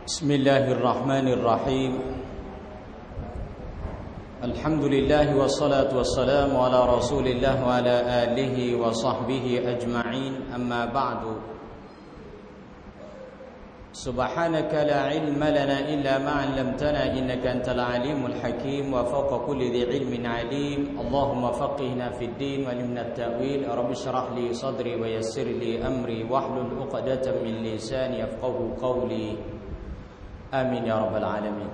بسم الله الرحمن الرحيم الحمد لله والصلاة والسلام على رسول الله وعلى آله وصحبه أجمعين أما بعد سبحانك لا علم لنا إلا ما علمتنا إنك أنت العليم الحكيم وفوق كل ذي علم عليم اللهم فقهنا في الدين وعلمنا التأويل رب اشرح لي صدري ويسر لي أمري واحلل عقدة من لساني يفقهوا قولي آمين يا رب العالمين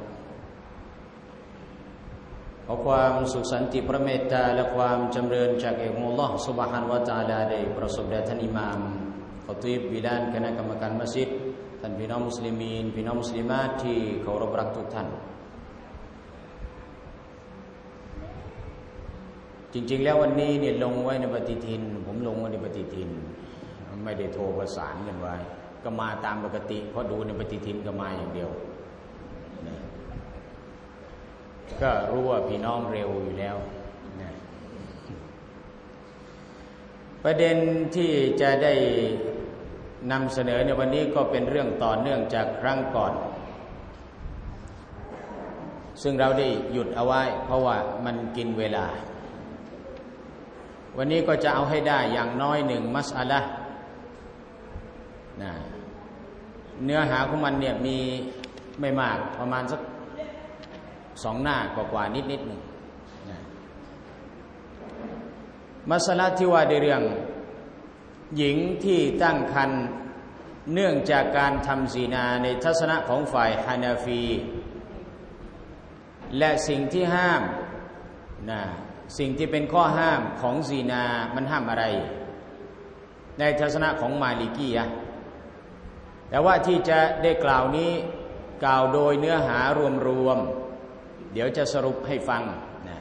ขอความสุขสันติพระเมตตาและความจำเริญจากเอกของอัลเลาะห์ซุบฮานะฮูวะตะอาลาได้ประสบแด่ท่านอิหม่ามคอตีบบิลาลคณะกรรมการมัสยิดท่านพี่น้องมุสลิมีนพี่น้องมุสลิมาตที่เคารพรักทุกท่านจริงๆแล้ววันนี้เนี่ยลงไว้ในปฏิทินผมลงไว้ในปฏิทินไม่ได้โทรประสานกันไว้ก็มาตามปกติเพราะดูในปฏิทินก็มาอย่างเดียวก็รู้ว่าพี่น้องเร็วอยู่แล้วนะประเด็นที่จะได้นำเสนอในวันนี้ก็เป็นเรื่องต่อเนื่องจากครั้งก่อนซึ่งเราได้หยุดเอาไว้เพราะว่ามันกินเวลาวันนี้ก็จะเอาให้ได้อย่างน้อยหนึ่งมัสอะละห์นะเนื้อหาของมันเนี่ยมีไม่มากประมาณสัก2 หน้ากว่าๆนิดๆนึงนะมัสอะละห์ที่ว่าในเรื่องหญิงที่ตั้งครรภ์เนื่องจากการทำซินาในทัศนะของฝ่ายฮานาฟีและสิ่งที่ห้ามนะสิ่งที่เป็นข้อห้ามของซินามันห้ามอะไรในทัศนะของมาลิกียะห์แต่ว่าที่จะได้กล่าวนี้กล่าวโดยเนื้อหารวมๆเดี๋ยวจะสรุปให้ฟังนะ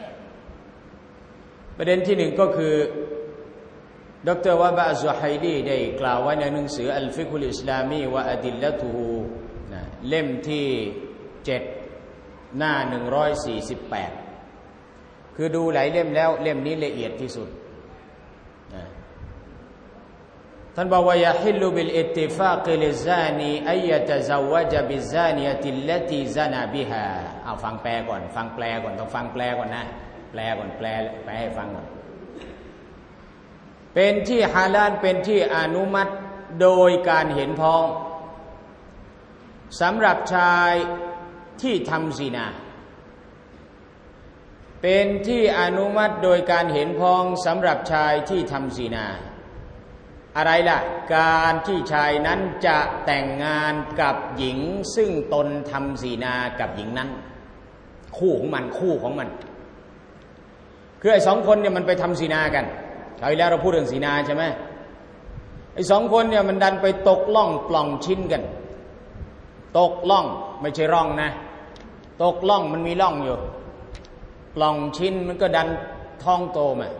ประเด็นที่1ก็คือดร.วะบะอัซซุฮัยดีได้กล่าวไว้ในหนังสืออัลฟิกฮุลอิสลามีวะอะดิลละตุฮูนะเล่มที่7หน้า148คือดูหลายเล่มแล้วเล่มนี้ละเอียดที่สุดนะท่านบอกว่ายะฮิลลุบิลอิตติฟากิลิซซานีอัยยะตะซะวะญะบิซซานียะติลลตีซะนาบิฮาเอาฟังแปลก่อนฟังแปลก่อนต้องฟังแปลก่อนนะแปลก่อนแปลให้ฟังก่อนเป็นที่ฮาลาลเป็นที่อนุมัติโดยการเห็นพ้องสำหรับชายที่ทำซินาเป็นที่อนุมัติโดยการเห็นพ้องสำหรับชายที่ทำซินาอะไรล่ะการที่ชายนั้นจะแต่งงานกับหญิงซึ่งตนทำซินากับหญิงนั้นคู่ของมันคือไอ้2 คนเนี่ยมันไปทำซินากันคราวที่แล้วเราพูดเรื่องซินาใช่ไหมไอ้2 คนเนี่ยมันดันไปตกล่องปล่องชิ้นกันตกล่องไม่ใช่ร่องนะตกล่องมันมีร่องอยู่ปล่องชิ้นมันก็ดันท้องโตมา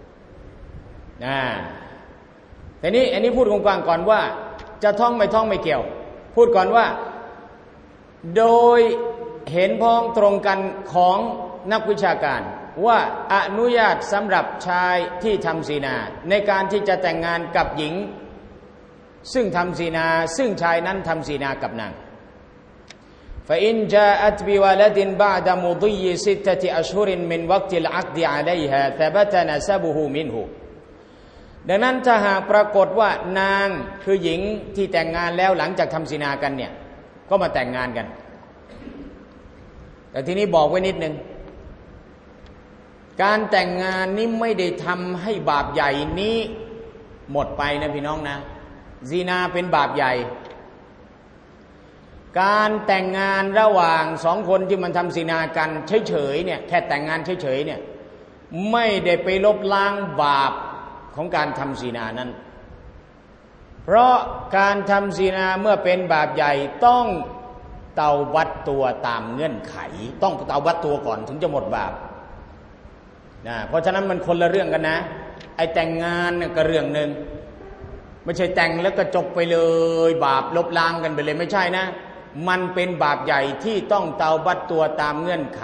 แต่นี้อันนี้พูดกว้างๆก่อนว่าจะท้องไม่เกี่ยวพูดก่อนว่าโดยเห็นพ้องตรงกันของนักวิชาการว่าอนุญาตสำหรับชายที่ทำซินาในการที่จะแต่งงานกับหญิงซึ่งทำซินาซึ่งชายนั้นทำซินากับนางفإن جاءت بولد بعد مضي 6 أشهر من وقت العقد عليها ثبت نسبه منه ดังนั้นถ้าหากปรากฏว่านางคือหญิงที่แต่งงานแล้วหลังจากทำซินากันเนี่ยก็มาแต่งงานกันแต่ทีนี้บอกไว้นิดนึงการแต่งงานนี้ไม่ได้ทำให้บาปใหญ่นี้หมดไปนะพี่น้องนะซินาเป็นบาปใหญ่การแต่งงานระหว่าง2 คนที่มันทำซินากันเฉยๆเนี่ยแค่แต่งงานเฉยๆเนี่ยไม่ได้ไปลบล้างบาปของการทำซินานั้นเพราะการทำซินาเมื่อเป็นบาปใหญ่ต้องเตาบัตตัวตามเงื่อนไขต้องเตาบัตตัวก่อนถึงจะหมดบาปนะเพราะฉะนั้นมันคนละเรื่องกันนะไอ้แต่งงานเนี่ยก็เรื่องนึงไม่ใช่แต่งแล้วก็จบไปเลยบาปลบล้างกันไปเลยไม่ใช่นะมันเป็นบาปใหญ่ที่ต้องเตาบัตตัวตามเงื่อนไข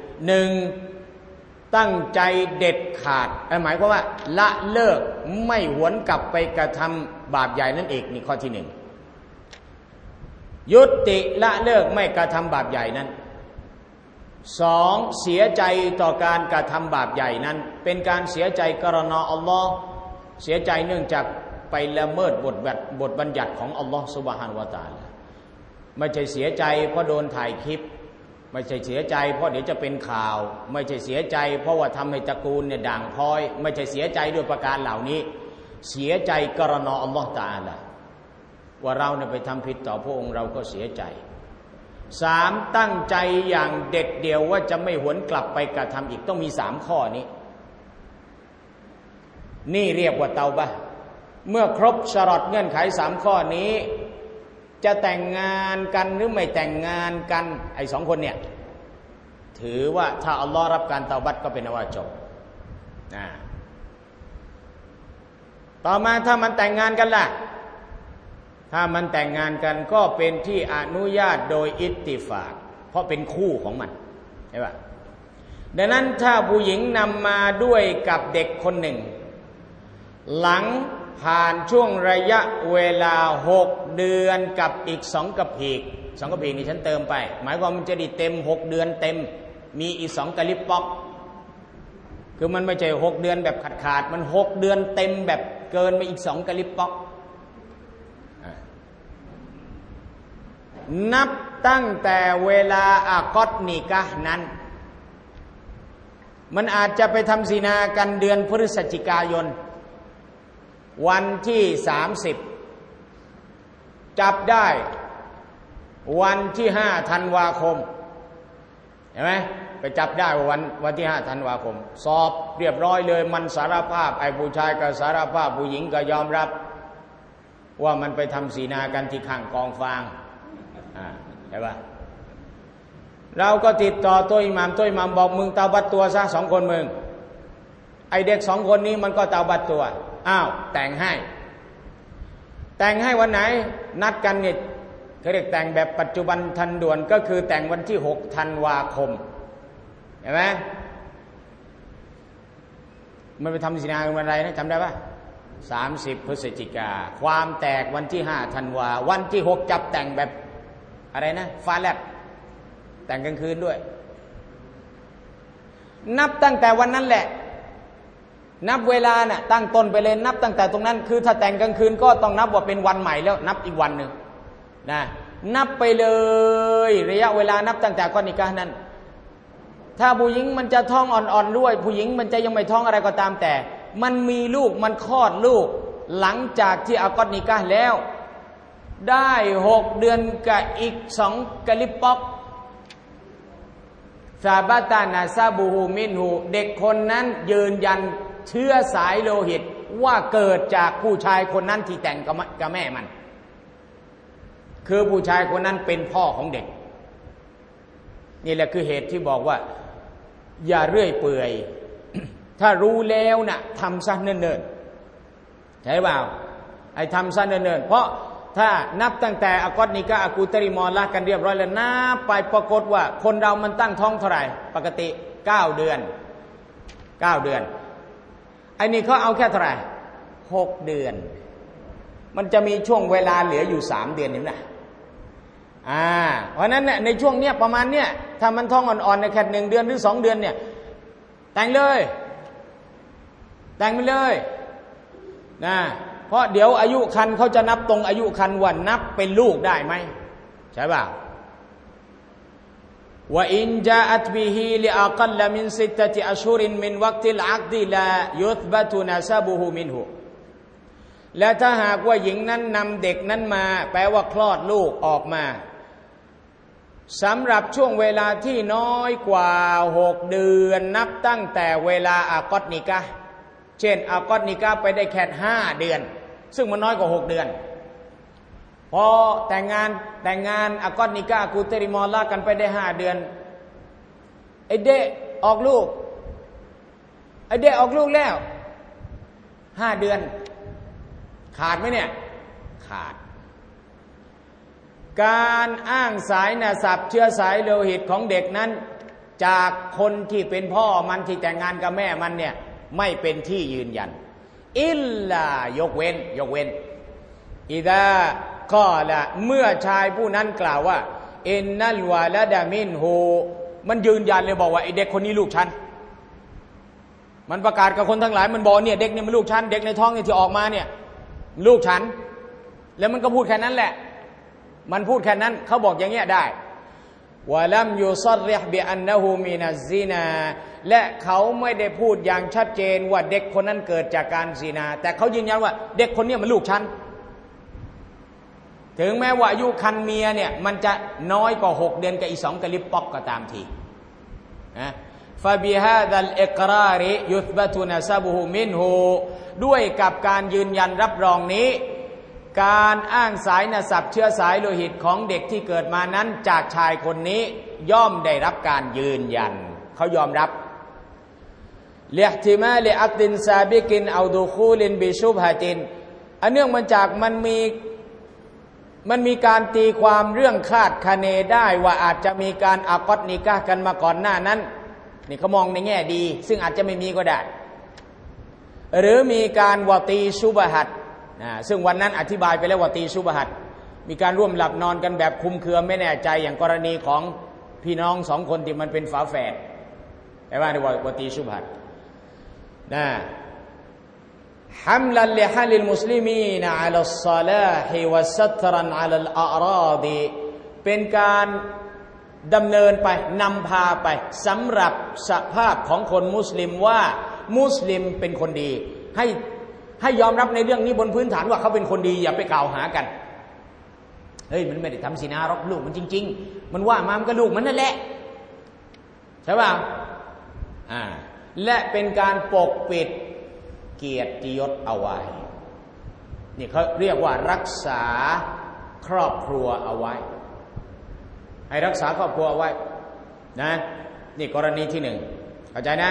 1ตั้งใจเด็ดขาดหมายความว่าละเลิกไม่หวนกลับไปกระทำบาปใหญ่นั่นเองนี่ข้อที่1 ยุติละเลิกไม่กระทำบาปใหญ่นั้นสองเสียใจต่อการกระทำบาปใหญ่นั้นเป็นการเสียใจกรณาอัลลอฮ์เสียใจเนื่องจากไปละเมิดบทบัญญัติของอัลลอฮ์ซุบฮานะฮูวะตะอาลาไม่ใช่เสียใจเพราะโดนถ่ายคลิปไม่ใช่เสียใจเพราะเดี๋ยวจะเป็นข่าวไม่ใช่เสียใจเพราะว่าทำให้ตระกูลเนี่ยด่างพร้อยไม่ใช่เสียใจด้วยประการเหล่านี้เสียใจกรณาอัลลอฮ์ตะอาลาว่าเราเนี่ยไปทำผิดต่อพระองค์เราก็เสียใจสามตั้งใจอย่างเด็ดเดี่ยวว่าจะไม่หวนกลับไปกระทำอีกต้องมีสามข้อนี้นี่เรียกว่าเตาบะห์เมื่อครบชะรอตเงื่อนไขสามข้อนี้จะแต่งงานกันหรือไม่แต่งงานกันไอ้สองคนเนี่ยถือว่าถ้าอัลลอฮ์รับการเตาบัตก็เป็นว่าจบต่อมาถ้ามันแต่งงานกันล่ะถ้ามันแต่งงานกันก็เป็นที่อนุญาตโดยอิตติฟากเพราะเป็นคู่ของมันใช่ป่ะดังนั้นถ้าผู้หญิงนำมาด้วยกับเด็กคนหนึ่งหลังผ่านช่วงระยะเวลา6 เดือนกับอีก2 กะพีก2 กะพีกนี่ฉันเติมไปหมายความมันจะได้เต็ม6 เดือนเต็มมีอีก2 กะลิปป๊อกคือมันไม่ใช่6 เดือนแบบขาดมัน6 เดือนเต็มแบบเกินไปอีก2 กะลิปป๊อกนับตั้งแต่เวลาอักอดนิกะห์นั้นมันอาจจะไปทำซินากันเดือนพฤศจิกายนวันที่30จับได้วันที่5 ธันวาคมเห็นไหมไปจับได้วันที่5 ธันวาคมสอบเรียบร้อยเลยมันสารภาพไอ้ผู้ชายก็สารภาพผู้หญิงก็ยอมรับว่ามันไปทำซินากันที่ข้างกองฟางใช่ปะเราก็ติดต่อตัวอิหม่ามบอกมึงเตาบัตตัวซะ2 คนมึงไอเด็ก2 คนนี้มันก็เตาบัตตัวอ้าวแต่งให้วันไหนนัดกันเนี่ยเขาเรียกแต่งแบบปัจจุบันทันด่วนก็คือแต่งวันที่6 ธันวาคมเห็นไหมมันไปทำสินาวันอะไรนะจำได้ปะ30 พฤศจิกาความแตกวันที่5 ธันวาวันที่6จับแต่งแบบอะไรนะฟ้าแลบแต่งกลางคืนด้วยนับตั้งแต่วันนั้นแหละนับเวลาน่ะตั้งต้นไปเลยนับตั้งแต่ตรงนั้นคือถ้าแต่งกลางคืนก็ต้องนับว่าเป็นวันใหม่แล้วนับอีกวันหนึ่งนะนับไปเลยระยะเวลานับตั้งแต่กอนิกะห์นั้นถ้าผู้หญิงมันจะท้องอ่อนๆด้วยผู้หญิงมันจะยังไม่ท้องอะไรก็ตามแต่มันมีลูกมันคลอดลูกหลังจากที่อักอดนิกะห์แล้วได้6 เดือนกับอีก2 กะลิปป๊อกซาบะตานาซาบูฮูมินฮูเด็กคนนั้นยืนยันเชื้อสายโลหิตว่าเกิดจากผู้ชายคนนั้นที่แต่งกับแม่มันคือผู้ชายคนนั้นเป็นพ่อของเด็กนี่แหละคือเหตุที่บอกว่าอย่าเรื่อยเปื่อย ถ้ารู้แล้วนะทำซะเนิ่นๆใช่เปล่าไอ้ทำซะเนิ่นๆเพราะถ้านับตั้งแต่อักอดนิกะห์อากูตริมอละกันเรียบร้อยแล้วนับไปปรากฏว่าคนเรามันตั้งท้องเท่าไหร่ปกติ9 เดือนไอ้นี่เขาเอาแค่เท่าไหร่6 เดือนมันจะมีช่วงเวลาเหลืออยู่3 เดือนนี่นะเพราะนั้นเนี่ยในช่วงเนี้ยประมาณเนี้ยถ้ามันท้องอ่อนๆในแค่1 เดือนหรือ2 เดือนเนี่ยแต่งเลยแต่งไปเลยนะเพราะเดี๋ยวอายุคันเขาจะนับตรงอายุคันว่านับเป็นลูกได้ไหมใช่ป่ะว่าอินจาอัตบิฮิลิอักลมิน6 อัชฮุรินมินวักติลอักดิลายุธบะตุนาซาบุฮูมินฮูและถ้าหากว่าหญิงนั้นนำเด็กนั้นมาแปลว่าคลอดลูกออกมาสำหรับช่วงเวลาที่น้อยกว่า6 เดือนนับตั้งแต่เวลาอักอดนิกะห์เช่นอักอดนิกะห์ไปได้แค่5 เดือนซึ่งมันน้อยกว่า6 เดือนพอแต่งงานอักอดนิกะห์กูเตริมอละกันไปได้5 เดือนไอเดะออกลูกแล้ว5 เดือนขาดไหมเนี่ยขาดการอ้างสายนาสับเชื้อสายโลหิตของเด็กนั้นจากคนที่เป็นพ่อมันที่แต่งงานกับแม่มันเนี่ยไม่เป็นที่ยืนยันอิลลายกเว้นอิดาก็ละเมื่อชายผู้นั้นกล่าวว่าอินนัลวาลาดามินฮูมันยืนยันเลยบอกว่าไอเด็กคนนี้ลูกฉันมันประกาศกับคนทั้งหลายมันบอกเนี่ยเด็กเนี่ยมันลูกฉันเด็กในท้องเนี่ยที่ออกมาเนี่ยลูกฉันแล้วมันก็พูดแค่นั้นแหละมันพูดแค่นั้นเขาบอกอย่างเงี้ยได้วะลัมยุซัรริฮ์บิอันนะฮูมินัซซินาและเขาไม่ได้พูดอย่างชัดเจนว่าเด็กคนนั้นเกิดจากการซินาแต่เขายืนยันว่าเด็กคนนี้มันลูกฉันถึงแม้ว่าอายุคันเมียเนี่ยมันจะน้อยกว่า6 เดือนกับอี2 กะลิบปอกก็ตามทีนะฟะบิฮาซัลอิกราริยุธบะตุนะซะบุฮุมินฮูด้วยกับการยืนยันรับรองนี้การอ้างสายนสับเชื้อสายโลหิตของเด็กที่เกิดมานั้นจากชายคนนี้ย่อมได้รับการยืนยันเขายอมรับลิอิห์ติมาลิอักดินซาบิกินเอาดูคูลินบิชุบฮะตินอันเนื่องมาจากมันมีการตีความเรื่องคาดคะเนได้ว่าอาจจะมีการอักอดนิกะห์กันมาก่อนหน้านั้นนี่เขามองในแง่ดีซึ่งอาจจะไม่มีก็ได้หรือมีการวะตีชุบฮัดซึ่งวันนั้นอธิบายไปแล้ววะตีชุบฮัดมีการร่วมหลับนอนกันแบบคุมเครือไม่แน่ใจอย่างกรณีของพี่น้อง2 คนที่มันเป็นฝาแฝดแต่ว่าในวะตีชุบฮัดฮัมลันลิฮะลิลมุสลิมีนอะลัสศอลาฮิวะซัตรันอะลัลอะราดิเป็นการดำเนินไปนำพาไปสำหรับสภาพของคนมุสลิมว่ามุสลิมเป็นคนดีให้ยอมรับในเรื่องนี้บนพื้นฐานว่าเขาเป็นคนดีอย่าไปกล่าวหากันเฮ้ยมันไม่ได้ทำซินาหรอกลูกมันจริงๆมันว่ามามันก็ลูกมันนั่นแหละใช่ป่ะและเป็นการปกปิดเกียรติยศเอาไว้นี่เขาเรียกว่ารักษาครอบครัวเอาไว้ให้รักษาครอบครัวเอาไว้นะนี่กรณีที่1เข้าใจนะ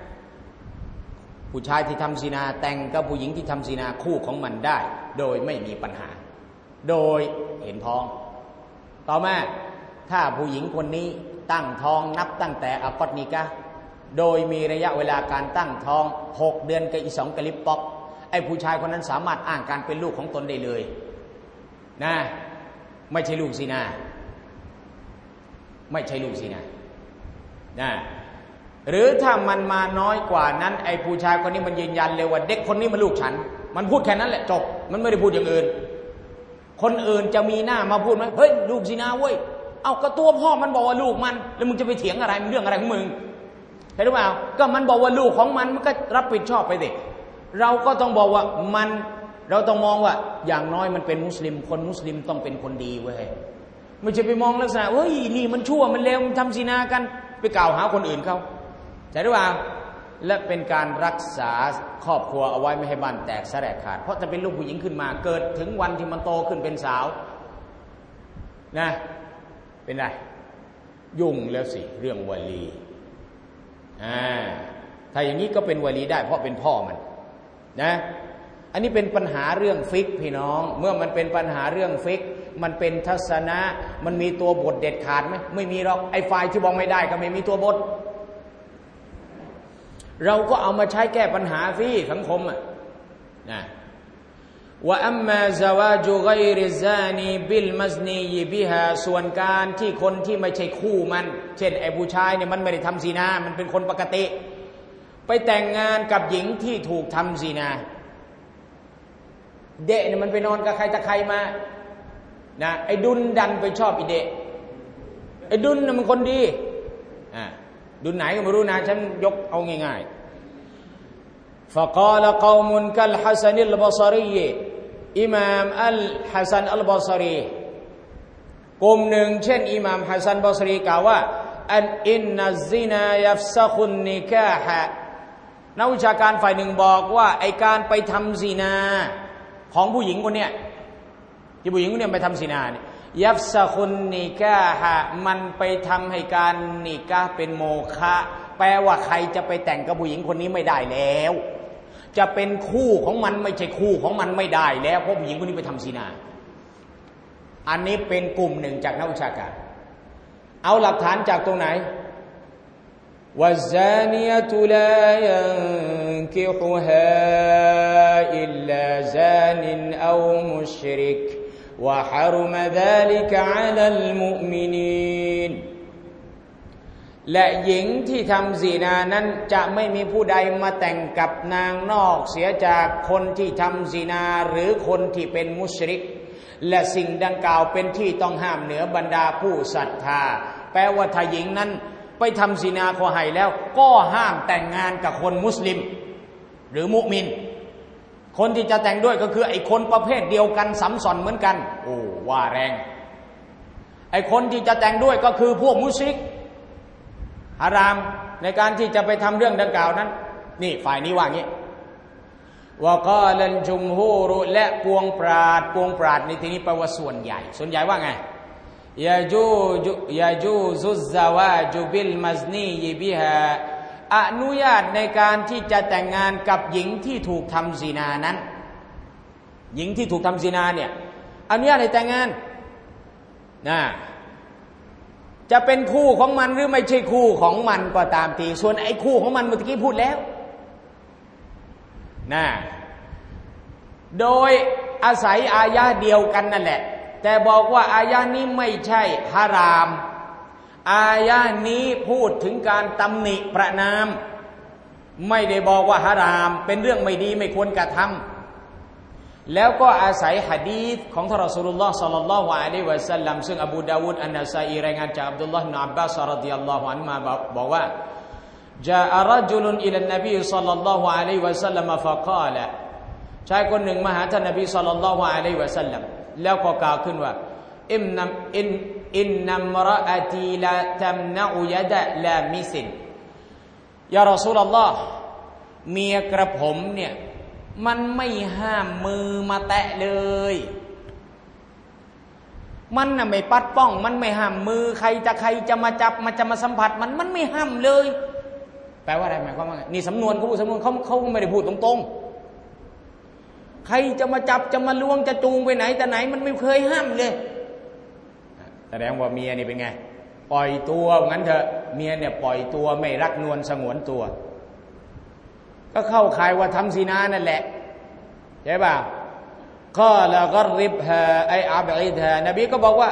ผู้ชายที่ทำซินาแต่งกับผู้หญิงที่ทำซินาคู่ของมันได้โดยไม่มีปัญหาโดยเห็นท้องต่อมาถ้าผู้หญิงคนนี้ตั้งท้องนับตั้งแต่อักอดนิกะห์โดยมีระยะเวลาการตั้งท้อง6 เดือนกับอี2 กะลิบปอกไอ้ผู้ชายคนนั้นสามารถอ้างการเป็นลูกของตนได้เลยนะไม่ใช่ลูกซินาไม่ใช่ลูกซินานะหรือถ้ามันมาน้อยกว่านั้นไอ้ผู้ชายคนนี้มันยืนยันเลยว่าเด็กคนนี้มันลูกฉันมันพูดแค่นั้นแหละจบมันไม่ได้พูดอย่างอื่นคนอื่นจะมีหน้ามาพูดไหมเฮ้ยลูกซินาเว้ยเอาก็ตัวพ่อมันบอกว่าลูกมันแล้วมึงจะไปเถียงอะไรมันเรื่องอะไรของมึงเห็นหรือเปล่าก็มันบอกว่าลูกของมันก็รับผิดชอบไปสิเราก็ต้องบอกว่าเราต้องมองว่าอย่างน้อยมันเป็นมุสลิมคนมุสลิมต้องเป็นคนดีเว้ยไม่ใช่ไปมองลักษณะเฮ้ยนี่มันชั่วมันเลวมันทำซินากันไปกล่าวหาคนอื่นเขาใช่หรือเปล่าและเป็นการรักษาครอบครัวเอาไว้ไม่ให้บ้านแตกแสลกขาดเพราะจะเป็นลูกผู้หญิงขึ้นมาเกิดถึงวันที่มันโตขึ้นเป็นสาวนะเป็นไรยุ่งแล้วสิเรื่องวลีถ้าอย่างนี้ก็เป็นวลีได้เพราะเป็นพ่อมันนะอันนี้เป็นปัญหาเรื่องฟิกพี่น้องเมื่อมันเป็นปัญหาเรื่องฟิกมันเป็นทัศนะมันมีตัวบทเด็ดขาดไหมไม่มีหรอกไอ้ฝ่ายที่บอกไม่ได้ก็ไม่มีตัวบทเราก็เอามาใช้แก้ปัญหาสิสังคมนะว่าอัมมาซาวาจุกัยริซานีบิลมัซนีบิฮาส่วนการที่คนที่ไม่ใช่คู่มันเช่นไอ้ผู้ชายเนี่ยมันไม่ได้ทำซินามันเป็นคนปกติไปแต่งงานกับหญิงที่ถูกทำซินาเดะเนี่ยมันไปนอนกับใครตะใครมานะไอ้ดุลดันไปชอบอีเดะไอ้ดุลน่ะมันคนดีดุลไหนก็ไม่รู้นะฉันยกเอาง่ายๆ فقال قوم كالحسن البصري อิหม่ามอัลฮัสซันอัลบอซรีกลุ่มหนึ่งเช่นอิหม่ามฮัสซันบอซรีกล่าวว่าอันอินนัซซินายัฟซะคุนนิกาฮะนักวิชาการฝ่ายหนึ่งบอกว่าไอการไปทำซินาของผู้หญิงคนเนี้ยที่ผู้หญิงคนเนี้ยไปทำซินาเนี่ยยัฟซะคุนนิกาฮะมันไปทำให้การนิกาเป็นโมฆะแปลว่าใครจะไปแต่งกับผู้หญิงคนนี้ไม่ได้แล้วจะเป็นคู่ของมันไม่ใช่คู่ของมันไม่ได้แล้วเพราะผู้หญิงคนนี้ไปทำซินาอันนี้เป็นกลุ่มหนึ่งจากนักวิชาการเอาหลักฐานจากตรงไหนวะซานียะตุลายันกิฮุฮาอิลลาซานินเอามุชริกวะฮารุมะซาลิกะอะลัลมุอ์มินีนและหญิงที่ทำซินานั้นจะไม่มีผู้ใดมาแต่งกับนางนอกเสียจากคนที่ทำซินาหรือคนที่เป็นมุชริกและสิ่งดังกล่าวเป็นที่ต้องห้ามเหนือบรรดาผู้ศรัทธาแปลว่าถ้าหญิงนั้นไปทำซินาขอให้แล้วก็ห้ามแต่งงานกับคนมุสลิมหรือมุมินคนที่จะแต่งด้วยก็คือไอ้คนประเภทเดียวกันสัมสอนเหมือนกันโอ้ว่าแรงไอ้คนที่จะแต่งด้วยก็คือพวกมุชริกฮารามในการที่จะไปทำเรื่องดังกล่าวนั้นนี่ฝ่ายนี้ว่างี้วะกาลันจุมฮูรุและปวงปราดในที่นี้แปลว่าส่วนใหญ่ว่าไงยาจูซุซาวาจุบิลมัซนีบิฮาอนุญาตในการที่จะแต่งงานกับหญิงที่ถูกทำซินานั้นหญิงที่ถูกทำซินาเนี่ยอนุญาตให้แต่งงานนะจะเป็นคู่ของมันหรือไม่ใช่คู่ของมันก็ตามทีส่วนไอ้คู่ของมันเมื่อกี้พูดแล้วนะโดยอาศัยอายะเดียวกันนั่นแหละแต่บอกว่าอายะนี้ไม่ใช่ฮารามอายะนี้พูดถึงการตำหนิประนามไม่ได้บอกว่าฮารามเป็นเรื่องไม่ดีไม่ควรกระทำแล้วก็อาศัยหะดีษของท่านรอซูลุลลอฮ์ศ็อลลัลลอฮุอะลัยฮิวะซัลลัมซึ่งอบูดาวูดอันนะซาอีรายงานจากอับดุลลอฮ์อิบนุอับบาสรอฎิยัลลอฮุอันฮุมาบอกว่าจาอะรจุลุนอิลันนบีศ็อลลัลลอฮุอะลัยฮิวะซัลลัมฟะกาละชายคนหนึ่งมาหาท่านนบีศ็อลลัลลอฮุอะลัยฮิวะซัลลัมแล้วก็กล่าวขึ้นว่าอินนัมรออะตีละตัมนะอุยะดะลามิซินยารอซูลุลลอฮ์เมียกระผมเนี่ยมันไม่ห้ามมือมาแตะเลยมันน่ะไม่ปัดป้องมันไม่ห้ามมือใครจะมาจับจะมาสัมผัสมันไม่ห้ามเลยแปลว่าอะไรหมายความว่าไงนี่สำนวนเขาพูดสำนวนเขาไม่ได้พูดตรงๆใครจะมาจับจะมาล้วงจะจูงไปไหนแต่ไหนมันไม่เคยห้ามเลยแสดงว่าเมียนี่เป็นไงปล่อยตัวงั้นเถอะเมียเนี่ยปล่อยตัวไม่รักนวลสงวนตัวก็เข้าข่ายว่าทำซินานั่นแหละใช่ป่ะก็ละกริบฮาไออับอิดฮานบีก็บอกว่า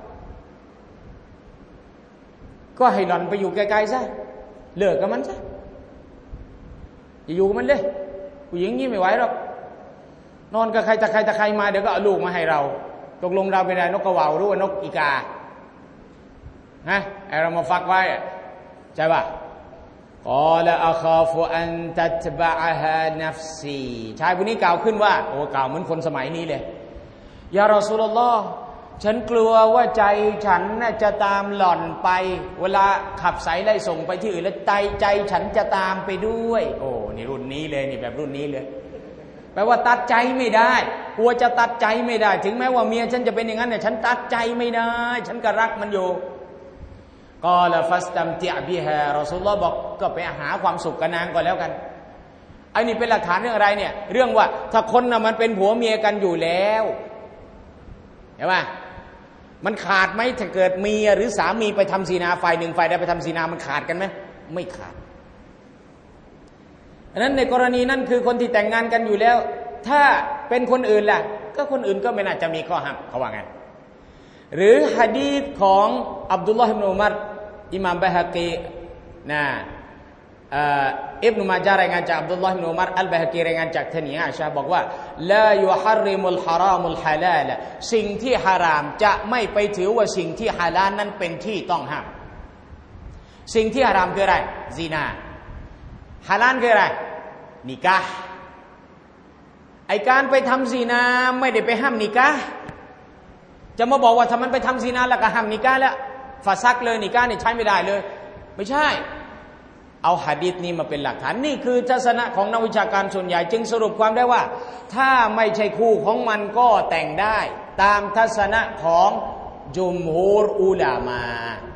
ก็ให้หล่อนไปอยู่ไกลๆซะเลิกกับมันซะอย่าอยู่กับมันเลยผู้หญิงนี่ไม่ไหวหรอกนอนกับใครตะใครมาเดี๋ยวก็เอาลูกมาให้เราตกลงเราเป็นอะไรนกกระว่าวหรือว่านกอีกาฮะไอเรามาฟักไว้ใช่ป่ะกอละอะคาฟุอันตัตบะฮานัฟซีชายคนนี้กล่าวขึ้นว่าโอ้กล่าวเหมือนคนสมัยนี้เลยยารอซูลุลลอฮ์ฉันกลัวว่าใจฉันน่ะจะตามหล่อนไปเวลาขับสายไล่ส่งไปที่อื่นแล้วใจฉันจะตามไปด้วยโอ้นี่รุ่นนี้เลยนี่แบบรุ่นนี้เลยแปลว่าตัดใจไม่ได้กลัวจะตัดใจไม่ได้ถึงแม้ว่าเมียฉันจะเป็นอย่างนั้นเนี่ยฉันตัดใจไม่ได้ฉันก็รักมันอยู่กอลฟัสตัมติอบิฮารอซูลุลลอฮ์บอกก็ไปหาความสุขกับนางก่อนแล้วกันไอ้นี่เป็นหลักฐานเรื่องอะไรเนี่ยเรื่องว่าถ้าคนน่ะมันเป็นผัวเมียกันอยู่แล้วเห็นไหมมันขาดไหมถ้าเกิดเมียหรือสามีไปทำซินาฝ่ายหนึ่งฝ่ายใดไปทำซินามันขาดกันไหมไม่ขาดอันนั้นในกรณีนั้นคือคนที่แต่งงานกันอยู่แล้วถ้าเป็นคนอื่นล่ะก็คนอื่นก็ไม่น่าจะมีข้อห้ามเขาว่าไงหรือหะดีษของอับดุลลอฮ์อิบนุอุมัรอิหม่ามบะฮะกีนะอิบนุมาญะห์รายงานจากอับดุลลอฮ์อิบนุอุมัรอัลบะฮะกีรายงานจากท่านอาอิชะห์บอกว่าลายุฮัรริมุลฮารอมุลฮะลาลสิ่งที่ฮารามจะไม่ไปถือว่าสิ่งที่ฮาลาลนั้นเป็นที่ต้องห้ามสิ่งที่ฮารามคืออะไรซินาฮาลาลคืออะไรนิกะห์ไอการไปทำซินาไม่ได้ไปห้ามนิกะห์จะมาบอกว่าถ้ามันไปทำซินาแล้วก็ห้ามนิกะห์แล้วฟาซักเลยนิกะห์นี่ใช้ไม่ได้เลยไม่ใช่เอาหะดีษนี้มาเป็นหลักฐานนี่คือทัศนะของนักวิชาการส่วนใหญ่จึงสรุปความได้ว่าถ้าไม่ใช่คู่ของมันก็แต่งได้ตามทัศนะของจุมฮูรอุลามะ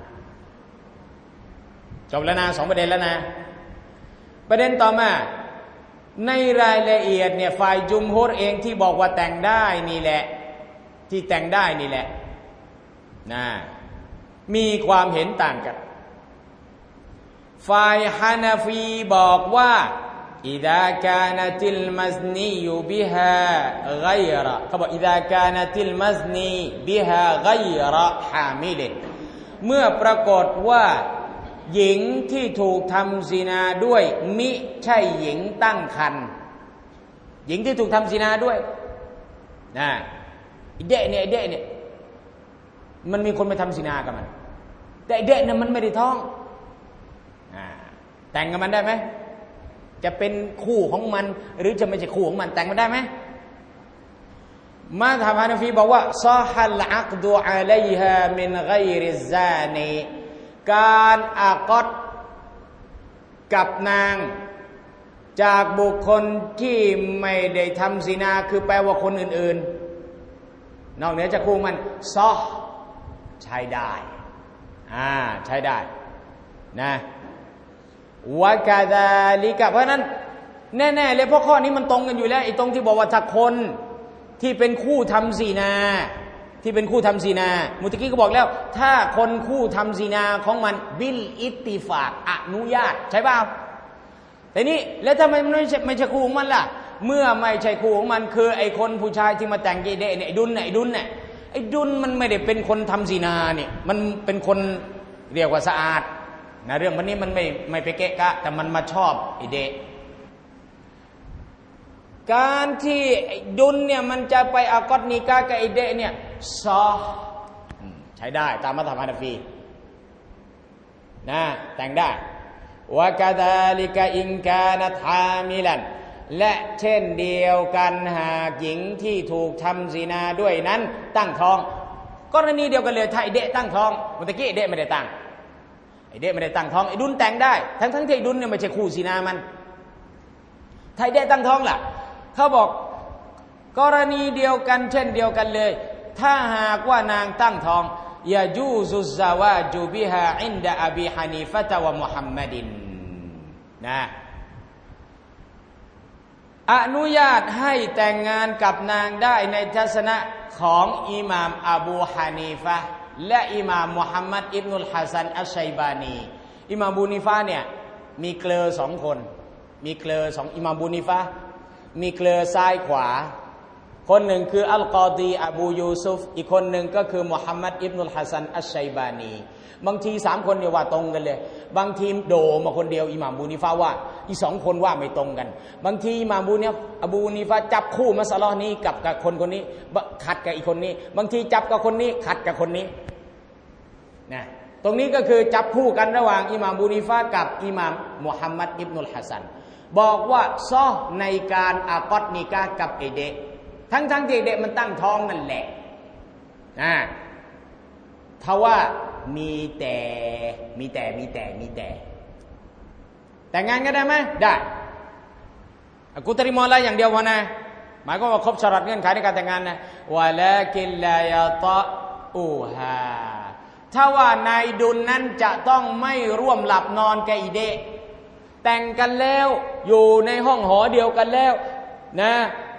จบแล้วนะ2ประเด็นแล้วนะประเด็นต่อมาในรายละเอียดเนี่ยฝ่ายจุมฮูรเองที่บอกว่าแต่งได้นี่แหละที่แต่งได้นี่แหละนะมีความเห็นต่างกันฝ่ายฮานาฟีบอกว่าอิดากานะติลมัซนียูบิฮาไกรเขาบอกอิดากานะติลมัซนีบิฮาไกรฮามิลเมื่อปรากฏว่าหญิงที่ถูกทำซินาด้วยมิใช่หญิงตั้งครรภ์หญิงที่ถูกทำซินาด้วยนะไอ้เด็กเนี่ยมันมีคนไปทำซินากับมันแต่ไอ้เด็กนั้นมันไม่ได้ท้องแต่งกับมันได้ไหมจะเป็นคู่ของมันหรือจะไม่ใช่คู่ของมันแต่งมันได้ไหมมาทำฮานาฟีบอกว่าซอฮัลอักดุอะลัยฮามินไกริซานีการอักดกับนางจากบุคคลที่ไม่ได้ทำซินาคือแปลว่าคนอื่นๆนอกเหนือจากคู่มันซอใช้ได้ใช้ได้นะวะกาดาลิกะเพราะนั้นแน่ๆเลยเพราะข้อนี้มันตรงกันอยู่แล้วไอ้ตรงที่บอกว่าถ้าคนที่เป็นคู่ทำซินามุตะกี้ก็บอกแล้วถ้าคนคู่ทำซินาของมันบิลอิตติฟากอนุญาตใช่เปล่าแต่นี่แล้วทำไมมันไม่ใช่คู่ของมันล่ะเมื่อไม่ใช่คู่ของมันคือไอ้คนผู้ชายที่มาแต่งเยเดเนี่ยไอ้ดุลมันไม่ได้เป็นคนทำซินาเนี่ยมันเป็นคนเรียกว่าสะอาดนะเรื่องวันนี้มันไม่ไปเกะกะแต่มันมาชอบไอ้เดะการที่ดุลเนี่ยมันจะไปอักอดนิกะกับไอ้เดะเนี่ยซอใช้ได้ตามมัธยมฮานาฟีนะแต่งได้วะกะดาลิกะอินกานะฮามิลันและเช่นเดียวกันหากหญิงที่ถูกทำซินาด้วยนั้นตั้งท้องกรณีเดียวกันเลยถ้าไอ้เดะตั้งท้องเมื่อกี้ไอ้เดะไม่ได้ตั้งไอ้เดะไม่ได้ตั้งท้องไอ้ดุลแต่งได้ทั้งที่ไอ้ดุลเนี่ยไม่ใช่คู่ซินามันถ้าไอ้เดะตั้งท้องล่ะเขาบอกกรณีเดียวกันเช่นเดียวกันเลยถ้าหากว่านางตั้งท้องยาจูซุซาวาจูบิฮาอินดะอบีฮานีฟะตะวะมุฮัมมัดินนะอนุญาตให้แต่งงานกับนางได้ในทัศนะของอิหม่ามอบูฮานีฟะและอิหม่ามมุฮัมมัดอิบนุลฮะซันอัชชัยบานีอิหม่ามบูนีฟะเนี่ยมีเกลอสองคนมีเกลอสองอิหม่ามบูนีฟะมีเกลอซ้ายขวาคนหนึ่งคืออัลกอดีอบูยูซุฟอีกคนหนึ่งก็คือมุฮัมมัดอิบนุลฮะซันอัชชัยบานีบางที3คนเนี่ยว่าตรงกันเลยบางทีโดมาคนเดียวอิหม่ามบูนีฟะว่าอีก2คนว่าไม่ตรงกันบางทีอิหม่ามอบูนีฟะจับคู่มัสอะลาะห์นี้กับคนนี้ขัดกับอีกคนนี้บางทีจับกับคนนี้ขัดกับคนนี้นะตรงนี้ก็คือจับคู่กันระหว่างอิหม่ามบูนีฟะกับอิหม่ามมุฮัมมัดอิบนุลฮะซันบอกว่าซอในการอักอดนิกะห์กับไอเดะทั้งที่เด็กมันตั้งท้องนั่นแหละถ้าว่ามีแต่แต่งงานกันได้ไหมได้กูตริมอลาอย่างเดียวพอนะหมายความว่าครบชรัตเงื่อนไขในการแต่งงานนะวะลากินลายะตะอูฮาถ้าว่านายดุลนั้นจะต้องไม่ร่วมหลับนอนกับอีเดะแต่งกันแล้วอยู่ในห้องหอเดียวกันแล้วนะ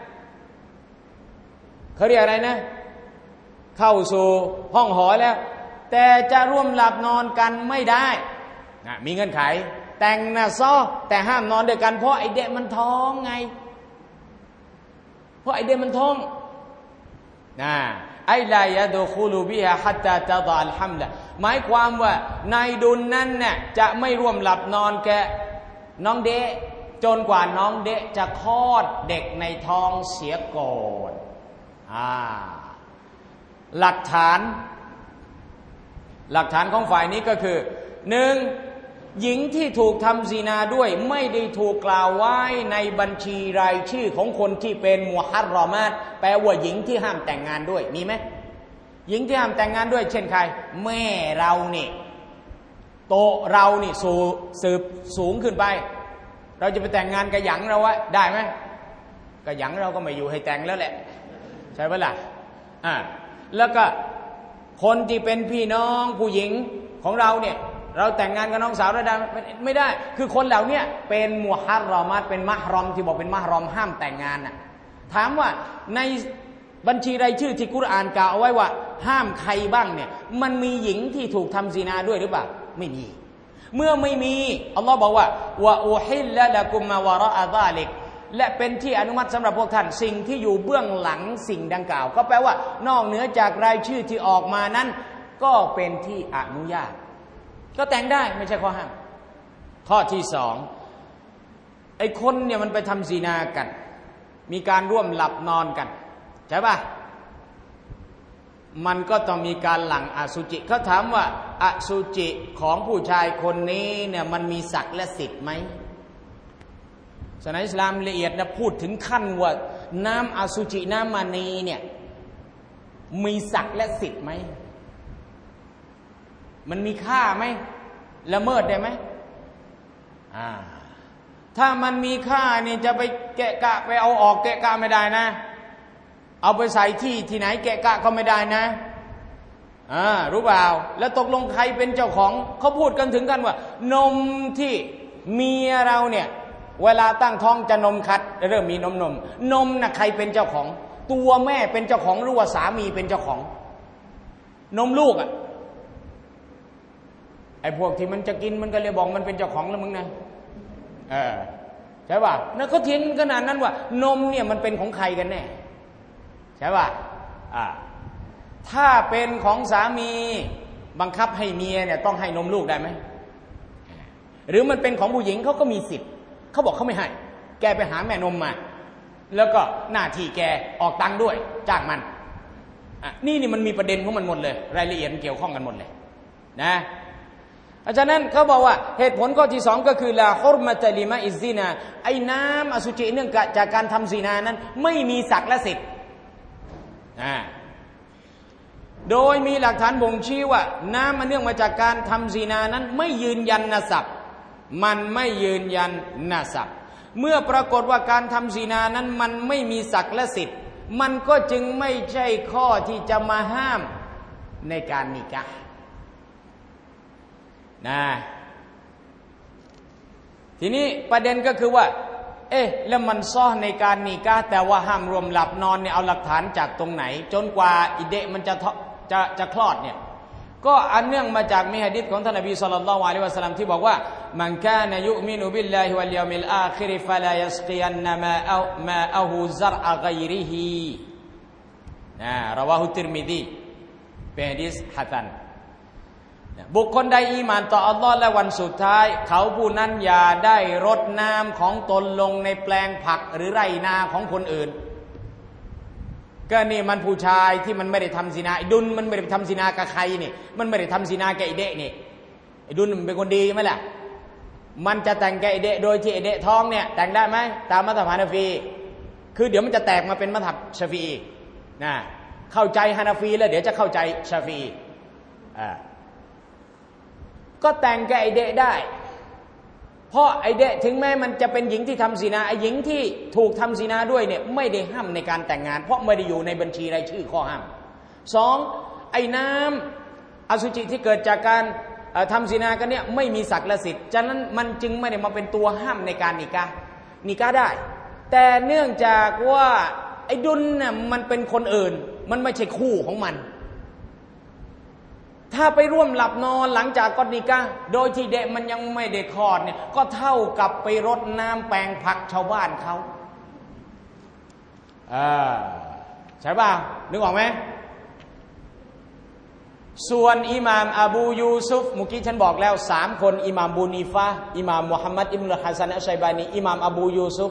เขาเรียกอะไรนะเข้าสู่ห้องหอแล้วแต่จะร่วมหลับนอนกันไม่ได้นะมีเงื่อนไขแต่งนะซ้อแต่ห้ามนอนด้วยกันเพราะไอเด็กมันท้องไงเพราะไอเด็กมันท้องนะไอลายะดูคูลูบิฮะฮัตตาตะฎออัลฮัมละหมายความว่านายดุลนั้นเนี่ยจะไม่ร่วมหลับนอนแกน้องเดะจนกว่าน้องเดะจะคลอดเด็กในท้องเสียก่อนหลักฐานของฝ่ายนี้ก็คือ1หญิงที่ถูกทำซินาด้วยไม่ได้ถูกกล่าวไว้ในบัญชีรายชื่อของคนที่เป็นมุฮัรรอมาตแปลว่าหญิงที่ห้ามแต่งงานด้วยมีไหมหญิงที่ห้ามแต่งงานด้วยเช่นใครแม่เรานี่โตเรานี่สืบสูงขึ้นไปเราจะไปแต่งงานกับหยังเราไว้ได้ไหมกับหยังเราก็ไม่อยู่ให้แต่งแล้วแหละใช่ไหมล่ะแล้วก็คนที่เป็นพี่น้องผู้หญิงของเราเนี่ยเราแต่งงานกับน้องสาวเราได้ไม่ได้คือคนเหล่านี้เป็นมุฮัรรอมัตเป็นมะฮรอมที่บอกเป็นมะฮรอมห้ามแต่งงานน่ะถามว่าในบัญชีรายชื่อที่กุรอานกล่าวเอาไว้ว่าห้ามใครบ้างเนี่ยมันมีหญิงที่ถูกทำซินาด้วยหรือเปล่าไม่มีเมื่อไม่มีอัลลอฮ์บอกว่าวะอูฮิลละกุมมาวะเราะอะซาลิกและเป็นที่อนุมัติสำหรับพวกท่านสิ่งที่อยู่เบื้องหลังสิ่งดังกล่าวก็แปลว่านอกเหนือจากรายชื่อที่ออกมานั้นก็เป็นที่อนุญาตก็แต่งได้ไม่ใช่ข้อห้ามข้อที่สองไอ้คนเนี่ยมันไปทำซินากันมีการร่วมหลับนอนกันใช่ป่ะมันก็ต้องมีการหลั่งอสุจิเขาถามว่าอสุจิของผู้ชายคนนี้เนี่ยมันมีศักดิ์และสิทธิ์ไหมศาสนาอิสลามละเอียดนะพูดถึงขั้นว่าน้ำอสุจิน้ำมานีเนี่ยมีศักดิ์และสิทธิ์ไหมมันมีค่าไหมละเมิดได้ไหมถ้ามันมีค่าเนี่ยจะไปแกะกะไปเอาออกแกะกะไม่ได้นะเอาไปใส่ที่ไหนแกะกะก็ไม่ได้นะรู้เปล่าแล้วตกลงใครเป็นเจ้าของเขาพูดกันถึงกันว่านมที่เมียเราเนี่ยเวลาตั้งท้องจะนมคัดเริ่มมีนมน่ะใครเป็นเจ้าของตัวแม่เป็นเจ้าของหรือว่าสามีเป็นเจ้าของนมลูกไอ้พวกที่มันจะกินมันก็เลยบอกมันเป็นเจ้าของแล้วมึงนะใช่ป่ะนั่นเขาเถียงขนาดนั้นว่านมเนี่ยมันเป็นของใครกันแน่ใช่ป่ะถ้าเป็นของสามีบังคับให้เมียเนี่ยต้องให้นมลูกได้ไหมหรือมันเป็นของผู้หญิงเขาก็มีสิทธิ์เขาบอกเขาไม่ให้แกไปหาแม่นมมาแล้วก็หน้าที่แกออกตังค์ด้วยจ้างมันนี่มันมีประเด็นของมันหมดเลยรายละเอียดเกี่ยวข้องกันหมดเลยนะอาจารย์นั้นเขาบอกว่าเหตุผลข้อที่สองก็คือลาฮุรมะตะลิมาอิซินาไอ้น้ำอสุจิเนื่องจากการทำซินานั้นไม่มีศักดิ์และสิทธิ์โดยมีหลักฐานบ่งชี้ว่าน้ำมันเนื่องมาจากการทำซินานั้นไม่ยืนยันนะสับมันไม่ยืนยันนะสับเมื่อปรากฏว่าการทำซินานั้นมันไม่มีศักดิ์และสิทธิ์มันก็จึงไม่ใช่ข้อที่จะมาห้ามในการนิกะห์ทีนี้ประเด็นก็คือว่าแล้วมันซ้อในการนิกะห์แต่ว่าห้ามรวมหลับนอนเนี่ยเอาหลักฐานจากตรงไหนจนกว่าอิเดะมันจะคลอดเนี่ยก็อันเนื่องมาจากมีหะดีษของท่านนบีศ็อลลัลลอฮุอะลัยฮิวะซัลลัมที่บอกว่ามันกานะยุมินุบิลลาฮิวัลยอมิลอาคิรฟะลายัสกิยันมาอะฮูซัรอะกัยริฮิรอวาฮุติรมิซีเป็นหะดีษฮะซันบุคคลใดอีหม่านต่ออัลลอฮ์และวันสุดท้ายเขาผู้นั้นอย่าได้รดน้ำของตนลงในแปลงผักหรือไร่นาของคนอื่นก็นี่มันผู้ชายที่มันไม่ได้ทำซินาไอ้ดุลมันไม่ได้ทำซินากับใครนี่มันไม่ได้ทำซินากับไอ้เดะนี่ไอ้ดุลมันเป็นคนดีไหมล่ะมันจะแต่งกับไอ้เดะโดยที่ไอ้เดะท้องเนี่ยแต่งได้ไหมตามมัธยมฮานาฟีคือเดี๋ยวมันจะแตกมาเป็นมัธยมชาฟีนะเข้าใจฮานาฟีแล้วเดี๋ยวจะเข้าใจชาฟีก็แต่งกับไอเดะได้เพราะไอเดะถึงแม้มันจะเป็นหญิงที่ทำซินาไอหญิงที่ถูกทำซินาด้วยเนี่ยไม่ได้ห้ามในการแต่งงานเพราะไม่ได้อยู่ในบัญชีรายชื่อข้อห้ามสองไอน้ำอสุจิที่เกิดจากการทำซินากันเนี่ยไม่มีศักดิ์และสิทธิ์ฉะนั้นมันจึงไม่ได้มาเป็นตัวห้ามในการนิกะห์ได้แต่เนื่องจากว่าไอดุลเนี่ยมันเป็นคนอื่นมันไม่ใช่คู่ของมันถ้าไปร่วมหลับนอนหลังจากกอดนิกะห์โดยที่เด็กมันยังไม่ได้คลอดเนี่ยก็เท่ากับไปรดน้ำแปลงผักชาวบ้านเขาใช่ป่ะนึกออกไหมส่วนอิหม่ามอบูยูซุฟเมื่อกี้ฉันบอกแล้ว3คนอิหม่ามบูนีฟะอิหม่ามมุฮัมมัดอิบนุฮัสซันอัชชัยบานีอิหม่ามอบูยูซุฟ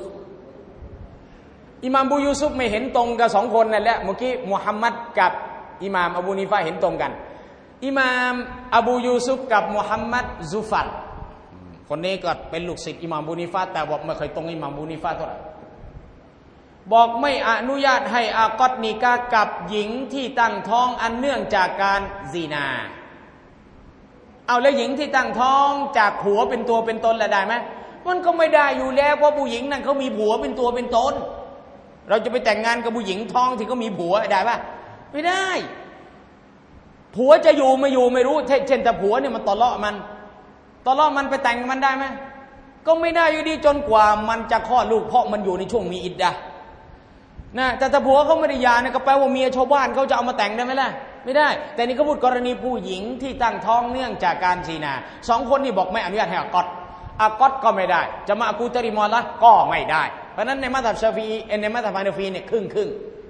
ไม่เห็นตรงกับ2คนนั่นแหละเมื่อกี้มุฮัมมัดกับอิหม่ามอบูนีฟะเห็นตรงกันอิหม่ามอบูยูซุฟกับมุฮัมมัดซุฟัรคนนี้ก็เป็นลูกศิษย์อิหม่ามบูนีฟะแต่บอกไม่เคยตรงอิหม่ามบูนีฟะเท่าไหร่บอกไม่อนุญาตให้อากอดนิกะห์กับหญิงที่ตั้งท้องอันเนื่องจากการซินาเอาแล้วหญิงที่ตั้งท้องจากผัวเป็นตัวเป็นตนละได้ไหมมันก็ไม่ได้อยู่แล้วเพราะผู้หญิงนั่นเขามีผัวเป็นตัวเป็นตนเราจะไปแต่งงานกับผู้หญิงท้องที่เขามีผัวได้ปะไม่ได้ผัวจะอยู่ไม่อยู่ไม่รู้เช่นแต่ผัวเนี่ยมันตอเลาะมันไปแต่งมันได้ไหมก็ไม่ได้อยู่ดีจนกว่ามันจะคลอดลูกเพราะมันอยู่ในช่วงมีอิดดะห์นะแต่ถ้าผัวเขาไม่ได้หย่าเนี่ยก็แปลว่าเมียชาวบ้านเขาจะเอามาแต่งได้ไหมล่ะไม่ได้แต่นี่เขาพูดกรณีผู้หญิงที่ตั้งท้องเนื่องจากการซินาสองคนนี่บอกไม่อนุญาตให้อากอตก็ไม่ได้จะมาอากูตริมอละก็ไม่ได้เพราะนั้นในมัธยับชาฟีในมัธยับฮานาฟีเนี่ยครึ่ง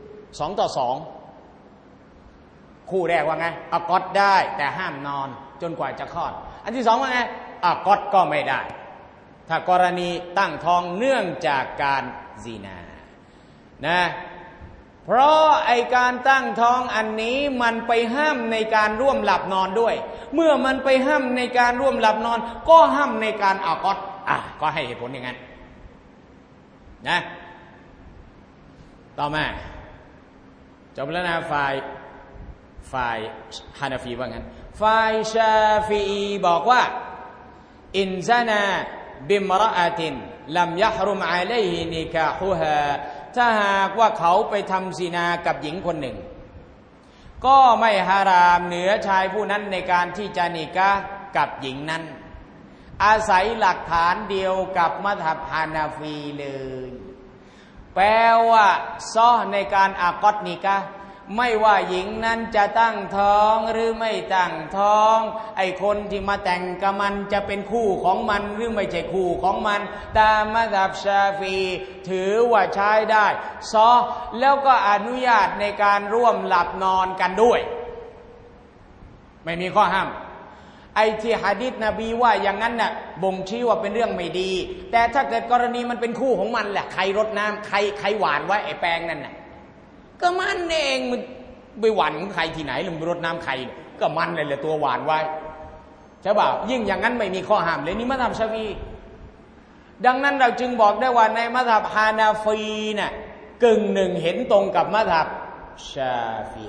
2-2คู่แรกว่าไงอากอตได้แต่ห้ามนอนจนกว่าจะคลอดอันที่สองว่าไงอากอตก็ไม่ได้ถ้ากรณีตั้งท้องเนื่องจากการซินานะเพราะไอการตั้งท้องอันนี้มันไปห้ามในการร่วมหลับนอนด้วยเมื่อมันไปห้ามในการร่วมหลับนอนก็ห้ามในการอากอตก็ให้เหตุผลอย่างนั้นนะต่อมาจบแล้วนะฝ่ายฮานาฟีว่างั้นฝ่ายชาฟีอีบอกว่าอินซานาบิมรออะตินลัมยะฮรุมอะลัยฮินิกาฮุฮาถ้าหากว่าเขาไปทำซินากับหญิงคนหนึ่งก็ไม่ฮารามเหนือชายผู้นั้นในการที่จะนิกะห์กับหญิงนั้นอาศัยหลักฐานเดียวกับมัธยับฮานาฟีเลยแปลว่าซ้อในการอากอตนิกะห์ไม่ว่าหญิงนั้นจะตั้งท้องหรือไม่ตั้งท้องไอ้คนที่มาแต่งกับมันจะเป็นคู่ของมันหรือไม่ใช่คู่ของมันตามมัธยับชาฟีถือว่าใช้ได้ซ้อแล้วก็อนุญาตในการร่วมหลับนอนกันด้วยไม่มีข้อห้ามไอ้ที่หะดีษนบีว่าอย่างนั้นน่ะบ่งชี้ว่าเป็นเรื่องไม่ดีแต่ถ้าเกิดกรณีมันเป็นคู่ของมันแหละใครรดน้ำใครหวานไว้ไอ้แปลงนั่นน่ะก็มันเองมันไปหวานใครที่ไหนหรือรดน้ำใครก็มันเลยแหละตัวหวานไว้ใช่ป่ะยิ่งอย่างนั้นไม่มีข้อห้ามเลยนี่มัธยับชาฟีดังนั้นเราจึงบอกได้ว่าในมัธยับฮานาฟีน่ะกึ่งหนึ่งเห็นตรงกับมัธยับชาฟี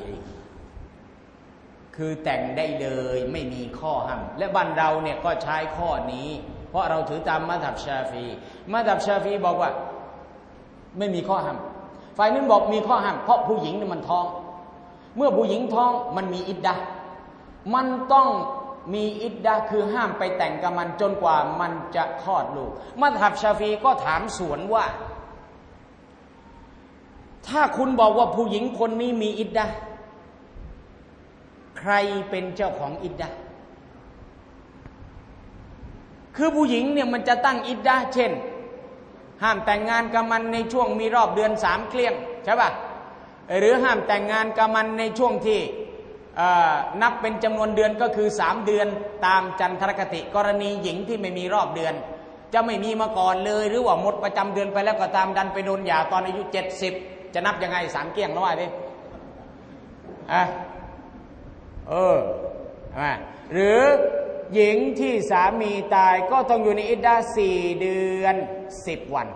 คือแต่งได้เลยไม่มีข้อห้ามและบ้านเราเนี่ยก็ใช้ข้อนี้เพราะเราถือตามมัธยับชาฟีมัธยับชาฟีบอกว่าไม่มีข้อห้ามฝ่ายนึงบอกมีข้อห้ามเพราะผู้หญิงเนี่ยมันท้องเมื่อผู้หญิงท้องมันมีอิดดะห์มันต้องมีอิดดะห์คือห้ามไปแต่งกับมันจนกว่ามันจะคลอดลูกมัธยับชาฟีก็ถามสวนว่าถ้าคุณบอกว่าผู้หญิงคนนี้มีอิดดะห์ใครเป็นเจ้าของอิดดะห์คือผู้หญิงเนี่ยมันจะตั้งอิดดะห์เช่นห้ามแต่งงานกับมันในช่วงมีรอบเดือน3 เกลี้ยงใช่ป่ะหรือห้ามแต่งงานกับมันในช่วงที่นับเป็นจำนวนเดือนก็คือ3 เดือนตามจันทรคติกรณีหญิงที่ไม่มีรอบเดือนจะไม่มีมาก่อนเลยหรือว่าหมดประจำเดือนไปแล้วก็ตามดันไปโดนหย่าตอนอายุ70จะนับยังไง3 เกลี้ยงแล้วว่าดิหรือหญิงที่สามีตายก็ต้องอยู่ในอิดดะห์4 เดือน 10 วัน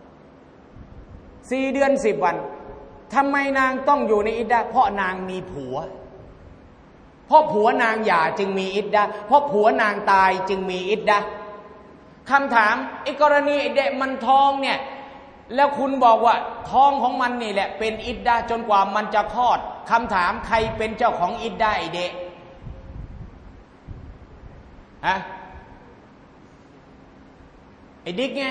4 เดือน 10 วันทำไมนางต้องอยู่ในอิดดะห์เพราะนางมีผัวเพราะผัวนางหย่าจึงมีอิดดะห์เพราะผัวนางตายจึงมีอิดดะห์คำถามไอ้กรณีไอ้เด็กมันท้องเนี่ยแล้วคุณบอกว่าท้องของมันนี่แหละเป็นอิดดะห์จนกว่ามันจะคลอดคำถามใครเป็นเจ้าของอิดดะห์ไอ้เด็กไอ้ดิ๊กไง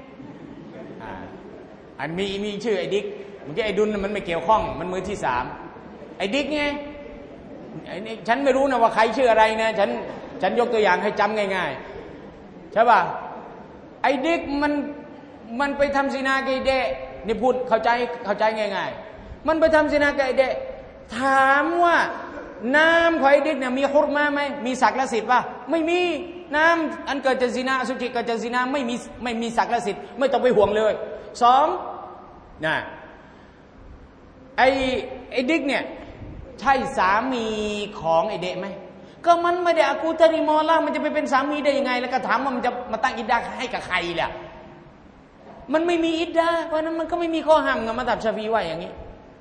อันมีชื่อไอ้ดิ๊กเมื่อกี้ไอ้ดุลมันไม่เกี่ยวข้องมันมือที่3ไอ้ดิ๊กไงไอ้นี่ฉันไม่รู้นะว่าใครชื่ออะไรนะฉันยกตัวอย่างให้จำง่ายๆใช่ป่ะไอ้ดิ๊กมันไปทำซินากับไอ้เดะนี่พูดเข้าใจง่ายๆมันไปทำซินากับไอ้เดะถามว่าน้ำของไอ้ดิ๊กเนี่ยมีฮุรมะไหมมีศักดิ์และสิทธิ์ป่ะไม่มีน้ำอันเกิดจากซินาอสุจิเกิดจากซินาไม่มีศักดิ์และสิทธิ์ไม่ต้องไปห่วงเลย2นะไอ้ดิ๊กเนี่ยใช่สามีของไอ้เดะไหมก็มันไม่ได้อากูตริมอล่ะมันจะไปเป็นสามีได้ยังไงแล้วก็ถามว่ามันจะมาตั้งอิดดะห์ให้กับใครล่ะมันไม่มีอิดดะห์เพราะนั้นมันก็ไม่มีข้อห้ามนะมัธยับชาฟีว่าอย่างนี้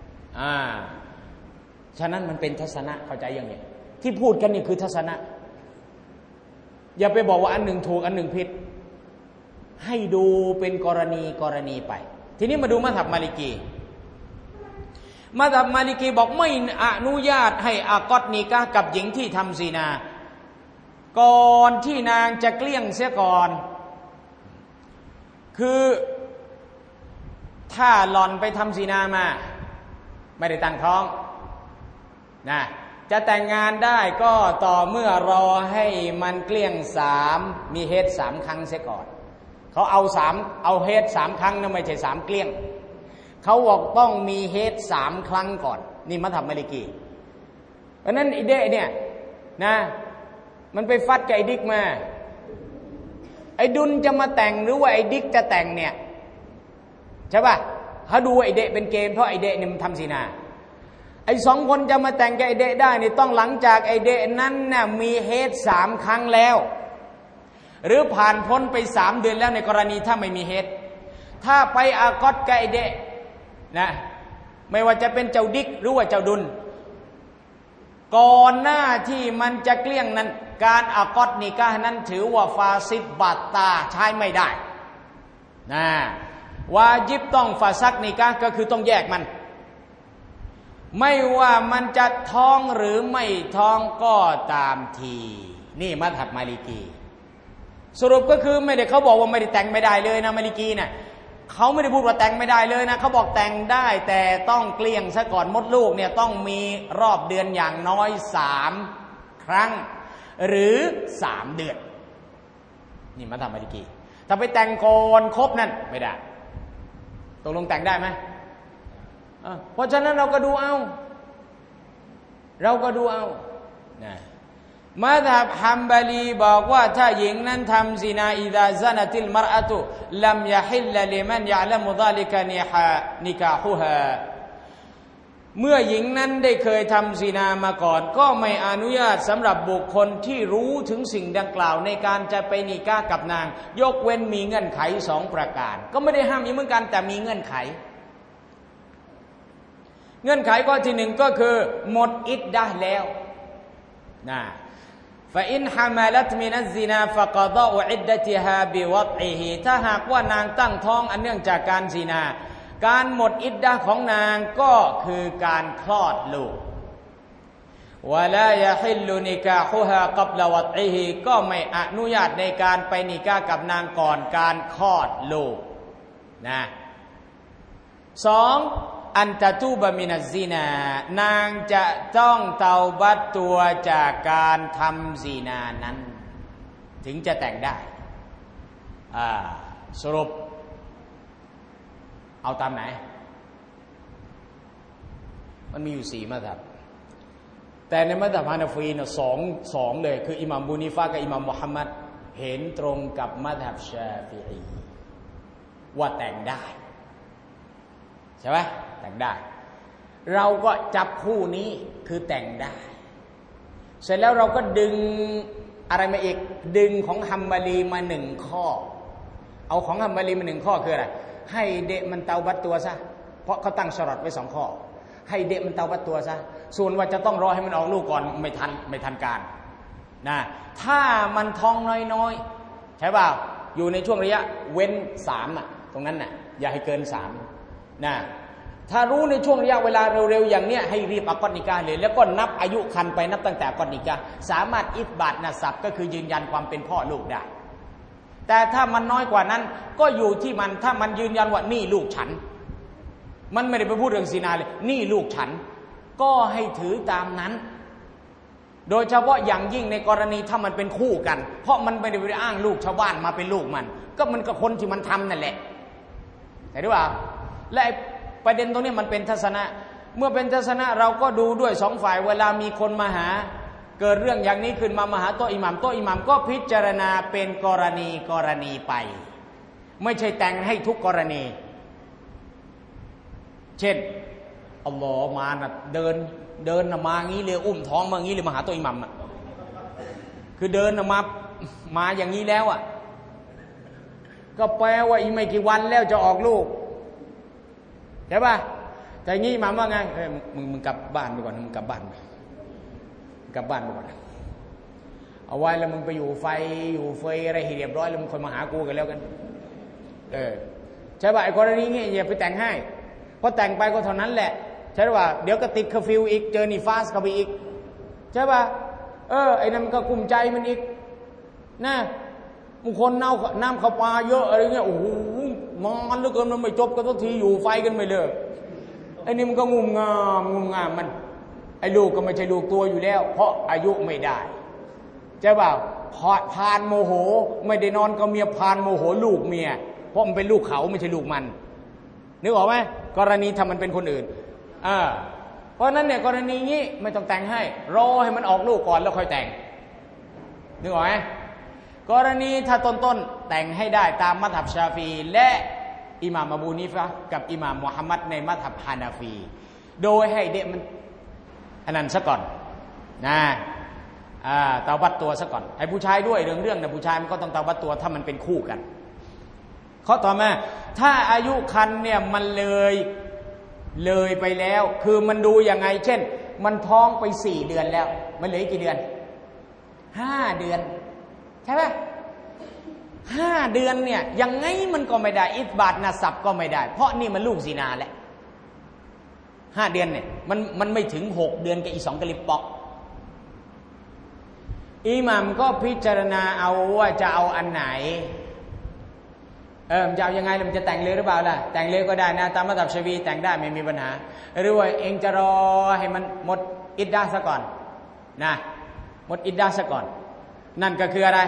ฉะนั้นมันเป็นทัศนะเข้าใจยังไงที่พูดกันนี่คือทัศนะอย่าไปบอกว่าอันหนึ่งถูกอันหนึ่งผิดให้ดูเป็นกรณีไปทีนี้มาดูมัธยับมาลิกีมัธยับมาลิกีบอกไม่อนุญาตให้อากอตนิกะห์กับหญิงที่ทำซินาก่อนที่นางจะเกลี้ยงเสียก่อนคือถ้าหล่อนไปทำซินามาไม่ได้ตั้งท้องนะจะแต่งงานได้ก็ต่อเมื่อรอให้มันเกลี้ยง3มีเฮด3ครั้งเสียก่อนเขาเอาเฮด3ครั้งนะไม่ใช่3เกลี้ยงเขาบอกต้องมีเฮด3ครั้งก่อนนี่มัธยมมาลิกีเพราะนั้นไอเดะเนี่ยนะมันไปฟัดกับไอดิกมาไอดุลจะมาแต่งหรือว่าไอดิกจะแต่งเนี่ยใช่ป่ะเขาดูไอเดะเป็นเกณฑ์เพราะไอเดะเนี่ยมันทำซินาไอ2คนจะมาแต่งกับไอเดะได้นี่ต้องหลังจากไอเดะนั้นน่ะมีเฮด3ครั้งแล้วหรือผ่านพ้นไป3เดือนแล้วในกรณีถ้าไม่มีเฮดถ้าไปอากอดกับไอเดะนะไม่ว่าจะเป็นเจ้าดิกหรือว่าเจ้าดุลก่อนหน้าที่มันจะเกลี้ยงนั้นการอากอดนิกะห์นั้นถือว่าฟาซิดบัตตาใช้ไม่ได้นะวาญิบต้องฟาซักนิกะห์ก็คือต้องแยกมันไม่ว่ามันจะท้องหรือไม่ท้องก็ตามทีนี่มัธยมมาลิกีสรุปก็คือไม่ได้เขาบอกว่าไม่ได้แต่งไม่ได้เลยนะมาลิกีน่ะเขาไม่ได้พูดว่าแต่งไม่ได้เลยนะเขาบอกแต่งได้แต่ต้องเกลี้ยงซะก่อนมดลูกเนี่ยต้องมีรอบเดือนอย่างน้อย3ครั้งหรือ3เดือนนี่มัธยมมาลิกีถ้าไปแต่งก่อนครบนั่นไม่ได้ตกลงแต่งได้ไหมเพราะฉะนั้นเราก็ดูเอานะมัธยมฮัมบาลีบอกว่าถ้าหญิงนั้นทำซินาอิดะซะนะติลมารอะตุลัมยะฮิลลลิมันยะละมุฎาลิกะนิกาฮุฮาเมื่อหญิงนั้นได้เคยทำซินามาก่อนก็ไม่อนุญาตสำหรับบุคคลที่รู้ถึงสิ่งดังกล่าวในการจะไปนิกากับนางยกเว้นมีเงื่อนไข2ประการก็ไม่ได้ห้ามอีกเหมือนกันแต่มีเงื่อนไขข้อที่1ก็คือหมดอิดดะห์แล้วนะฟะอินฮะมาลัตมินัซซินาฟะกอฎออิดดะติฮาบิวัฎอิฮิถ้าหากว่านางตั้งท้องอันเนื่องจากการซินาการหมดอิดดะห์ของนางก็คือการคลอดลูกวะลายะฮิลลุนิกาฮุฮากับละวัฎอิฮิก็ไม่อนุญาตในการไปนิกากับนางก่อนการคลอดลูกนะ2อันตะตูบะมินัซซินานางจะต้องเตาบัตตัวจากการทำซินานั้นถึงจะแต่งได้สรุปเอาตามไหนมันมีอยู่4มัธยมแต่ในมัธยมฮานาฟีเนี่ยสองเลยคืออิหม่ามบูนีฟะกับอิหม่ามมุฮัมมัดเห็นตรงกับมัธยมชาฟิอีว่าแต่งได้ใช่ไหมแต่งได้เราก็จับคู่นี้คือแต่งได้เสร็จแล้วเราก็ดึงอะไรมาอีกดึงของฮัมบาลีมา1ข้อเอาของฮัมบาลีมา1ข้อคืออะไรให้เดะมันเตาบัตตัวซะเพราะเขาตั้งชะรอตไว้2ข้อให้เดะมันเตาบัตตัวซะส่วนว่าจะต้องรอให้มันออกลูกก่อนไม่ทันการนะถ้ามันท้องน้อยๆใช่ป่าวอยู่ในช่วงระยะเว้น3ตรงนั้นน่ะอย่าให้เกิน3นะถ้ารู้ในช่วงระยะเวลาเร็วๆอย่างเนี้ยให้รีบอักกอนิกาเลยแล้วก็นับอายุคันไปนับตั้งแต่อักกอนิกาสามารถอิทบาตนะซับก็คือยืนยันความเป็นพ่อลูกได้แต่ถ้ามันน้อยกว่านั้นก็อยู่ที่มันถ้ามันยืนยันว่านี่ลูกฉันมันไม่ได้ไปพูดเรื่องซินาเลยนี่ลูกฉันก็ให้ถือตามนั้นโดยเฉพาะอย่างยิ่งในกรณีถ้ามันเป็นคู่กันเพราะมันไม่ได้ไปอ้างลูกชาวบ้านมาเป็นลูกมันก็มันกับคนที่มันทำนั่นแหละแต่ด้วยว่าและประเด็นตรงนี้มันเป็นทัศนะเมื่อเป็นทัศนะเราก็ดูด้วย2ฝ่ายเวลามีคนมาหาเกิดเรื่องอย่างนี้ขึ้นมาหาโต๊ะอิหม่ามก็พิจารณาเป็นกรณีไปไม่ใช่แต่งให้ทุกกรณีเช่นอัลลอฮ์มานะเดินมางี้เลยอุ้มท้องมางี้เลยมาหาโต๊ะอิหม่ามคือเดินมาอย่างนี้แล้วก็แปลว่าอีกไม่กี่วันแล้วจะออกลูกใช่ป่ะแต่งี้หมายว่าไงมึงกลับบ้านไปก่อนมึงกลับบ้านไปก่อนเอาไว้แล้วมึงไปอยู่ไฟอยู่เฟยอะไรให้เรียบร้อยแล้วมึงค่อยมาหากูกันแล้วกันใช่ป่ะไอ้กรณีงี้อย่าไปแต่งให้เพราะแต่งไปก็เท่านั้นแหละใช่ป่ะเดี๋ยวก็ติดเคอร์ฟิวอีกเจอนิฟาสเข้าไปอีกใช่ป่ะไอ้นั่นมันก็กุมใจมันอีกนะบางคนน้ำข้าวปลาเยอะอะไรเงี้ยโอ้โหมันเหลือเกินมันไม่จบกันสักทีอยู่ไฟกันไม่เลิกไอ้นี่มันก็งุมงามมันไอ้ลูกก็ไม่ใช่ลูกตัวอยู่แล้วเพราะอายุไม่ได้ใช่เปล่าพานโมโหไม่ได้นอนกับเมียพานโมโหลูกเมียเพราะมันเป็นลูกเขาไม่ใช่ลูกมันนึกออกไหมกรณีทำมันเป็นคนอื่นเพราะนั้นเนี่ยกรณีนี้ไม่ต้องแต่งให้รอให้มันออกลูกก่อนแล้วค่อยแต่งนึกออกไหมกรณีถ้าต้นแต่งให้ได้ตามมัธยับชาฟีและอิหม่ามอบูนีฟะห์กับอิหม่ามมุฮัมมัดในมัธยับฮานาฟีโดยให้เด็กมันอันนั้นซะก่อนนะเตาบัตตัวซะก่อนไอ้ผู้ชายด้วยเรื่องนะผู้ชายมันก็ต้องเตาบัตตัวถ้ามันเป็นคู่กันข้อต่อมาถ้าอายุคันเนี่ยมันเลยไปแล้วคือมันดูยังไงเช่นมันท้องไป4 เดือนแล้วมันเหลือกี่เดือน5 เดือนใช่ไหม5 เดือนเนี่ยยังไงมันก็ไม่ได้อิทบาตนะซับก็ไม่ได้เพราะนี่มันลูกซินาแหละ5 เดือนเนี่ยมันไม่ถึง6 เดือนกับอี2 กะลิบปอกอิหม่ามก็พิจารณาเอาว่าจะเอาอันไหนมันจะเอายังไงมันจะแต่งเลยหรือเปล่าล่ะแต่งเลยก็ได้นะตามมัธยับชาฟีแต่งได้ไม่มีปัญหาหรือว่าเองจะรอให้มันหมดอิดดะห์ซะก่อนนะหมดอิดดะห์ซะก่อนนั่นก็คืออะไร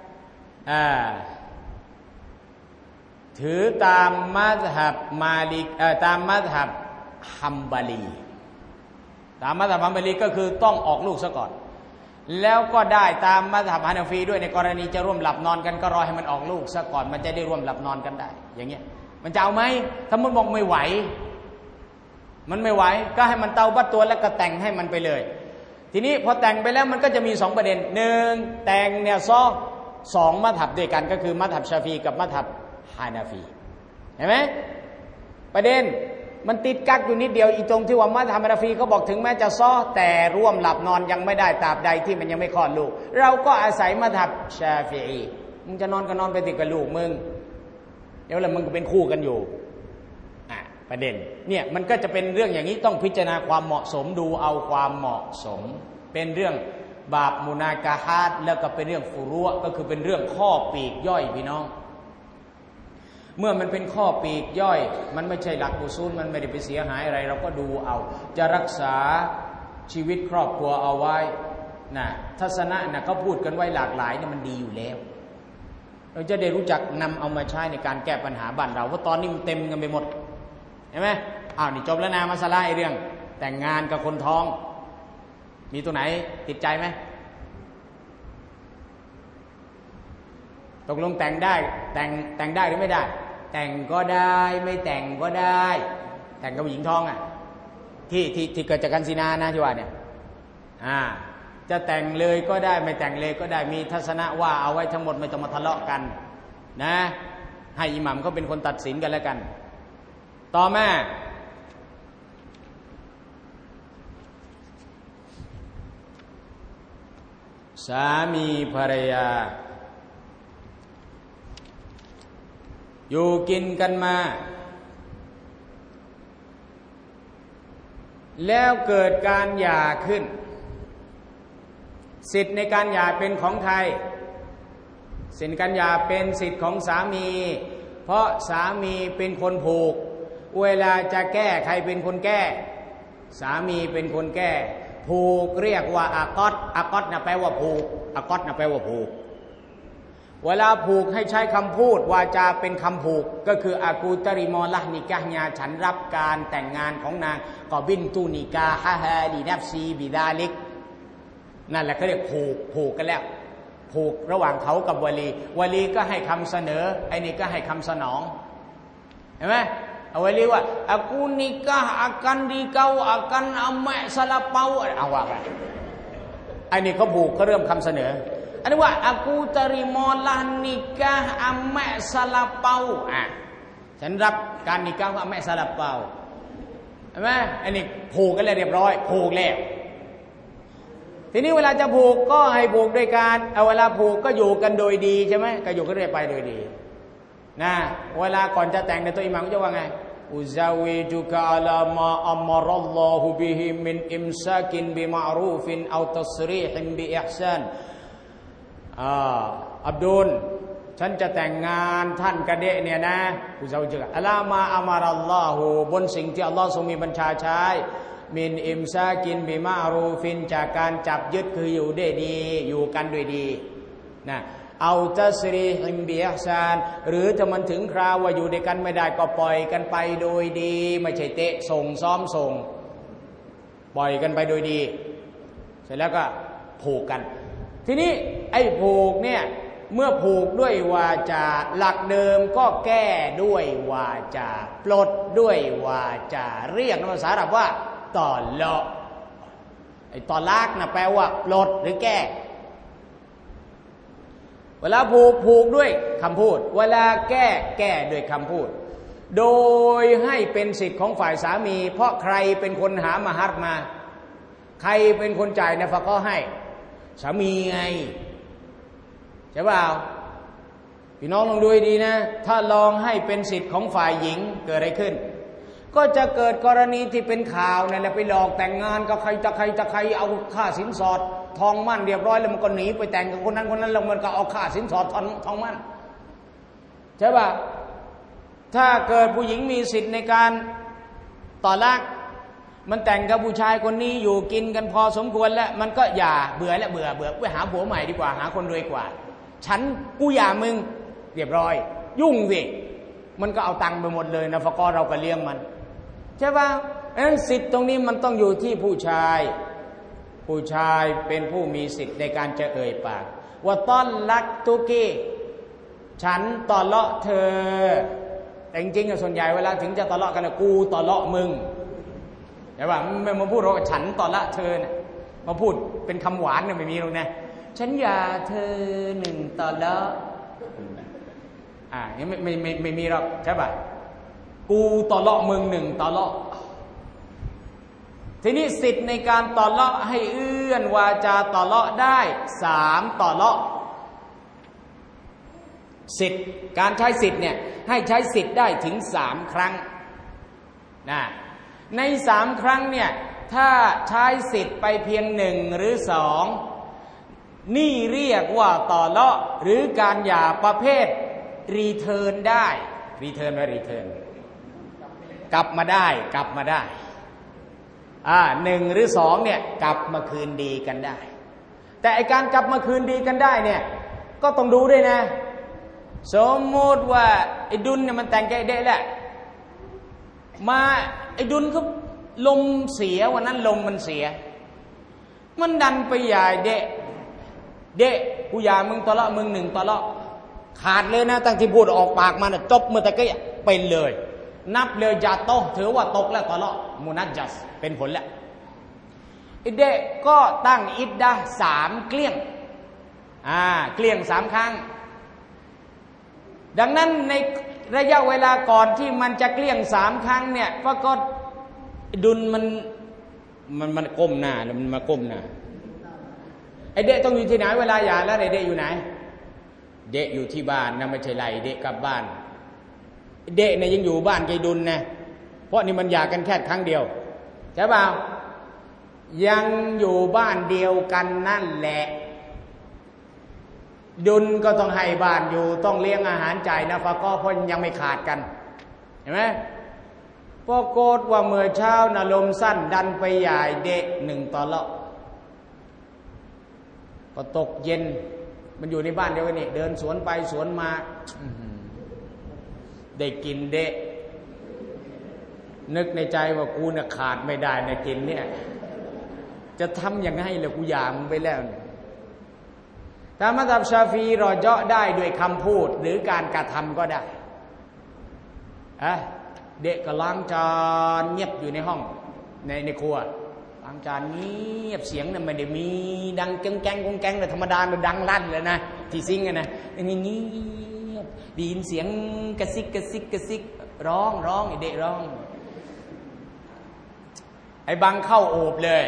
ถือตามมัธยับมาลิกตามมัธยับฮัมบาลีตามมัธยับฮัมบาลีก็คือต้องออกลูกซะก่อนแล้วก็ได้ตามมัธยับฮานาฟีด้วยในกรณีจะร่วมหลับนอนกันก็รอให้มันออกลูกซะก่อนมันจะได้ร่วมหลับนอนกันได้อย่างเงี้ยมันจะเอาไหมถ้ามันบอกไม่ไหวมันไม่ไหวก็ให้มันเตาบัตตัวแล้วก็แต่งให้มันไปเลยทีนี้พอแต่งไปแล้วมันก็จะมี2 ประเด็น1แต่งเนี่ย2 มัธยับด้วยกันก็คือมัธยับชาฟีกับมัธยับฮานาฟีเห็นไหมประเด็นมันติดกักอยู่นิดเดียวอีตรงที่ว่ามัธยับฮานาฟีเขาบอกถึงแม้จะแต่ร่วมหลับนอนยังไม่ได้ตราบใดที่มันยังไม่คลอดลูกเราก็อาศัยมัธยับชาฟีอีมึงจะนอนก็นอนไปติดกับลูกมึงเดี๋ยวแล้วมึงก็เป็นคู่กันอยู่ประเด็นเนี่ยมันก็จะเป็นเรื่องอย่างนี้ต้องพิจารณาความเหมาะสมดูเอาความเหมาะสมเป็นเรื่องบาปมุนากะฮาตแล้วก็เป็นเรื่องฟุรุอ์ก็คือเป็นเรื่องข้อปีกย่อยพี่น้องเมื่อมันเป็นข้อปีกย่อยมันไม่ใช่หลักอุซูลมันไม่ได้ไปเสียหายอะไรเราก็ดูเอาจะรักษาชีวิตครอบครัวเอาไว้นะทัศนะนะเขาพูดกันไว้หลากหลายเนี่ยมันดีอยู่แล้วเราจะได้รู้จักนำเอามาใช้ในการแก้ปัญหาบ้านเราเพราะตอนนี้มันเต็มกันไปหมดเห็นไหมนี่จบแล้วนะมาสลาเรื่องแต่งงานกับคนท้องมีตัวไหนติดใจไหมตกลงแต่งได้แต่งได้หรือไม่ได้แต่งก็ได้ไม่แต่งก็ได้แต่งกับหญิงท้องที่เกิดจากการซินานะที่ว่าเนี่ยจะแต่งเลยก็ได้ไม่แต่งเลยก็ได้มีทัศนะว่าเอาไว้ทั้งหมดไม่ต้องมาทะเลาะกันนะให้อิหมัมเขาเป็นคนตัดสินกันแล้วกันต่อมาสามีภรรยาอยู่กินกันมาแล้วเกิดการหย่าขึ้นสิทธิ์ในการหย่าเป็นของใครสิทธิ์การหย่าเป็นสิทธิ์ของสามีเพราะสามีเป็นคนผูกเวลาจะแก้ใครเป็นคนแก้สามีเป็นคนแก้ผูกเรียกว่าอากอดนะแปลว่าผูกอากอดนะแปลว่าผูกเวลาผูกให้ใช้คำพูดวาจาเป็นคำผูกก็คืออากูตริมอละนิกะฮ์ญาฉันรับการแต่งงานของนางกอบินตูนิกาฮะฮาดีนัฟซีบิดาลิกนั่นแหละเขาเรียกผูกกันแล้วผูกระหว่างเขากับวลีก็ให้คำเสนอไอ้นี่ก็ให้คำสนองเห็นไหมเอาวลีว่าอากูนิกะakan dikau akan ame salapauเอาว่ากันไอ้นี่เขาผูกเขาเริ่มคำเสนออันนี้ว่าอากูตริมอลานิกะอัมแมซาลาเปาฉันรับการนิกะอัมแมซาลาเปาเห็นไหมอันนี้ผูกกันแล้วเรียบร้อยผูกแล้วทีนี้เวลาจะผูกก็ให้ผูกด้วยการเวลาผูกก็อยู่กันโดยดีใช่ไหมก็อยู่กันเรื่อยไปโดยดีนะเวลาก่อนจะแต่งในตัวอิหม่ามก็จะว่าไงอุซาวิจุกะอัลามาอัมมัลลอฮุบิฮิมินอิมซากินบิมะอรูฟินเอาตัสรีฮินบิอิห์ซานอับดุลฉันจะแต่งงานท่านกระเดะเนี่ยนะอุซาวิจุกะอัลามาอัมมัลลอฮุบนสิ่งที่อัลลอฮ์ทรงมีบัญชาใช้มินอิมซากินบิมารูฟินจากการจับยึดคืออยู่ได้ดีอยู่กันด้วยดีนะเอาตัสรีฮิมบิอิห์ซานหรือถ้ามันถึงคราวว่าอยู่ด้วยกันไม่ได้ก็ปล่อยกันไปโดยดีไม่ใช่เตะส่งซ้อมส่งปล่อยกันไปโดยดีเสร็จแล้วก็ผูกกันทีนี้ไอ้ผูกเนี่ยเมื่อผูกด้วยวาจาหลักเดิมก็แก้ด้วยวาจาปลดด้วยวาจาเรียกภาษาอาหรับว่าตอเลาะไอ้ตอลากนะแปลว่าปลดหรือแก้เวลาผูกด้วยคำพูดเวลาแก้ด้วยคำพูดโดยให้เป็นสิทธิ์ของฝ่ายสามีเพราะใครเป็นคนหามหัรมาใครเป็นคนจ่ายนะฟะก็ให้สามีไงใช่เปล่าพี่น้องลองดูดีนะถ้าลองให้เป็นสิทธิ์ของฝ่ายหญิงเกิดอะไรขึ้นก็จะเกิดกรณีที่เป็นข่าวนั่นแหละไปหลอกแต่งงานกับใครตะใครเอาค่าสินสอดทองมั่นเรียบร้อยแล้วมันก็หนีไปแต่งกับคนนั้นแล้วมันก็เอาค่าสินสอดทองมั่นใช่ป่ะถ้าเกิดผู้หญิงมีสิทธิ์ในการต่อรากมันแต่งกับผู้ชายคนนี้อยู่กินกันพอสมควรแล้วมันก็อย่าเบื่อไปหาผัวใหม่ดีกว่าหาคนรวยกว่าฉันกูอย่ามึงเรียบร้อยยุ่งสิมันก็เอาตังค์ไปหมดเลยนะฟะกอเราก็เลี้ยงมันใช่ป่ะงั้นสิทธิ์ตรงนี้มันต้องอยู่ที่ผู้ชายเป็นผู้มีสิทธิ์ในการจะเอ่ยปากว่าต้อนลักตุกีฉันต่อเลาะเธอแต่จริงๆส่วนใหญ่เวลาถึงจะต่อเลาะกันนะกูต่อเลาะมึงใช่ป่ะไม่มาพูดว่าฉันต่อละเธอนะมาพูดเป็นคำหวานเนี่ยไม่มีหรอกนะฉันอย่าเธอหนึ่งต่อละนี่ไม่มีหรอกใช่ป่ะกูต่อเลาะมึงหนึ่งต่อเลาะทีนี้สิทธิ์ในการต่อเลาะให้เอื้อนวาจาต่อเลาะได้3ต่อเลาะสิทธิ์การใช้สิทธิ์เนี่ยให้ใช้สิทธิ์ได้ถึง3ครั้งนะใน3ครั้งเนี่ยถ้าใช้สิทธิ์ไปเพียง1หรือ2นี่เรียกว่าต่อเลาะหรือการหย่าประเภทรีเทิร์นได้รีเทิร์นกลับมาได้1หรือ2เนี่ยกลับมาคืนดีกันได้แต่ไอการกลับมาคืนดีกันได้เนี่ยก็ต้องดูด้วยนะสมมติว่าไอ้ดุลเนี่ยมันแต่งแกเดะแหละมาไอ้ดุลก็ลมเสียวันนั้นลมมันเสียมันดันไปหย่าเดะกูหย่ามึงตะเลาะมึง1ตะเลาะขาดเลยนะตั้งที่พูดออกปากมาน่ะจบเมื่อตะกี้เป็นเลยนับเลยจะโตถือว่าตกแล้วตะเลาะมุนัจญัสเป็นผลแล้วอิเดะก็ตั้งอิดดะ3เกลี้ยงเกลี้ยง3ครั้งดังนั้นในระยะเวลาก่อนที่มันจะเกลี้ยง3ครั้งเนี่ยปรากฏดุลมันก้มหน้าแล้วมันมาก้มหน้าไอเดะต้องอยู่ที่ไหนเวลาหย่าแล้วไอเดะอยู่ไหนเดะอยู่ที่บ้านนะไม่ใช่ไล่เดะกลับบ้านเดะเนี่ยยังอยู่บ้านไกดุลนะเพราะนี่มันหย่ากันแค่ครั้งเดียวใช่เปล่ายังอยู่บ้านเดียวกันนั่นแหละดุลก็ต้องให้บ้านอยู่ต้องเลี้ยงอาหารจ่ายนะฟะก็เพราะยังไม่ขาดกันเห็นไหมปรากฏว่าเมื่อเช้าน่ะลมสั้นดันไปหย่าเดะ1ตะเลาะพอตกเย็นมันอยู่ในบ้านเดียวกันนี่เดินสวนไปสวนมาได้กินเดะนึกในใจว่ากูน่ะขาดไม่ได้นะกินเนี่ยจะทำยังไงล่ะกูหย่ามึงไปแล้วเนี่ยถ้ามัซฮับชาฟีรอเจาะได้ด้วยคำพูดหรือการกระทำก็ได้เด็กก็ล้างจานเงียบอยู่ในห้องในครัวล้างจานเงียบเสียงน่ะไม่ได้มีดังแก๊งแต่ธรรมดามันดังลั่นเลยนะที่ซิงกันนะเงียบได้ยินเสียงกระซิกร้องไอเด็กร้องไอ้บังเข้าโอบเลย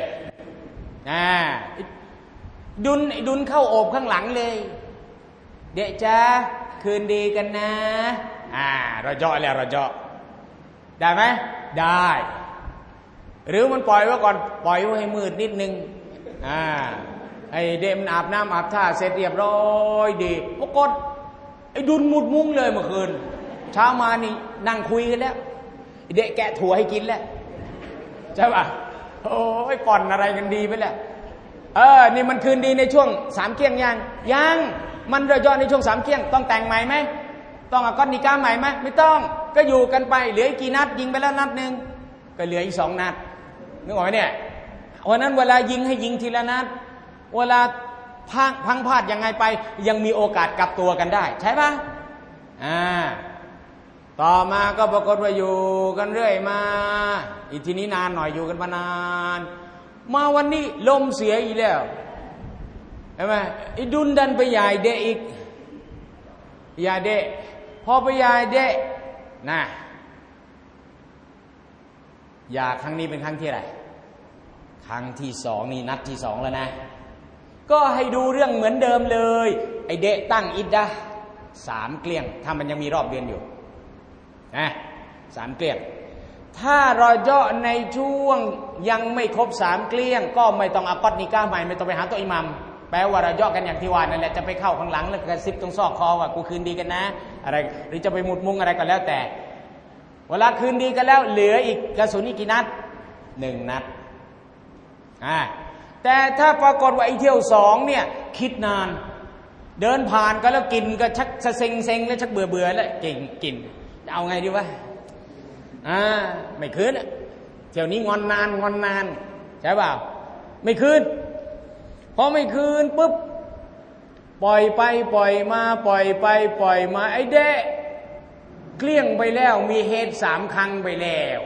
ดุลเข้าโอบข้างหลังเลยเด็กจ้าคืนดีกันนะเราเจาะแล้วเราเจาะได้ไหมได้หรือมันปล่อยไว้ก่อนปล่อยไว้ให้มืดนิดนึงไอ้เด็กมันอาบน้ำอาบท่าเสร็จเรียบร้อยดีปรากฏไอ้ดุลมุดมุ้งเลยเมื่อคืนเช้ามานี่นั่งคุยกันแล้วเด็กแกะถั่วให้กินแล้วใช่ป่ะโอ้ยป่อนอะไรกันดีไปแล้วนี่มันคืนดีในช่วง3เกี้ยงยังมันโดยเฉพาะในช่วง3เกี้ยงต้องแต่งใหม่ไหมต้องอักกอดนิกาใหม่ไหมไม่ต้องก็อยู่กันไปเหลืออีกกี่นัดยิงไปแล้วนัดนึงก็เหลืออีก2นัดนึกออกไหมเนี่ยวันนั้นเวลายิงให้ยิงทีละนัดเวลาพังพลาดยังไงไปยังมีโอกาสกลับตัวกันได้ใช่ปะต่อมาก็ปรากฏว่าอยู่กันเรื่อยมาอีกทีนี้นานหน่อยอยู่กันมานานมาวันนี้ลมเสียอีกแล้วใช่ไหมไอ้ดุนดันไปยายเดะอีกยายเดะพอไปยายเดะนะยาครั้งนี้เป็นครั้งที่อะไรครั้งที่2นี่นัดที่2แล้วนะก็ให้ดูเรื่องเหมือนเดิมเลยไอ้เดะตั้งอิดดะ3เกลี้ยงถ้ามันยังมีรอบเดือนอยู่นะ3เกลี้ยงถ้ารอเจาะในช่วงยังไม่ครบ3เกลี้ยงก็ไม่ต้องอักกอดนิกาใหม่ไม่ต้องไปหาตัวอิหมัมแปลว่ารอเจาะกันอย่างที่ว่านั่นแหละจะไปเข้าข้างหลังแล้วกระซิบตรงซอกคอว่ากูคืนดีกันนะอะไรหรือจะไปมุดมุงอะไรก็แล้วแต่เวลาคืนดีกันแล้วเหลืออีกกระสุนอีกกี่นัด1นัดแต่ถ้าปรากฏว่าไอ้เที่ยว2เนี่ยคิดนานเดินผ่านก็แล้วกินก็ชักเซ็งแล้วชักเบื่อแล้วกินจะเอาไงดีวะไม่คืนเที่ยวนี้งอนนานใช่เปล่าไม่คืนพอไม่คืนปุ๊บปล่อยไปปล่อยมาปล่อยไปปล่อยมาไอ้เดะเกลี้ยงไปแล้วมีเฮด3ครั้งไปแล้ว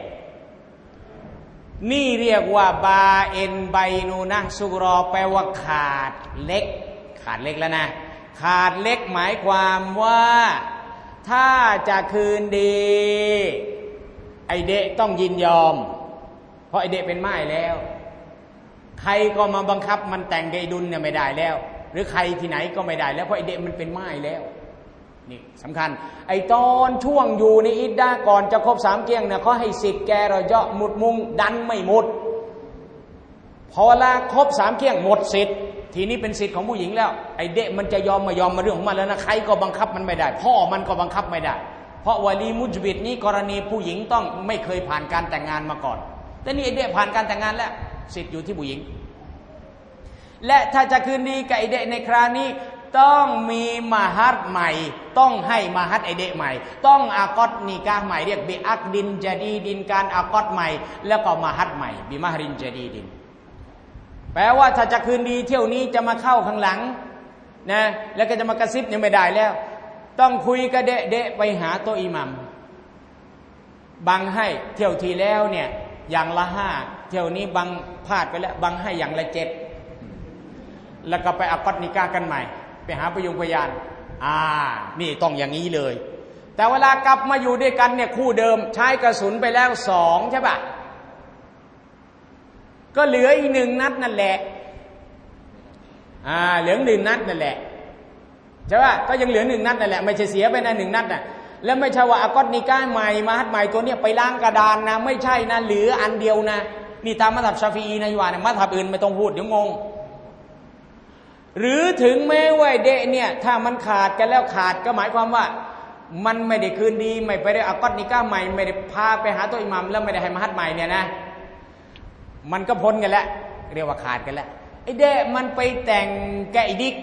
นี่เรียกว่าบาเอ็นไบนูนะซุกรอแปลว่าขาดเล็กแล้วนะขาดเล็กหมายความว่าถ้าจะคืนดีไอเดะต้องยินยอมเพราะไอเดะเป็นม่ายแล้วใครก็มาบังคับมันแต่งกับไอดุลเนี่ยไม่ได้แล้วหรือใครที่ไหนก็ไม่ได้แล้วเพราะไอเดะมันเป็นม่ายแล้วนี่สำคัญไอตอนช่วงอยู่ในอิดดะก่อนจะครบ3เกี้ยงเนี่ยเขาให้สิทธิ์แกรอเจาะมุดมุงดันไม่หมดพอเวลาครบ3เกี้ยงหมดสิทธิ์ทีนี้เป็นสิทธิ์ของผู้หญิงแล้วไอเดะมันจะยอมไม่ยอมมาเรื่องของมันแล้วนะใครก็บังคับมันไม่ได้พ่อมันก็บังคับไม่ได้เพราะวาลีมุจบิดนี้กรณีผู้หญิงต้องไม่เคยผ่านการแต่งงานมาก่อนแต่นี่ไอเดะผ่านการแต่งงานแล้วสิทธิ์อยู่ที่ผู้หญิงและถ้าจะคืนดีกับไอเดะในคราวนี้ต้องมีมหัดใหม่ต้องให้มหัดไอเดะใหม่ต้องอักกอดนิกาใหม่เรียกบิอักดินจดีดินการอักกอดใหม่แล้วก็มหัดใหม่บิมหรินจดีดินแปลว่าถ้าจะคืนดีเที่ยวนี้จะมาเข้าข้างหลังนะแล้วก็จะมากระซิบยังไม่ได้แล้วต้องคุยกับเดะไปหาตัวอิหมัมบังให้เที่ยวที่แล้วเนี่ยอย่างละ5เที่ยวนี้บังพลาดไปแล้วบังให้อย่างละ7แล้วก็ไปอักกอดนิกากันใหม่ไปหาพยานนี่ต้องอย่างนี้เลยแต่เวลากลับมาอยู่ด้วยกันเนี่ยคู่เดิมใช้กระสุนไปแล้ว2ใช่ปะก็เหลืออีก1นัดนั่นแหละเหลือ1นัดนั่นแหละใช่ปะก็ยังเหลือ1นัดนั่นแหละไม่ใช่เสียไปนะ1นัดน่ะแล้วไม่ใช่ว่าอักกอดนิกาใหม่มหัดใหม่ตัวเนี้ยไปล้างกระดานนะไม่ใช่นะเหลืออันเดียวนะนี่ตามมัธยับชาฟีอีนะอยู่ว่านะมัธยับอื่นไม่ต้องพูดเดี๋ยวงงหรือถึงแม้ว่าเดะเนี่ยถ้ามันขาดกันแล้วขาดก็หมายความว่ามันไม่ได้คืนดีไม่ไปได้อักกอดนิกาใหม่ไม่ได้พาไปหาตัวอิหมัมแล้วไม่ได้ให้มหัดใหม่เนี่ยนะมันก็พ้นกันแล้วเรียกว่าขาดกันแล้วไอเดะมันไปแต่งแกไอดิก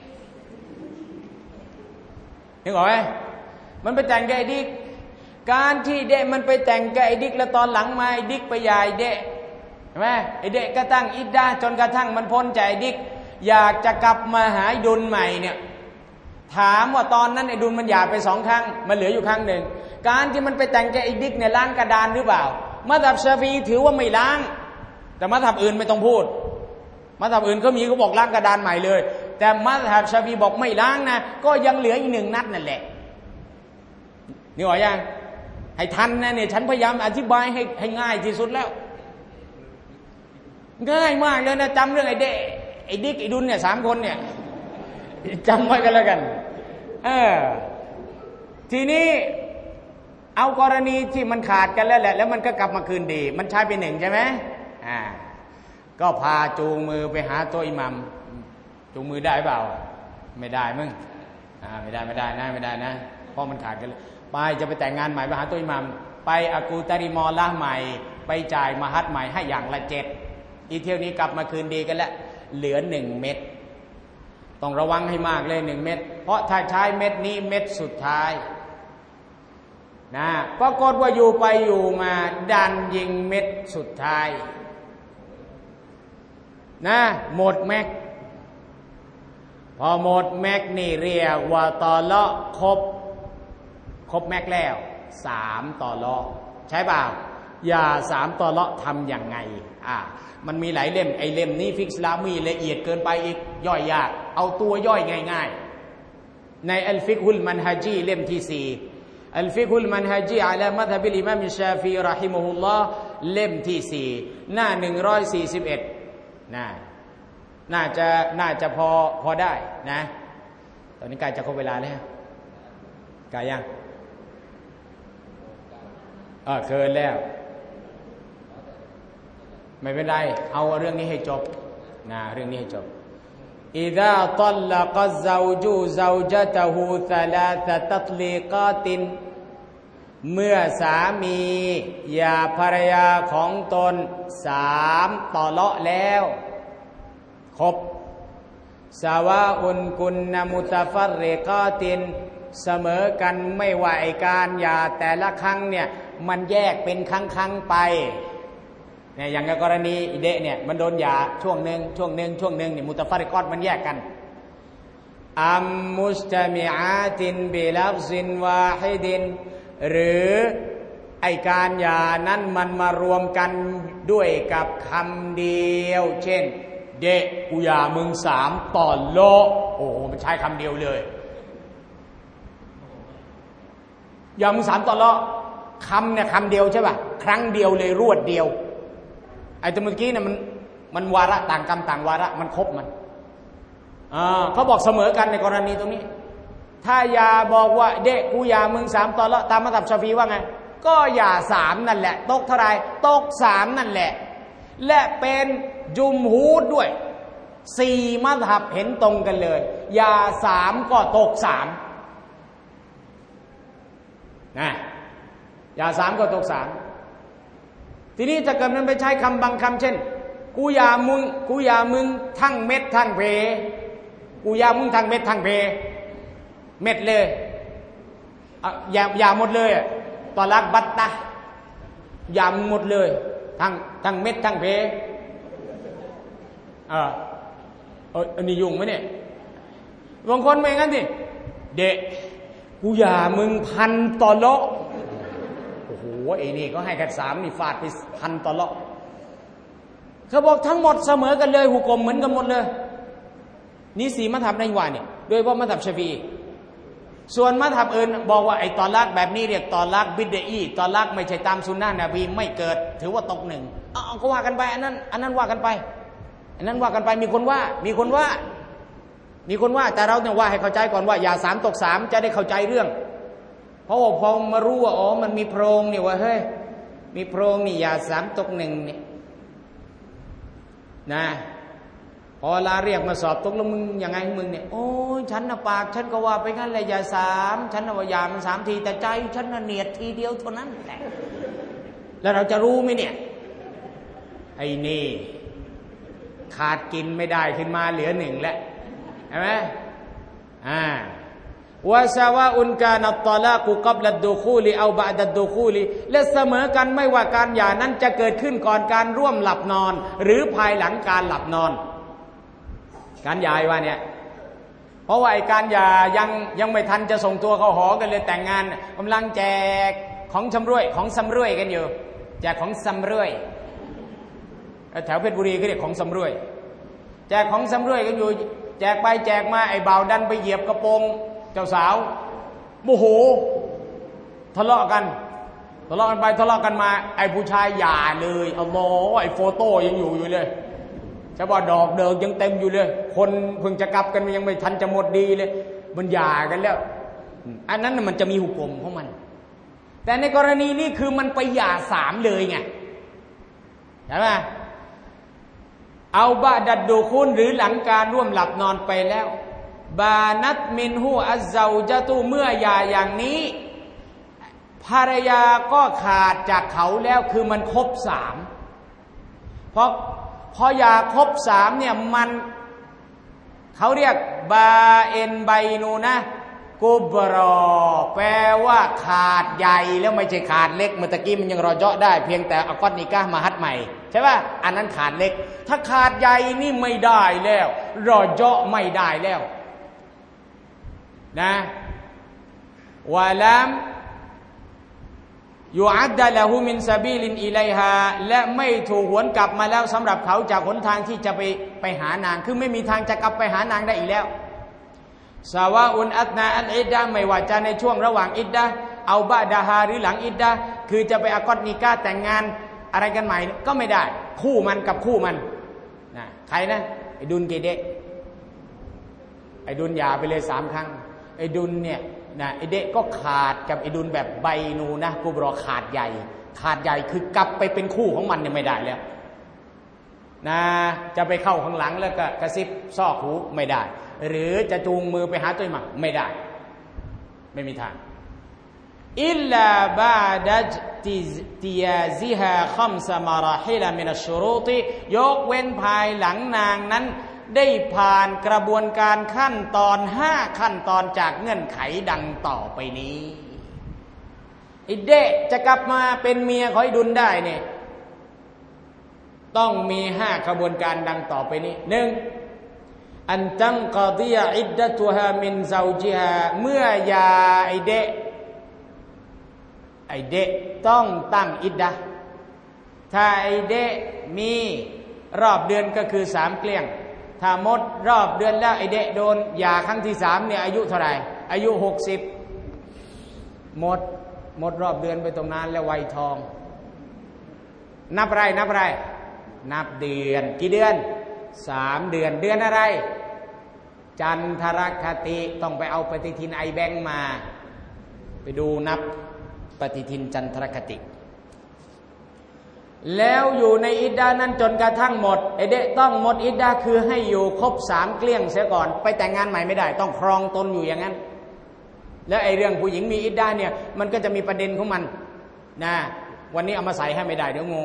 นึกออกไหมมันไปแต่งแกไอดิกการที่เดะมันไปแต่งแกไอดิกแล้วตอนหลังมาไอดิกไปยายเดะใช่ไหมไอเดะก็ตั้งอิดดะจนกระทั่งมันพ้นจากไอดิกอยากจะกลับมาหาไอดุลใหม่เนี่ยถามว่าตอนนั้นไอดุลมันหย่าไป2ครั้งมันเหลืออยู่ครั้งหนึ่งการที่มันไปแต่งแกไอดิกเนี่ยล้างกระดานหรือเปล่ามัธยับชาฟีถือว่าไม่ล้างแต่มัธยับอื่นไม่ต้องพูดมัธยับอื่นเขาบอกล้างกระดานใหม่เลยแต่มัธยับชาฟีบอกไม่ล้างนะก็ยังเหลืออีก1นัดนั่นแหละนี่หรอยังให้ทันนะเนี่ยฉันพยายามอธิบายให้ง่ายที่สุดแล้วง่ายมากเลยนะจำเรื่องไอดิกไอดุลเนี่ย3คนเนี่ยจำไว้กันแล้วกันทีนี้เอากรณีที่มันขาดกันแล้วแหละแล้วมันก็กลับมาคืนดีมันใช้ไป1ใช่ไหมก็พาจูงมือไปหาตัวอิหมัมจูงมือได้เปล่าไม่ได้มึงไม่ได้นะเพราะมันขาดกันไปจะไปแต่งงานใหม่ไปหาตัวอิหมัมไปอากูตาริมอละใหม่ไปจ่ายมหัดใหม่ให้อย่างละ7 อีเที่ยวนี้กลับมาคืนดีกันแล้วเหลือ1 เม็ดต้องระวังให้มากเลย1 เม็ดเพราะถ้าใช้เม็ดนี้เม็ดสุดท้ายนะปรากฏว่าอยู่ไปอยู่มาดันยิงเม็ดสุดท้ายนะหมดแม็กพอหมดแม็กนี่เรียกว่าตอเลาะครบแม็กแล้ว3ตอเลาะใช่เปล่าอย่า3ตอเลาะทำอย่างไงมันมีหลายเล่มไอเล่มนี้ฟิกส์ลามีละเอียดเกินไปอีกย่อยยากเอาตัวย่อยง่ายๆในอัลฟิกฮุลมันฮะจีเล่มที่4อัลฟิกฮุลมันฮะจีอะลามัซฮะบิลอิมามชาฟีเราะฮิมะฮุลลอฮ์เล่มที่4หน้า141น่าจะพอได้นะตอนนี้ใกล้จะครบเวลาแล้วใกล้ยังเกินแล้วไม่เป็นไรเอาเรื่องนี้ให้จบนะเรื่องนี้ให้จบอิซาตัลลักซาวจูซาวจตะฮู3ตัตลีกาตินเมื่อสามีหย่าภรรยาของตน3ตอเลาะแล้วครบสาวาอุนกุนนามุตฟัรริกาตินเสมอกันไม่ว่าไอ้การหย่าแต่ละครั้งเนี่ยมันแยกเป็นครั้งไปเนี่ยอย่างกรณีอิเดะเนี่ยมันโดนหย่าช่วงหนึ่งเนี่ยมุตฟัรริกาตมันแยกกันอัมมุสตะมิอาตินบิลัฟซินวาฮิดินหรือไอการหย่านั้นมันมารวมกันด้วยกับคำเดียวเช่นเดะกูหย่ามึง3ตอเลาะโอ้มันใช้คำเดียวเลยหย่ามึง3ตอเลาะคำเนี่ยคำเดียวใช่ป่ะครั้งเดียวเลยรวดเดียวไอ้ตัวเมื่อกี้เนี่ยมันวาระต่างกรรมต่างวาระมันครบมันเขาบอกเสมอกันในกรณีตรงนี้ถ้าอย่าบอกว่าเดะกูหย่ามึง3ตอเลาะตามมัซฮับชาฟีว่าไงก็หย่า3นั่นแหละตกเท่าไหร่ตก3นั่นแหละและเป็นจุมฮูดด้วย4มัซฮับเห็นตรงกันเลยหย่า3ก็ตก3นะหย่า3ก็ตก3ทีนี้ถ้าเกิดมันไปใช้คำบางคำเช่นกูหย่ามึงทั้งเม็ดทั้งเพกูหย่ามึงทั้งเม็ดทั้งเพเม็ดเลยอย่าหมดเลยตอลักบัตตะอย่าหมดเลยทั้งเม็ดทั้งเพอันนี้ยุ่งไหมเนี่ยบางคนไม่งั้นสิเดะกูหย่ามึง1,000ตอเลาะโอ้โหไอ้นี่ก็ให้กัน3นี่ฟาดไป1,000ตอเลาะเขาบอกทั้งหมดเสมอกันเลยหุกมเหมือนกันหมดเลยนี่4มัซฮับในวาเนี่ยโดยเฉพาะมัซฮับชาฟีอีส่วนมัซฮับอื่นบอกว่าไอ้ตอลักแบบนี้เรียกตอลักบิดอีตอลักไม่ใช่ตามสุนนะนบีไม่เกิดถือว่าตก1ก็ว่ากันไปอันนั้นว่ากันไปอันนั้นว่ากันไปมีคนว่าแต่เราเนี่ยว่าให้เข้าใจก่อนว่าอย่า3ตก3จะได้เข้าใจเรื่องเพราะว่าพอมารู้ว่ามันมีโพรงนี่ว่าเฮ้ยมีโพรงนี่อย่า3ตก1นี่นะพอลาเรียกมาสอบตกลงมึงยังไงมึงเนี่ยโอ้ยฉันน่ะปากฉันก็ว่าไปงั้นเลยอย่า3ฉันน่ะว่าอย่ามัน3ทีแต่ใจฉันน่ะเนียดทีเดียวเท่านั้นแหละแล้วเราจะรู้ไหมเนี่ยไอ้นี่ขาดกินไม่ได้ขึ้นมาเหลือ1แล้วใช่ไหมวะซาวะอุนกานัตตอลากุกับลัดดุคูลิเอาบะดัดดุคูลิและเสมอกันไม่ว่าการหย่านั้นจะเกิดขึ้นก่อนการร่วมหลับนอนหรือภายหลังการหลับนอนการหย่าว่าเนี่ยเพราะว่าไอ้การหย่ายังไม่ทันจะส่งตัวเข้าหอกันเลยแต่งงานกำลังแจกของชำร่วยของสำรวยกันอยู่แจกของสำรวยแถวเพชรบุรีก็เรียกของสำรวยแจกของสำรวยกันอยู่แจกไปแจกมาไอ้บ่าวดันไปเหยียบกระโปรงเจ้าสาวโมโหทะเลาะกันไปทะเลาะกันมาไอ้ผู้ชายหย่าเลยอัลลอฮ์ไอ้โฟโต้ยังอยู่เลยใช่ป่ะดอกเดิกยังเต็มอยู่เลยคนเพิ่งจะกลับกันยังไม่ทันจะหมดดีเลยมันหย่ากันแล้วอันนั้นมันจะมีหุกมของมันแต่ในกรณีนี้คือมันไปหย่า3เลยไงใช่ไหมเอาบะดัดดูคุณหรือหลังการร่วมหลับนอนไปแล้วบานัตมินฮูอัซเซาจะตูเมื่อหย่าอย่างนี้ภรรยาก็ขาดจากเขาแล้วคือมันครบ3เพราะพออยากครบ3เนี่ยมันเขาเรียกบาเอ็นไบนูนะกุบรอแปลว่าขาดใหญ่แล้วไม่ใช่ขาดเล็กเมื่อตะกี้มันยังรอเจาะได้เพียงแต่อักอดนิกะห์มาฮัดใหม่ใช่ป่ะอันนั้นขาดเล็กถ้าขาดใหญ่นี่ไม่ได้แล้วรอเจาะไม่ได้แล้วนะวะลัมยูอัดดะละฮูมินซะบีลินอิลัยฮาและไม่ถูกหวนกลับมาแล้วสำหรับเขาจากหนทางที่จะไปหานางคือไม่มีทางจะกลับไปหานางได้อีกแล้วซาวาอุนอัตนาอันอิดดะไม่ว่าจะในช่วงระหว่างอิดดะเอาบะดาฮาหรือหลังอิดดะคือจะไปอักอดนิกะห์แต่งงานอะไรกันใหม่ก็ไม่ได้คู่มันกับคู่มันนะใครนะไอ้ดุลเกเดะไอ้ดุลหย่าไปเลย3 ครั้งไอ้ดุลเนี่ยนะไอ้เดะก็ขาดกับไอ้ดุลแบบใบนูนะกุบรอขาดใหญ่คือกลับไปเป็นคู่ของมันเนี่ยไม่ได้แล้วนะจะไปเข้าข้างหลังแล้วก็กระซิบซอกหูไม่ได้หรือจะจูงมือไปหาตัวหมาไม่ได้ไม่มีทางอิลลาบาดัจติยาซิฮาคัมซะมาราฮิลมินัชชุรูติยกเว้นภายหลังนางนั้นได้ผ่านกระบวนการขั้นตอน5 ขั้นตอนจากเงื่อนไขดังต่อไปนี้อิเดะจะกลับมาเป็นเมียของอิดุลได้เนี่ยต้องมี5 กระบวนการดังต่อไปนี้1อันตังกอฎิยะอิดดะตุฮามินซาวจิฮาเมื่อยาไอเดะต้องตั้งอิดดะห์ถ้าไอเดะมีรอบเดือนก็คือ3 เกลี้ยงถ้าหมดรอบเดือนแล้วไอเดะโดนหย่าครั้งที่3เนี่ยอายุเท่าไหร่อายุ60หมดรอบเดือนไปตรงนั้นแล้ววัยทองนับไรนับเดือนกี่เดือน3 เดือนเดือนอะไรจันทรคติต้องไปเอาปฏิทินไอแบงค์มาไปดูนับปฏิทินจันทรคติแล้วอยู่ในอิดดะห์นั้นจนกระทั่งหมดไอเดะต้องหมดอิดดะห์คือให้อยู่ครบ3 เกลี้ยงเสียก่อนไปแต่งงานใหม่ไม่ได้ต้องครองตนอยู่อย่างนั้นแล้วไอเรื่องผู้หญิงมีอิดดะห์เนี่ยมันก็จะมีประเด็นของมันนะวันนี้เอามาใส่ให้ไม่ได้เดี๋ยวงง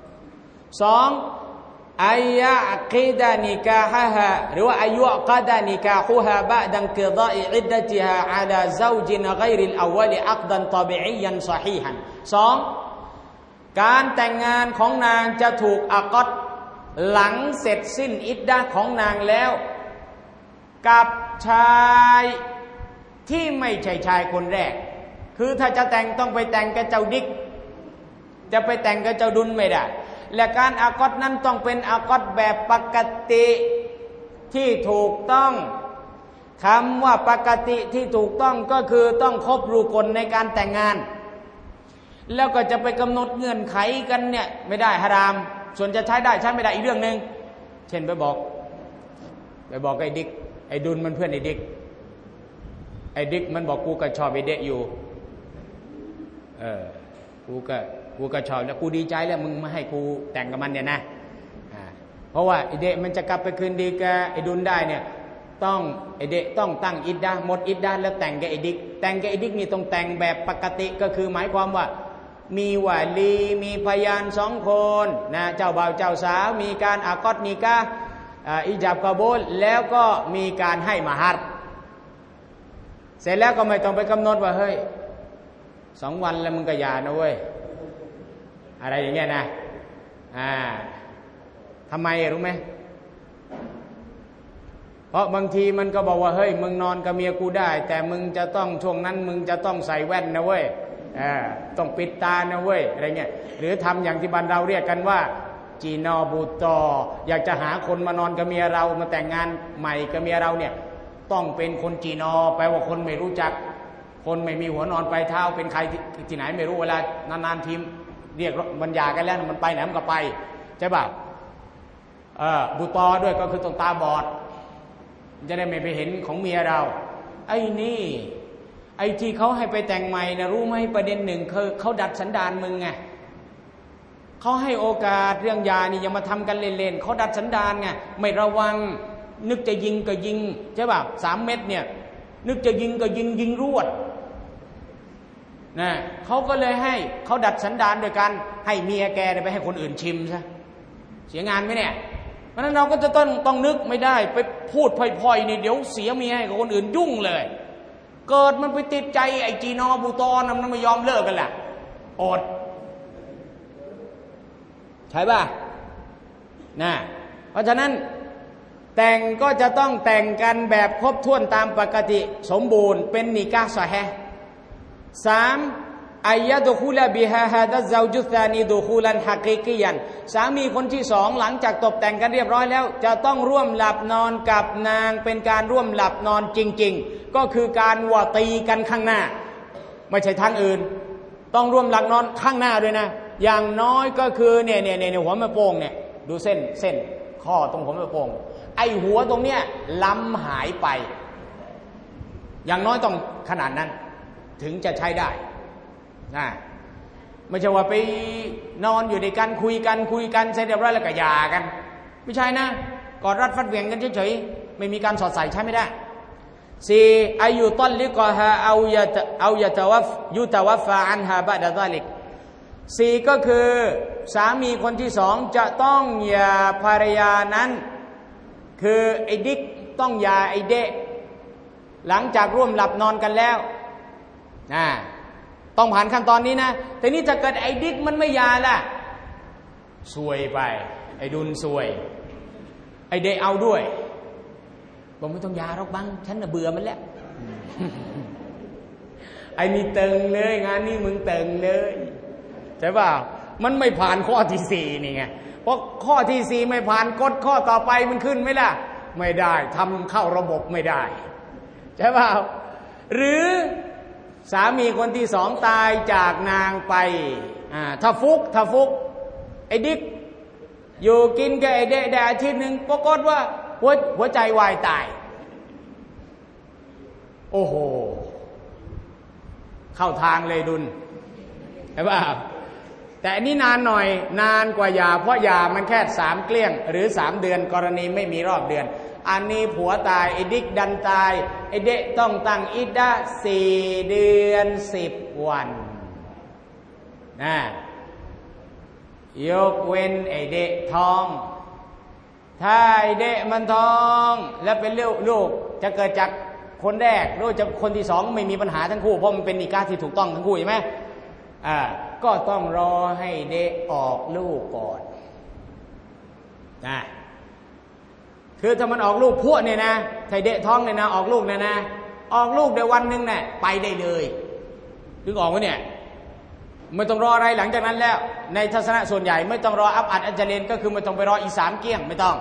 2อายะกิดานิกาฮะฮะหรือว่าอายุกะดานิกาฮุฮะบะดันกิฎาอิดดะติฮาอะลาซาวจินฆอยริลอวัลอักดันฏอบิอียันศอฮีฮัน2การแต่งงานของนางจะถูกอักอดหลังเสร็จสิ้นอิดดะห์ของนางแล้วกับชายที่ไม่ใช่ชายคนแรกคือถ้าจะแต่งต้องไปแต่งกับเจ้าดิกจะไปแต่งกับเจ้าดุลไม่ได้และการอักอดนั้นต้องเป็นอักอดแบบปกติที่ถูกต้องคำว่าปกติที่ถูกต้องก็คือต้องครบรุกลในการแต่งงานแล้วก็จะไปกำหนดเงื่อนไขกันเนี่ยไม่ได้ฮารามส่วนจะใช้ได้ใช้ไม่ได้อีกเรื่องนึงเช่นไปบอกไอ้ดิกไอ้ดุลมันเพื่อนไอ้ดิกมันบอกกูก็ชอบไอ้เดะอยู่กูก็ชอบแล้วกูดีใจแล้วมึงมาให้กูแต่งกับมันเนี่ยนะเพราะว่าไอ้เดะมันจะกลับไปคืนดีกับไอ้ดุลได้เนี่ยต้องไอ้เดะต้องตั้งอิดดะห์หมดอิดดะห์แล้วแต่งกับไอ้ดิกนี่ต้องแต่งแบบปกติก็คือหมายความว่ามีวาลีมีพยาน2 คนนะเจ้าบ่าวเจ้าสาวมีการอักอดนิกะห์อิญาบกอบูลแล้วก็มีการให้มะฮัรเสร็จแล้วก็ไม่ต้องไปกำหนดว่าเฮ้ย2 วันแล้วมึงก็หย่านะเว้ยอะไรอย่างเงี้ยนะทำไมรู้ไหมเพราะบางทีมันก็บอกว่าเฮ้ยมึงนอนกับเมียกูได้แต่มึงจะต้องช่วงนั้นมึงจะต้องใส่แว่นนะเว้ยต้องปิดตานะเว้ยอะไรเงี้ยหรือทำอย่างที่บ้านเราเรียกกันว่าจีนอบูตออยากจะหาคนมานอนกับเมียเรามาแต่งงานใหม่กับเมียเราเนี่ยต้องเป็นคนจีนอแปลว่าคนไม่รู้จักคนไม่มีหัวนอนปลายเท้าเป็นใครที่ไหนไม่รู้เวลานานๆทีมเรียกบรรยากันแล้วมันไปไหนมันก็ไปใช่ป่ะบูตอด้วยก็คือตรงตาบอดจะได้ไม่ไปเห็นของเมียเราไอ้นี่ไอ้ที่เขาให้ไปแต่งใหม่นะรู้ไหมประเด็นหนึ่งคือเขาดัดสันดานมึงไงเขาให้โอกาสเรื่องยานี่อย่ามาทำกันเล่นๆเขาดัดสันดานไงไม่ระวังนึกจะยิงก็ยิงใช่ป่ะ3 เม็ดเนี่ยนึกจะยิงก็ยิงรวดนะเขาก็เลยให้เขาดัดสันดานโดยการให้เมียแกไปให้คนอื่นชิมซะเสียงานไหมเนี่ยเพราะนั้นเราก็จะต้องนึกไม่ได้ไปพูดพล่อยๆนี่เดี๋ยวเสียเมียให้กับคนอื่นยุ่งเลยเกิดมันไปติดใจไอ้จีนอบูตอนมันไม่ยอมเลิกกันแหละอดใช่ป่ะนะเพราะฉะนั้นแต่งก็จะต้องแต่งกันแบบครบถ้วนตามปกติสมบูรณ์เป็นนิกาฮ์ซอฮีฮ์3อัยยะดุคูลบิฮาฮาดะซาวจุซานีดุคูลันฮะกีกียันสามีคนที่สองหลังจากตกแต่งกันเรียบร้อยแล้วจะต้องร่วมหลับนอนกับนางเป็นการร่วมหลับนอนจริงๆก็คือการวะตีกันข้างหน้าไม่ใช่ทางอื่นต้องร่วมหลับนอนข้างหน้าด้วยนะอย่างน้อยก็คือเนี่ยหัวแม่โป่งเนี่ยดูเส้นข้อตรงหัวแม่โป่งไอหัวตรงเนี้ยล้ำหายไปอย่างน้อยต้องขนาดนั้นถึงจะใช้ได้นะไม่ใช่ว่าไปนอนอยู่ด้วยกันคุยกันเสร็จเรียบร้อยแล้วก็หย่ากันไม่ใช่นะกอดรัดฟัดเหวี่ยงกันเฉยๆไม่มีการสอดใส่ใช้ไม่ได้4อายุต้นลิกอฮาเอายะตะวัฟฟาอันฮาบะดะซาลิก4ก็คือสามีคนที่สองจะต้องหย่าภรรยานั้นคือไอ้ดิ๊กต้องหย่าไอ้เดะหลังจากร่วมหลับนอนกันแล้วต้องผ่านขั้นตอนนี้นะแต่นี่ถ้าเกิดไอ้ดิ๊กมันไม่หย่าล่ะซวยไปไอ้ดุลซวยไอ้เดะเอาด้วยบอกไม่ต้องหย่าหรอกบังฉันน่ะเบื่อมันแล้ว ไอ้นี่เติงเลยงานนี้มึงเติงเลยใช่ป่ะมันไม่ผ่านข้อที่4นี่ไงเพราะข้อที่4ไม่ผ่านกฎข้อต่อไปมันขึ้นไหมล่ะไม่ได้ทำเข้าระบบไม่ได้ใช่ป่ะหรือสามีคนที่สองตายจากนางไปถ้าฟุกไอ้ดิ๊กอยู่กินกับไอ้เดะได้อาทิตย์หนึ่งปรากฏว่าหัวใจวายตายโอ้โหเข้าทางเลยดุลใช่ป่ะแต่อันนี้นานหน่อยนานกว่าหย่าเพราะหย่ามันแค่3 เกลี้ยงหรือ3 เดือนกรณีไม่มีรอบเดือนอันนี้ผัวตายไอ้ดิ๊กดันตายไอ้เดะต้องตั้งอิดดะห์4 เดือน 10 วันนะยกเว้นไอ้เดะท้องถ้าไอ้เดะมันท้องแล้วเป็นลูกจะเกิดจากคนแรกหรือจะคนที่สองไม่มีปัญหาทั้งคู่เพราะมันเป็นนิกาฮ์ที่ถูกต้องทั้งคู่ใช่ไหมก็ต้องรอให้เดะออกลูกก่อนนะคือถ้ามันออกลูกพวกเนี่ยนะไทเดะท้องเนี่ยนะออกลูกเนี่ยนะออกลูกเดี๋ยววันหนึ่งเนี่ยไปได้เลยถึงออกวะเนี่ยไม่ต้องรออะไรหลังจากนั้นแล้วในทัศนะส่วนใหญ่ไม่ต้องรออับอัดอัจเลนก็คือไม่ต้องไปรออี3 เกี้ยงไม่ต้อง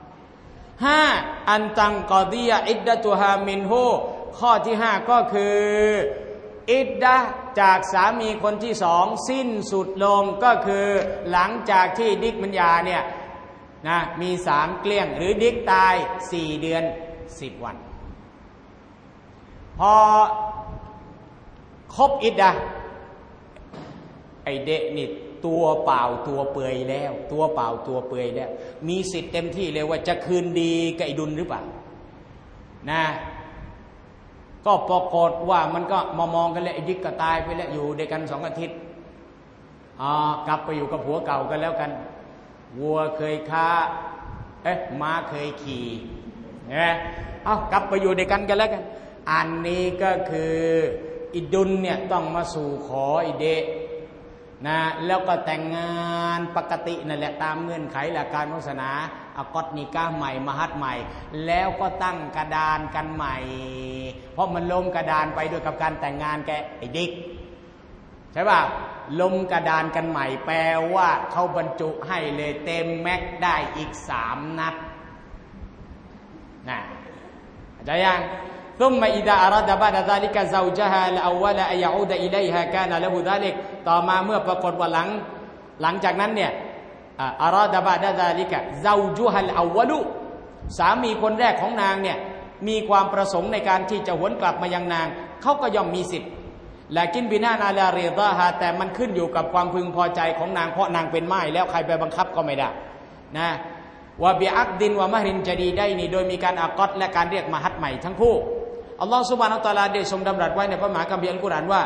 5อันตังกอดียะอิดดะตุฮามินฮูข้อที่5ก็คืออิดดะห์จากสามีคนที่2สิ้นสุดลงก็คือหลังจากที่ดิ๊กมันหย่าเนี่ยนะมี3 เกลี้ยงหรือดิ๊กตาย4 เดือน 10 วันพอครบอิดดะห์ไอเดะนี่ตัวเปล่าตัวเปื่อยแล้วตัวเปล่าตัวเปื่อยแล้วมีสิทธิ์เต็มที่เลยว่าจะคืนดีกับไอ้ดุลหรือเปล่านะก็ปรากฏว่ามันก็มองกันแล้วไอ้ดิ๊กก็ตายไปแล้วอยู่ด้วยกัน2 อาทิตย์กลับไปอยู่กับผัวเก่ากันแล้วกันวัวเคยค้าม้าเคยขี่นะกลับไปอยู่ด้วยกันแล้วกันอันนี้ก็คืออิดุลเนี่ยต้องมาสู่ขอไอเดะนะแล้วก็แต่งงานปกตินั่นแหละตามเงื่อนไขหลักการศาสนากอดนิกาฮ์ใหม่มหัดใหม่แล้วก็ตั้งกระดานกันใหม่เพราะมันล้มกระดานไปด้วยกับการแต่งงานแกไอ้ดิ๊กใช่ป่ะล้มกระดานกันใหม่แปลว่าเขาบรรจุให้เลยเต็มแม็กได้อีก3 นัดนะเข้าใจยังثم إذا أراد بعد ذلك زوجها الأول أن يعود إليها كان له ذلك ต่อมาเมื่อปรากฏว่าหลังจากนั้นเนี่ยأراد بعد ذلك زوجها الأول สามีคนแรกของนางเนี่ยมีความประสงค์ในการที่จะหวนกลับมายังนางเขาก็ย่อมมีสิทธิ์และกินบินานาลาเรดาฮาแต่มันขึ้นอยู่กับความพึงพอใจของนางเพราะนางเป็นม่ายแล้วใครไปบังคับก็ไม่ได้นะวะบิอักดินวะมะฮรินจะดีได้นี่โดยมีการอักอดและการเรียกมหัดใหม่ทั้งคู่อัลลอฮฺซุบฮานะฮูวะตะอาลาได้ทรงดำรัสไว้ในพระมหาคัมภีร์อัลกุรอานว่า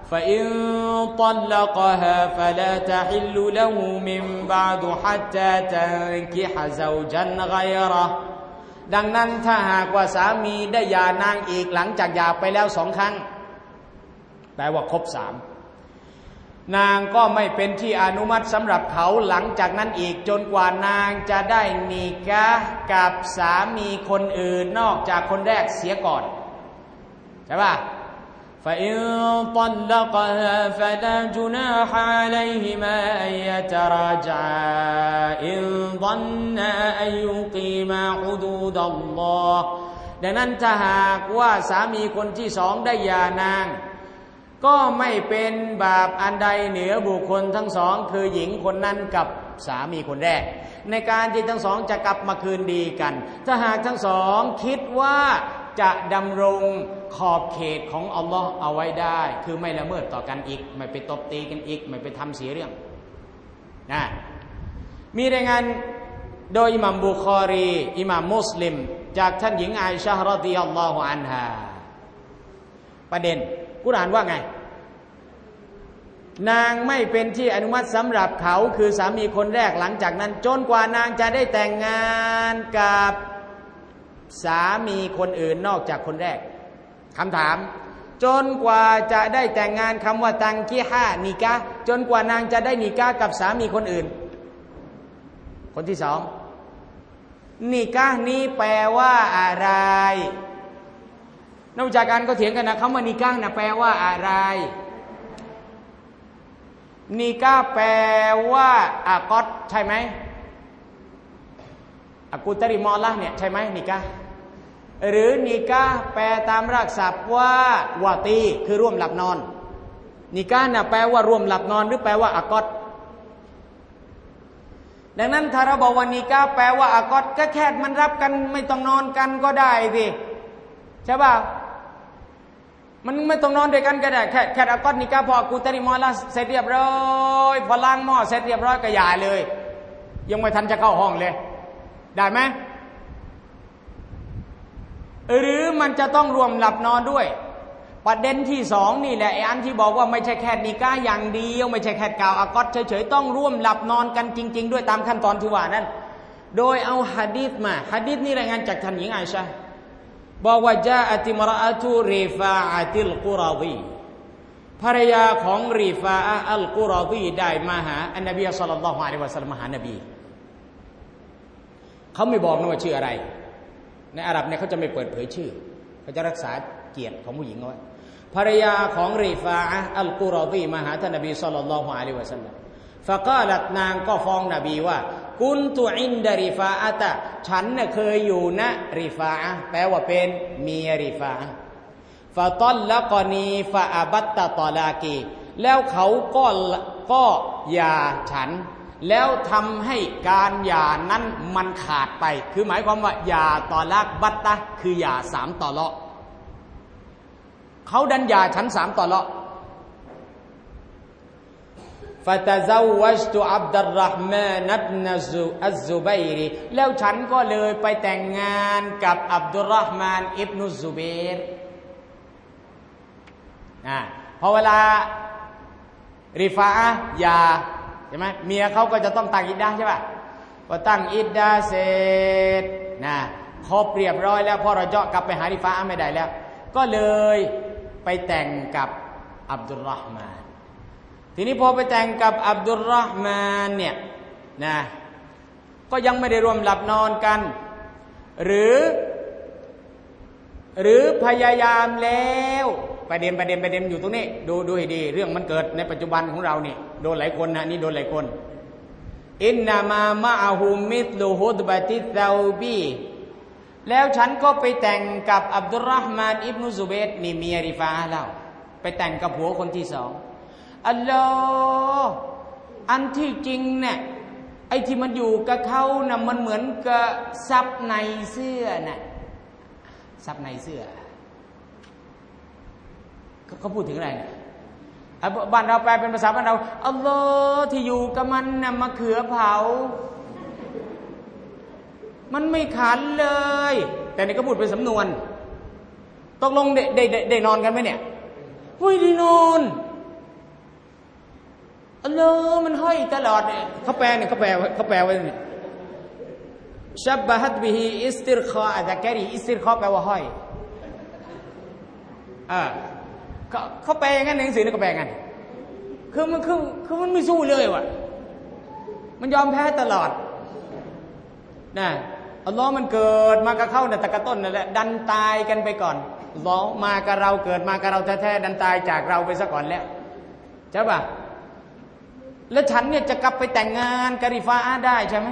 فإن طلقها فلا تحل له من بعد حتى تنكح زوجا غيره ดังนั้นถ้าหากว่าสามีได้หย่านางอีกหลังจากหย่าไปแล้ว2 ครั้งแปลว่าครบ3นางก็ไม่เป็นที่อนุมัติสำหรับเขาหลังจากนั้นอีกจนกว่านางจะได้นิกะห์กับสามีคนอื่นนอกจากคนแรกเสียก่อนใช่ป่ะفإن طلقها فلا جناح عليهما أن يتراجعا إن ظنا أن يقيما حدود الله ดังนั้นถ้าหากว่าสามีคนที่2ได้หย่านางก็ไม่เป็นบาปอันใดเหนือบุคคลทั้ง2คือหญิงคนนั้นกับสามีคนแรกในการที่ทั้ง2จะกลับมาคืนดีกันถ้าหากทั้ง2คิดว่าจะดำรงขอบเขตของอัลลอฮ์เอาไว้ได้คือไม่ละเมิดต่อกันอีกไม่ไปตบตีกันอีกไม่ไปทำเสียเรื่องนะมีรายงานโดยอิหม่ามบุคอรีอิหม่ามมุสลิมจากท่านหญิงอาอิชะฮ์รอฎิยัลลอฮุอันฮาประเด็นกุรอานว่าไงนางไม่เป็นที่อนุมัติสำหรับเขาคือสามีคนแรกหลังจากนั้นจนกว่านางจะได้แต่งงานกับสามีคนอื่นนอกจากคนแรกคำถามจนกว่าจะได้แต่งงานคำว่าตังกิฮะนิกะห์จนกว่านางจะได้นิกะห์กับสามีคนอื่นคนที่2นิกะห์นี้แปลว่าอะไรนักวิชาการก็เถียงกันนะคำว่านิกะห์นะแปลว่าอะไรนิกะห์แปลว่าอะกอดใช่ไหมอากูตริมอละเนี่ยใช่ไหมนิกะห์หรือนิกะห์แปลตามรากศัพท์ว่าวาตีคือร่วมหลับนอนนิกะห์น่ะแปลว่าร่วมหลับนอนหรือแปลว่าอะกอดดังนั้นถ้าเราบอกว่านิกะห์แปลว่าอะกอดก็แค่มันรับกันไม่ต้องนอนกันก็ได้สิใช่ป่ะมันไม่ต้องนอนด้วยกันก็ได้แค่อะกอดนิกะห์พออากูตริมอละเสร็จเรียบร้อยพอล้างหม้อเสร็จเรียบร้อยก็หย่าเลยยังไม่ทันจะเข้าห้องเลยได้ไหมหรือมันจะต้องรวมหลับนอนด้วยประเด็นที่2นี่แหละไอ้อันที่บอกว่าไม่ใช่แค่นิกะห์อย่างเดียวไม่ใช่แค่กล่าวอะกอดเฉยๆต้องร่วมหลับนอนกันจริงๆด้วยตามขั้นตอนที่ว่านั้นโดยเอาหะดีษมาหะดีษนี้รายงานจากท่านหญิงอาอิชะห์บอกว่าจาอะติมรอะตุริฟาอะติลกุรอฎีภรรยาของริฟาอะห์อัลกุรอฎีได้มาหาอันนบีศ็อลลัลลอฮุอะลัยฮิวะซัลลัมมาหานบีเขาไม่บอกนะว่าชื่ออะไรในอาหรับเนี่ยเขาจะไม่เปิดเผยชื่อเขาจะรักษาเกียรติของผู้หญิงเอาไว้ภรรยาของริฟาอะห์อัลกุรอฎีมาหาท่านนบีศ็อลลัลลอฮุอะลัยฮิวะซัลลัมฟะกาลัตนางก็ฟ้องนบีว่ากุนตุอินดะริฟาอะตะฉันน่ะเคยอยู่ณริฟาอะห์แปลว่าเป็นเมียริฟาอะห์ฟะตัลละกอนีฟะอะบัตตะตอลากีแล้วเขาก็หย่าฉันแล้วทำให้การหย่านั้นมันขาดไปคือหมายความว่าหย่าตอลักบัตตะคือหย่า3ตอละเขาดันหย่าฉัน3ตอละฟะตะซาววัจตุอับดุลเราะห์มานอิบนุอัซซุบัยรแล้วฉันก็เลยไปแต่งงานกับอับดุลเราะห์มานอิบนุซุบัยรพอเวลาริฟาอะห์หย่าใช่ไหมเมียเขาก็จะต้องตั้งอิดดะห์ใช่ป่ะพอตั้งอิดดะห์เสร็จครบเรียบร้อยแล้วพอเราเจาะกลับไปหาริฟาอะห์ไม่ได้แล้วก็เลยไปแต่งกับอับดุลเราะห์มานทีนี้พอไปแต่งกับอับดุลเราะห์มานเนี่ยก็ยังไม่ได้ร่วมหลับนอนกันหรือพยายามแล้วประเด็นอยู่ตรงนี้ดูให้ดีเรื่องมันเกิดในปัจจุบันของเรานี่โดนหลายคนนะนี่โดนหลายคนอินนามามะอะฮุมิสลุฮุดบะติซาบีแล้วฉันก็ไปแต่งกับอับดุลเราะห์มานอิบนุซุบัยรนี่เมียริฟาอะห์แล้วไปแต่งกับผัวคนที่2อัลลอฮ์อันที่จริงเนี่ยไอ้ที่มันอยู่กับเขาน่ะมันเหมือนกับซับในเสื้อน่ะซับในเสื้อเขาพูดถึงอะไรเนี่ยบ้านเราแปลเป็นภาษาบ้านเราอัลลอฮ์ที่อยู่กับมันน่ะมะเขือเผามันไม่ขันเลยแต่นี่ก็พูดเป็นสำนวนตกลงได้นอนกันไหมเนี่ยไม่ได้นอนอัลลอฮ์มันห้อยตลอดเนี่ยเขาแปลไว้เนี่ยชับบะฮัดบิฮิอิสติรคออะซะกะรีอิสติรคอแปลว่าห้อยเขาแปลอย่างนั้นในหนังสือนี่ก็แปลงั้นคือมันไม่สู้เลยว่ะมันยอมแพ้ตลอดนะอัลลอฮ์มันเกิดมากับเขาเนี่ยแต่กระต้นนั่นแหละดันตายกันไปก่อนอัลลอฮ์มากับเราเกิดมากับเราแท้ๆดันตายจากเราไปซะก่อนแล้วใช่ป่ะแล้วฉันเนี่ยจะกลับไปแต่งงานกับริฟาอะห์ได้ใช่ไหม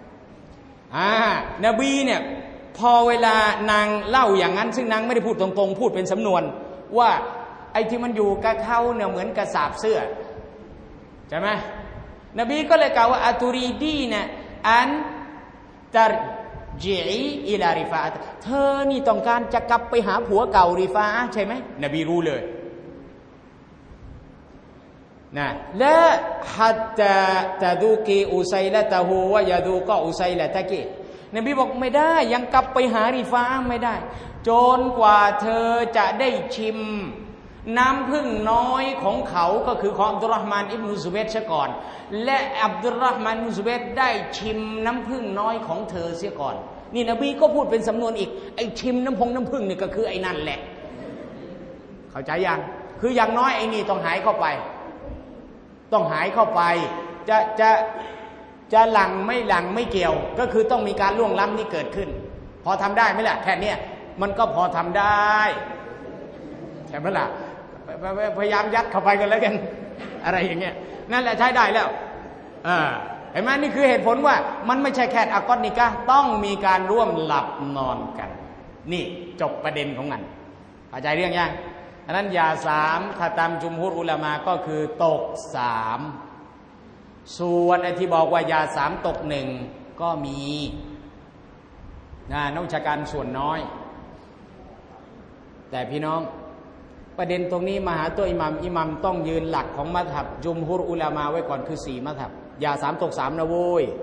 นบีเนี่ยพอเวลานางเล่าอย่างนั้นซึ่งนางไม่ได้พูดตรงๆพูดเป็นสำนวนว่าไอ้ที่มันอยู่กับเขาเนี่ยเหมือนกระสาบเสื้อใช่ไหมนบีก็เลยกล่าวว่าอัตุรีดีนะอันตรจีอิลาริฟาอะห์เธอนี่ต้องการจะกลับไปหาผัวเก่าริฟาอะห์ใช่ไหมนบีรู้เลยนะและฮัตตาตะดูกีอุซัยละตะฮูวะยะดูกะอุซัยละตะกีนบีบอกไม่ได้ยังกลับไปหาริฟาอะห์ไม่ได้จนกว่าเธอจะได้ชิมน้ำพึ่งน้อยของเขาก็คือของอับดุลเราะห์มานอิบนุซุบัยรซะก่อนและอับดุลเราะห์มานอิบนุซุบัยรได้ชิมน้ำพึ่งน้อยของเธอเสียก่อนนี่นบีก็พูดเป็นสำนวนอีกไอ้ชิมน้ำพึ่งนี่ก็คือไอ้นั่นแหละเข้าใจยังคืออย่างน้อยไอ้นี่ต้องหายเข้าไปจะหลังไม่เกี่ยวก็คือต้องมีการล่วงล้ำนี่เกิดขึ้นพอทำได้ไหมล่ะแค่นี้มันก็พอทำได้ใช่ไหมล่ะพยายามยัดเข้าไปกันแล้วกันอะไรอย่างเงี้ยนั่นแหละใช้ได้แล้วเห็นไหมนี่คือเหตุผลว่ามันไม่ใช่แค่อักอดนิกะห์ต้องมีการร่วมหลับนอนกันนี่จบประเด็นของมันเข้าใจเรื่องยังอันนั้นยา3ถ้าตามจุมฮุรอุลามะก็คือตก3ส่วนไอ้ที่บอกว่ายา3ตก1ก็มีนักวิชาการส่วนน้อยแต่พี่น้องประเด็นตรงนี้มาหาตัวอิหมัมต้องยืนหลักของมัซฮับจุมฮุรอุลามะไว้ก่อนคือ4มัซฮับยา3ตก3นะโว้ย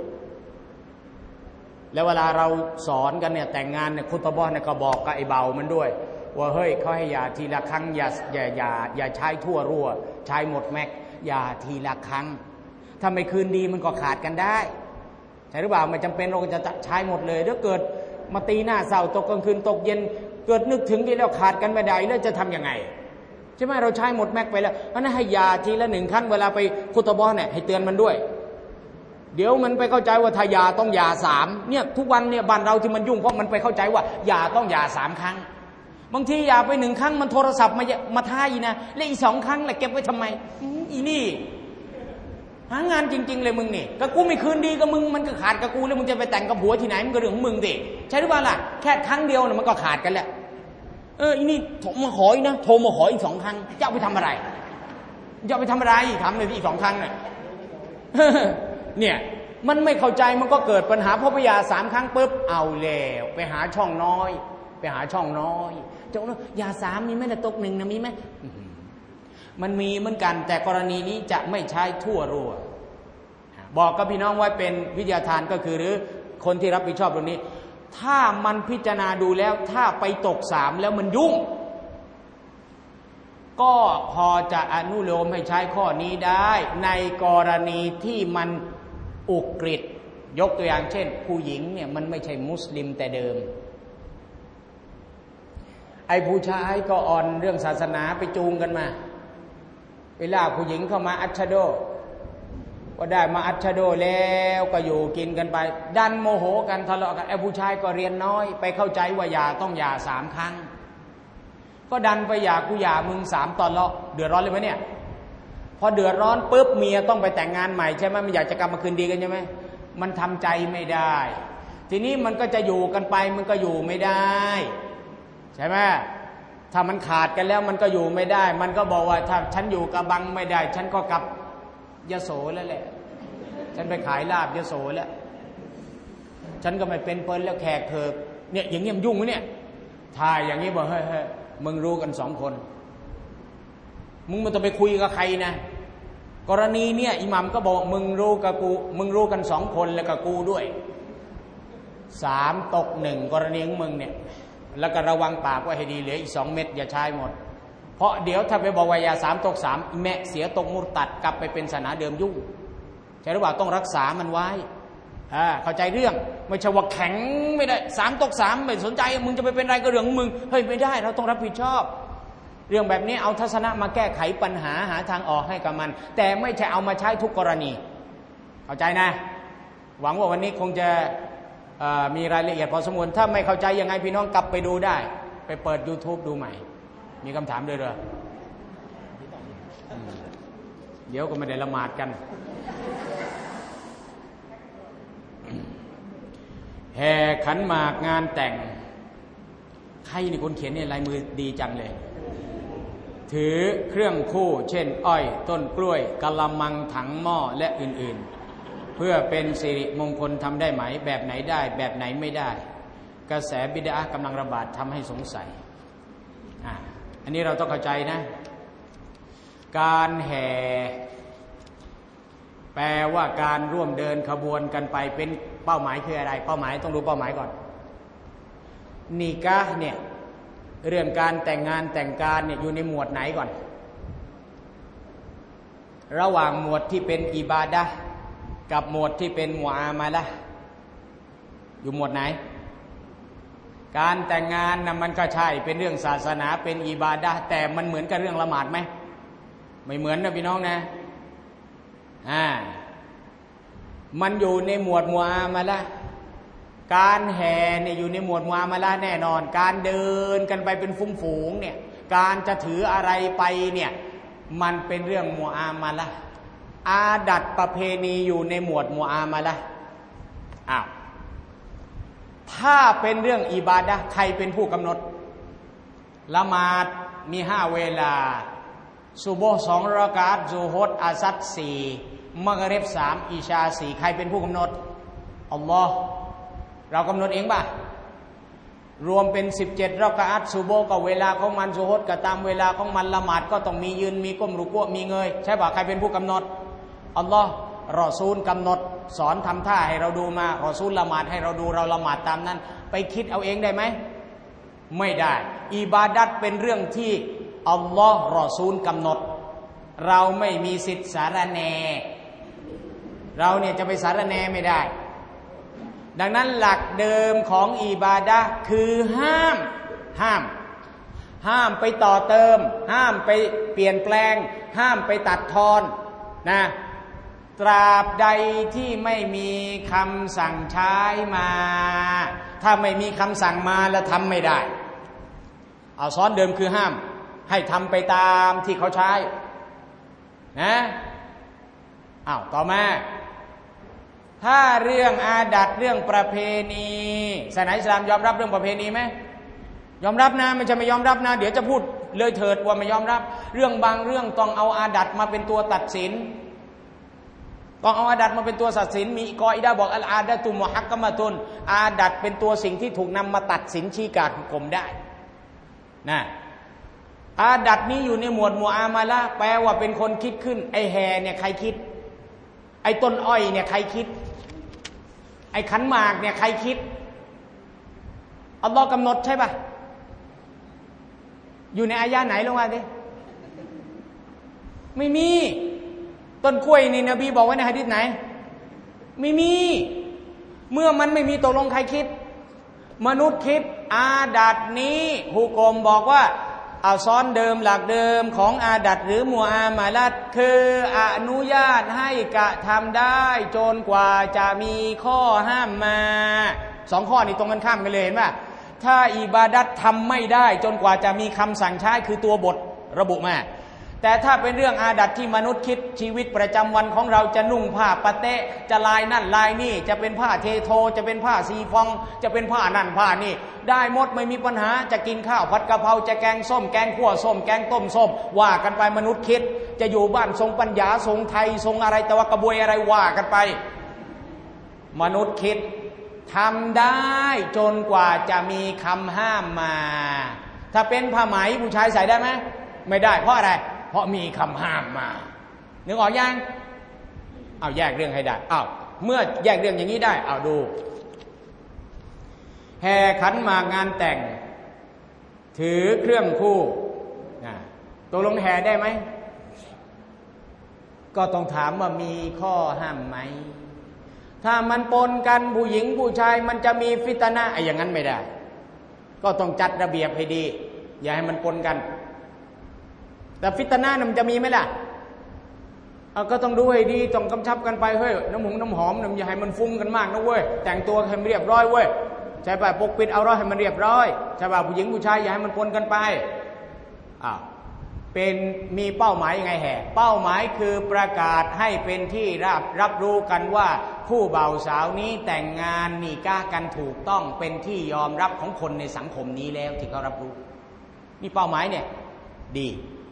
แล้วเวลาเราสอนกันเนี่ยแต่งงานเนี่ยคุตบะห์เนี่ยก็บอกกับไอ้เบามันด้วยว่าเฮ้ยเขาให้ยาทีละครั้งอย่าใช้ทั่วรั่วใช้หมดแม็กยาทีละครั้งถ้าไม่คืนดีมันก็ขาดกันได้ใช่หรือเปล่าไม่จำเป็นเราจะใช้หมดเลยถ้าเกิดมาตีหน้าเศร้าตกกลางคืนตกเย็นเกิดนึกถึงที่แล้วขาดกันไม่ได้แล้วจะทำยังไงใช่ไหมเราใช้หมดแม็กไปแล้วเพราะนั้นให้ยาทีละ1ครั้งเวลาไปคุตบะห์เนี่ยให้เตือนมันด้วยเดี๋ยวมันไปเข้าใจว่าถ้ายาต้องยา3เนี่ยทุกวันเนี่ยบ้านเราที่มันยุ่งเพราะมันไปเข้าใจว่ายาต้องยา3ครั้งบางทียาไป1ครั้งมันโทรศัพท์มาท้าอีนะและอี2ครั้งแหละเก็บไว้ทำไมอีนี่หางานจริงๆเลยมึงนี่ก็กูไม่คืนดีกับมึงมันก็ขาดกับกูแล้วมึงจะไปแต่งกับผัวที่ไหนมันก็เรื่องของมึงดิใช่หรือเปล่าล่ะแค่ครั้งเดียวน่ะมันก็ขาดกันแล้วอีนี่โทรมาขออีกนะโทรมาขออีก2ครั้งจะเอาไปทำอะไรจะเอาไปทำอะไรทำเลยอีก2ครั้งเนี่ยเนี่ยมันไม่เข้าใจมันก็เกิดปัญหาเพราะพยา3ครั้งปุ๊บเอาแล้วไปหาช่องน้อยเจ้าเนาะยา3มีไหมนะตก1นะมีไหมมันมีเหมือนกันแต่กรณีนี้จะไม่ใช้ทั่วรั่วบอกกับพี่น้องไว้เป็นวิทยาทานก็คือหรือคนที่รับผิดชอบตรงนี้ถ้ามันพิจารณาดูแล้วถ้าไปตก3แล้วมันยุ่งก็พอจะอนุโลมให้ใช้ข้อนี้ได้ในกรณีที่มันอุกฤษยกตัวอย่างเช่นผู้หญิงเนี่ยมันไม่ใช่มุสลิมแต่เดิมไอ้ผู้ชายก็อ่อนเรื่องศาสนาไปจูงกันมาเวลาผู้หญิงเข้ามาอัชโดก็ได้มาอัชโดแล้วก็อยู่กินกันไปดันโมโหกันทะเลาะกันไอ้ผู้ชายก็เรียนน้อยไปเข้าใจว่าหย่าต้องหย่า3ครั้งก็ดันไปหย่ากูหย่ามึง3ตอนละเดือดร้อนเลยไหมเนี่ยพอเดือดร้อนปุ๊บเมียต้องไปแต่งงานใหม่ใช่ไหมมันอยากจะกลับมาคืนดีกันใช่ไหมมันทำใจไม่ได้ทีนี้มันก็จะอยู่กันไปมันก็อยู่ไม่ได้ใช่ไหมถ้ามันขาดกันแล้วมันก็อยู่ไม่ได้มันก็บอกว่าถ้าฉันอยู่กับบังไม่ได้ฉันก็กลับยโสแล้วแหละฉันไปขายลาบยโสแล้วฉันก็ไม่เป็นเปิ้ลแล้วแขกเถิกเนี่ยอย่างเงี้ยมันยุ่งไหมเนี่ยถ้าอย่างนี้บอกเฮ้ยมึงรู้กัน2คนมึงไม่ต้องไปคุยกับใครนะกรณีเนี่ยอิหมัมก็บอกมึงรู้กับกูมึงรู้กัน2คนแล้วกับกูด้วย3ตก1กรณีของมึงเนี่ยแล้วก็ระวังปากไว้ให้ดีเหลืออีก2เม็ดอย่าใช้หมดเพราะเดี๋ยวถ้าไปบอกว่ายา3 ตก 3แม่เสียตกมุรตัดกลับไปเป็นศาสนาเดิมยุ่งใช่หรือเปล่าต้องรักษามันไว้เข้าใจเรื่องไม่ใช่ว่าแข็งไม่ได้3 ตก 3ไม่สนใจมึงจะไปเป็นอะไรก็เรื่องของมึงเฮ้ยไม่ได้เราต้องรับผิดชอบเรื่องแบบนี้เอาทัศนะมาแก้ไขปัญหาหาทางออกให้กับมันแต่ไม่ใช่เอามาใช้ทุกกรณีเข้าใจนะหวังว่าวันนี้คงจะมีรายละเอียดพอสมควรถ้าไม่เข้าใจยังไงพี่น้องกลับไปดูได้ไปเปิด YouTube ดูใหม่มีคำถามด้วยเหรอเดี๋ยวก็ไม่ได้ละหมาดกันแห่ขันหมากงานแต่งใครนี่คนเขียนเนี่ยลายมือดีจังเลยถือเครื่องคู่เช่นอ้อยต้นกล้วยกะละมังถังหม้อและอื่นๆเพื่อเป็นสิริมงคลทำได้ไหมแบบไหนได้แบบไหนไม่ได้กระแสบิดอะห์กำลังระบาดทำให้สงสัยอันนี้เราต้องเข้าใจนะการแห่แปลว่าการร่วมเดินขบวนกันไปเป็นเป้าหมายคืออะไรเป้าหมายต้องรู้เป้าหมายก่อนนิกะห์เนี่ยเรื่องการแต่งงานแต่งการเนี่ยอยู่ในหมวดไหนก่อนระหว่างหมวดที่เป็นอิบาดะห์กับหมวดที่เป็นมุอามาละห์อยู่หมวดไหนการแต่งงานนะมันก็ใช่เป็นเรื่องศาสนาเป็นอิบาดะห์แต่มันเหมือนกับเรื่องละหมาดไหมไม่เหมือนนะพี่น้องนะมันอยู่ในหมวดมุอามาละห์การแห่เนี่ยอยู่ในหมวดมุอามาละห์แน่นอนการเดินกันไปเป็นฝูงๆเนี่ยการจะถืออะไรไปเนี่ยมันเป็นเรื่องมุอามาละห์อาดัตประเพณีอยู่ในหมวดมุอามาละห์ถ้าเป็นเรื่องอิบาดะห์ใครเป็นผู้กำหนดละหมาดมี5 เวลาซุบฮ์2 รอกาอะห์ซุฮรอัสร4มักริบ3อิชา4ใครเป็นผู้กำหนดอัลลอฮ์เรากำหนดเองป่ะรวมเป็น17 รอกาอะห์ซุบฮ์ก็เวลาของมันซุฮรก็ตามเวลาของมันละหมาดก็ต้องมียืนมีก้มรุกูมีเงยใช่ป่ะใครเป็นผู้กำหนดอัลลอฮ์รอซูลกำหนดสอนทำท่าให้เราดูมารอซูลละหมาดให้เราดูเราละหมาดตามนั้นไปคิดเอาเองได้ไหมไม่ได้อิบาดัตเป็นเรื่องที่อัลลอฮ์รอซูลกำหนดเราไม่มีสิทธิ์สารแหน่เราเนี่ยจะไปสารแหน่ไม่ได้ดังนั้นหลักเดิมของอิบาดะห์คือห้ามไปต่อเติมห้ามไปเปลี่ยนแปลงห้ามไปตัดทอนนะตราบใดที่ไม่มีคำสั่งใช้มาถ้าไม่มีคำสั่งมาแล้วทำไม่ได้เอาซ้อนเดิมคือห้ามให้ทำไปตามที่เขาใช้นะต่อมาถ้าเรื่องอาดัตเรื่องประเพณีศาสนาอิสลามยอมรับเรื่องประเพณีไหมยอมรับนะไม่ใช่ไม่ยอมรับนะเดี๋ยวจะพูดเลยเถิดว่าไม่ยอมรับเรื่องบางเรื่องต้องเอาอาดัตมาเป็นตัวตัดสินต้องเอาอาดัตมาเป็นตัวตัดสินมีกออิดะห์บอกอัลอาดะตุมุฮักกะมะตุนอาดัตเป็นตัวสิ่งที่ถูกนำมาตัดสินชี้ขาดหุกมได้นะอาดัตนี้อยู่ในหมวดมุอามาละห์แปลว่าเป็นคนคิดขึ้นไอแห่เนี่ยใครคิดไอต้นอ้อยเนี่ยใครคิดไอขันหมากเนี่ยใครคิดอัลลอฮ์กำหนดใช่ป่ะอยู่ในอายะห์ไหนลงมาดิไม่มีต้นกล้วยนี่นบีบอกไว้ในหะดีษไหนไม่มีเมื่อมันไม่มีตกลงใครคิดมนุษย์คิดอาดัตนี้ฮุกมบอกว่าเอาซ้อนเดิมหลักเดิมของอาดัตหรือมุอามาละห์คืออนุญาตให้กระทำได้จนกว่าจะมีข้อห้ามมา2 ข้อนี้ตรงกันข้ามกันเลยเห็นป่ะถ้าอิบาดัตทำไม่ได้จนกว่าจะมีคำสั่งใช้คือตัวบทระบุมาแต่ถ้าเป็นเรื่องอาดัตที่มนุษย์คิดชีวิตประจำวันของเราจะนุ่งผ้าปะเตะจะลายนั่นลายนี่จะเป็นผ้าเทโทจะเป็นผ้าซีฟองจะเป็นผ้านั่นผ้านี่ได้หมดไม่มีปัญหาจะกินข้าวผัดกะเพราจะแกงส้มแกงขั่วส้มแกงต้มส้มว่ากันไปมนุษย์คิดจะอยู่บ้านทรงปัญญาทรงไทยทรงอะไรแต่ว่ากระบวยอะไรว่ากันไปมนุษย์คิดทำได้จนกว่าจะมีคำห้ามมาถ้าเป็นผ้าไหมผู้ชายใส่ได้ไหมไม่ได้เพราะอะไรเพราะมีคำห้ามมานึกออกยังเอาแยกเรื่องให้ได้เมื่อแยกเรื่องอย่างนี้ได้ดูแห่ขันหมากงานแต่งถือเครื่องคู่ตกลงแห่ได้ไหมก็ต้องถามว่ามีข้อห้ามไหมถ้ามันปนกันผู้หญิงผู้ชายมันจะมีฟิตนะห์อย่างนั้นไม่ได้ก็ต้องจัดระเบียบให้ดีอย่าให้มันปนกันแต่ฟิตนะห์มันจะมีไหมล่ะก็ต้องดูให้ดีต้องกำชับกันไปเฮ้ยน้ำหอมอย่าให้มันฟุ้งกันมากนะเว้ยแต่งตัวให้มันเรียบร้อยเว้ยใช่ป่ะปกปิดเอาร้อยให้มันเรียบร้อยใช่ป่ะผู้หญิงผู้ชายอย่าให้มันปนกันไปเป็นมีเป้าหมายยังไงแห่เป้าหมายคือประกาศให้เป็นที่รับรู้กันว่าคู่บ่าวสาวนี้แต่งงานนิกะห์กันถูกต้องเป็นที่ยอมรับของคนในสังคมนี้แล้วที่เขารับรู้นี่เป้าหมายเนี่ยดี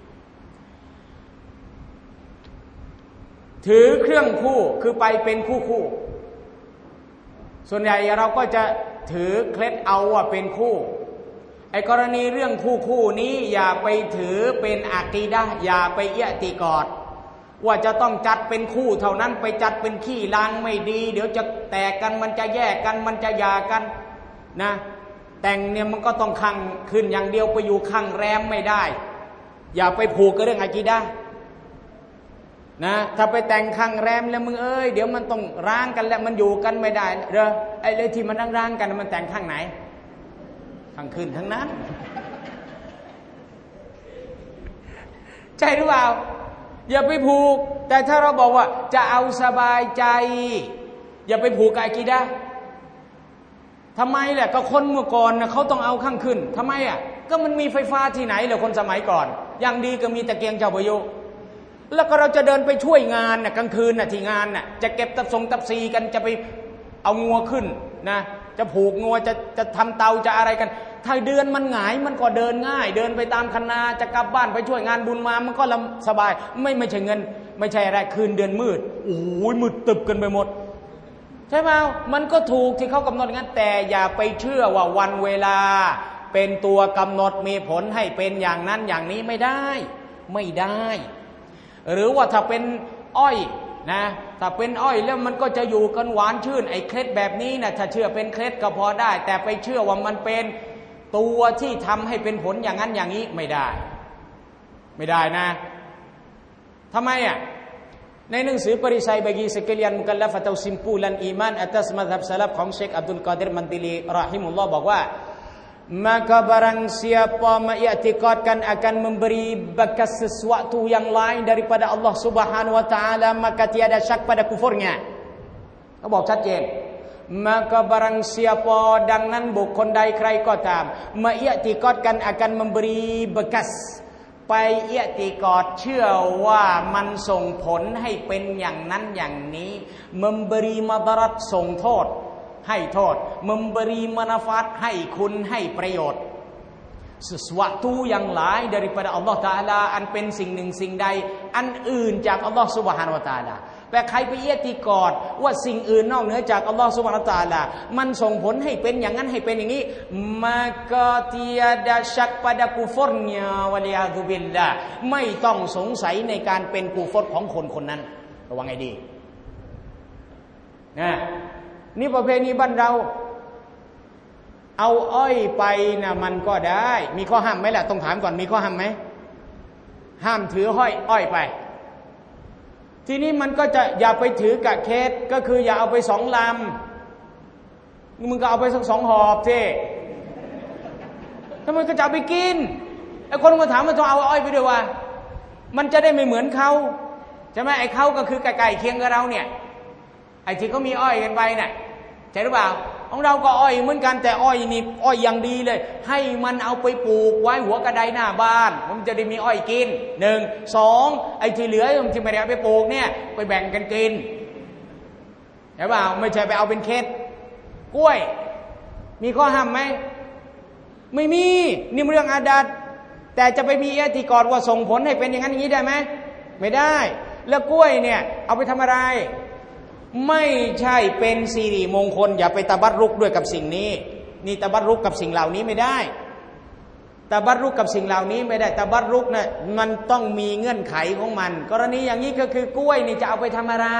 ถือเครื่องคู่คือไปเป็นคู่ส่วนใหญ่เราก็จะถือเคล็ดเอาว่าเป็นคู่ไอ้กรณีเรื่องคู่นี้อย่าไปถือเป็นอะกีดะห์อย่าไปอิอ์ติกอดว่าจะต้องจัดเป็นคู่เท่านั้นไปจัดเป็นขี้ล้างไม่ดีเดี๋ยวจะแตกกันมันจะแยกกันมันจะหย่ากันนะแต่งเนี่ยมันก็ต้องคั่งขึ้นอย่างเดียวไปอยู่คั่งแรมไม่ได้อย่าไปผูกกับเรื่องอะกีดะห์นะถ้าไปแต่งคั่งแรมแล้วมึงเดี๋ยวมันต้องร้างกันแล้วมันอยู่กันไม่ได้เด้อไอ้เลยที่มันร้างกันมันแต่งข้างไหนข้างขึ้นทั้งนั้นใช่หรือเปล่าอย่าไปผูกแต่ถ้าเราบอกว่าจะเอาสบายใจอย่าไปผูกกับอะกีดะห์ทำไมแหละก็คนเมื่อก่อนนะเขาต้องเอาข้างขึ้นทำไมก็มันมีไฟฟ้าที่ไหนเหรอคนสมัยก่อนอย่างดีก็มีตะเกียงเจ้าพายุแล้วก็เราจะเดินไปช่วยงานกลางคืนที่งานจะเก็บตับซีกันจะไปเอางัวขึ้นนะจะผูกงัวจะทำเตาจะอะไรกันถ้าเดือนมันหงายมันก็เดินง่ายเดินไปตามคณะจะกลับบ้านไปช่วยงานบุญมามันก็สบายไม่ใช่เงินไม่ใช่อะไรคืนเดือนมืดโอ้ยมืดตึบกันไปหมดใช่ไหมมันก็ถูกที่เขากำหนดงั้นแต่อย่าไปเชื่อว่าวันเวลาเป็นตัวกำหนดมีผลให้เป็นอย่างนั้นอย่างนี้ไม่ได้หรือว่าถ้าเป็นอ้อยนะถ้าเป็นอ้อยแล้วมันก็จะอยู่กันหวานชื่นไอ้เคล็ดแบบนี้นะถ้าเชื่อเป็นเคล็ดก็พอได้แต่ไปเชื่อว่ามันเป็นตัวที่ทำให้เป็นผลอย่างนั้นอย่างนี้ไม่ได้นะทำไมในหนังสือปริชัยบากีสเกลียนมุกัลลฟะตซิมปูลันอีมานอัตัสมัซฮับซะลัฟของเชคอับดุลกอดิรมันติลีรอฮิมุลลอฮ์บอกว่า maka barang siapa mengiktikadkan akan memberi bekas sesuatu yang lain daripada Allah Subhanahu wa taala maka tiada syak pada kufurnya เขาบอกชัดเจน maka barang siapa ดังนั้นบุคคลใดใครก็ตาม mengiktikadkan akan memberi bekas ไปอิอ์ติกอดเชื่อว่ามันส่งผลให้เป็นอย่างนั้นอย่างนี้ memberi madarat ส่งโทษให้โทษ memberi manfaat ให้คุณให้ประโยชน์ sesuatu yang lain daripada Allah Taala อันเป็นสิ่งหนึ่งสิ่งใดอันอื่นจากอัลลอฮ์ Subhanahu wa Taala แต่ใครไปอิอ์ติกอดว่าสิ่งอื่นนอกเหนือจากอัลลอฮ์ Subhanahu wa Taala มันส่งผลให้เป็นอย่างนั้นให้เป็นอย่างนี้ maka tiada syak pada kufurnya waliyadzu billah ไม่ต้องสงสัยในการเป็นกุฟรของคนคนนั้นระวังให้ดีนะนี่ประเพณีบ้านเราเอาอ้อยไปนะมันก็ได้มีข้อห้ามไหมล่ะต้องถามก่อนมีข้อห้ามไหมห้ามถืออ้อยไปทีนี้มันก็จะอย่าไปถือกะเคสก็คืออย่าเอาไป2 ลำมึงก็เอาไปสัก2 หอบสิถ้ามันก็จะเอาไปกินไอ้คนมาถามมันต้องเอาอ้อยไปด้วยว่ามันจะได้ไม่เหมือนเขาใช่ไหมไอ้เขาก็คือไก่เคียงกับเราเนี่ยไอ้ที่เขามีอ้อยกันไปน่ะใช่หรือเปล่าของเราก็อ้อยเหมือนกันแต่อ้อยนี่อ้อยอย่างดีเลยให้มันเอาไปปลูกไว้หัวกระไดหน้าบ้านมันจะได้มีอ้อยกิน1 2ไอ้ที่เหลือที่ไม่ได้เอาไปปลูกเนี่ยไปแบ่งกันกินใช่เปล่าไม่ใช่ไปเอาเป็นเคสกล้วยมีข้อห้ามไหมไม่มีนี่เรื่องอาดัตแต่จะไปมีอิอ์ติกอดว่าส่งผลให้เป็นอย่างนั้นอย่างนี้ได้ไหมไม่ได้แล้วกล้วยเนี่ยเอาไปทำอะไรไม่ใช่เป็นสิริมงคลอย่าไปตะบัรรุกด้วยกับสิ่งนี้นี่ตะบัรรุกกับสิ่งเหล่านี้ไม่ได้ตะบัรรุกกับสิ่งเหล่านี้ไม่ได้ตะบัรรุกนะมันต้องมีเงื่อนไขของมันกรณีอย่างนี้ก็คือกล้วยนี่จะเอาไปทำอะไร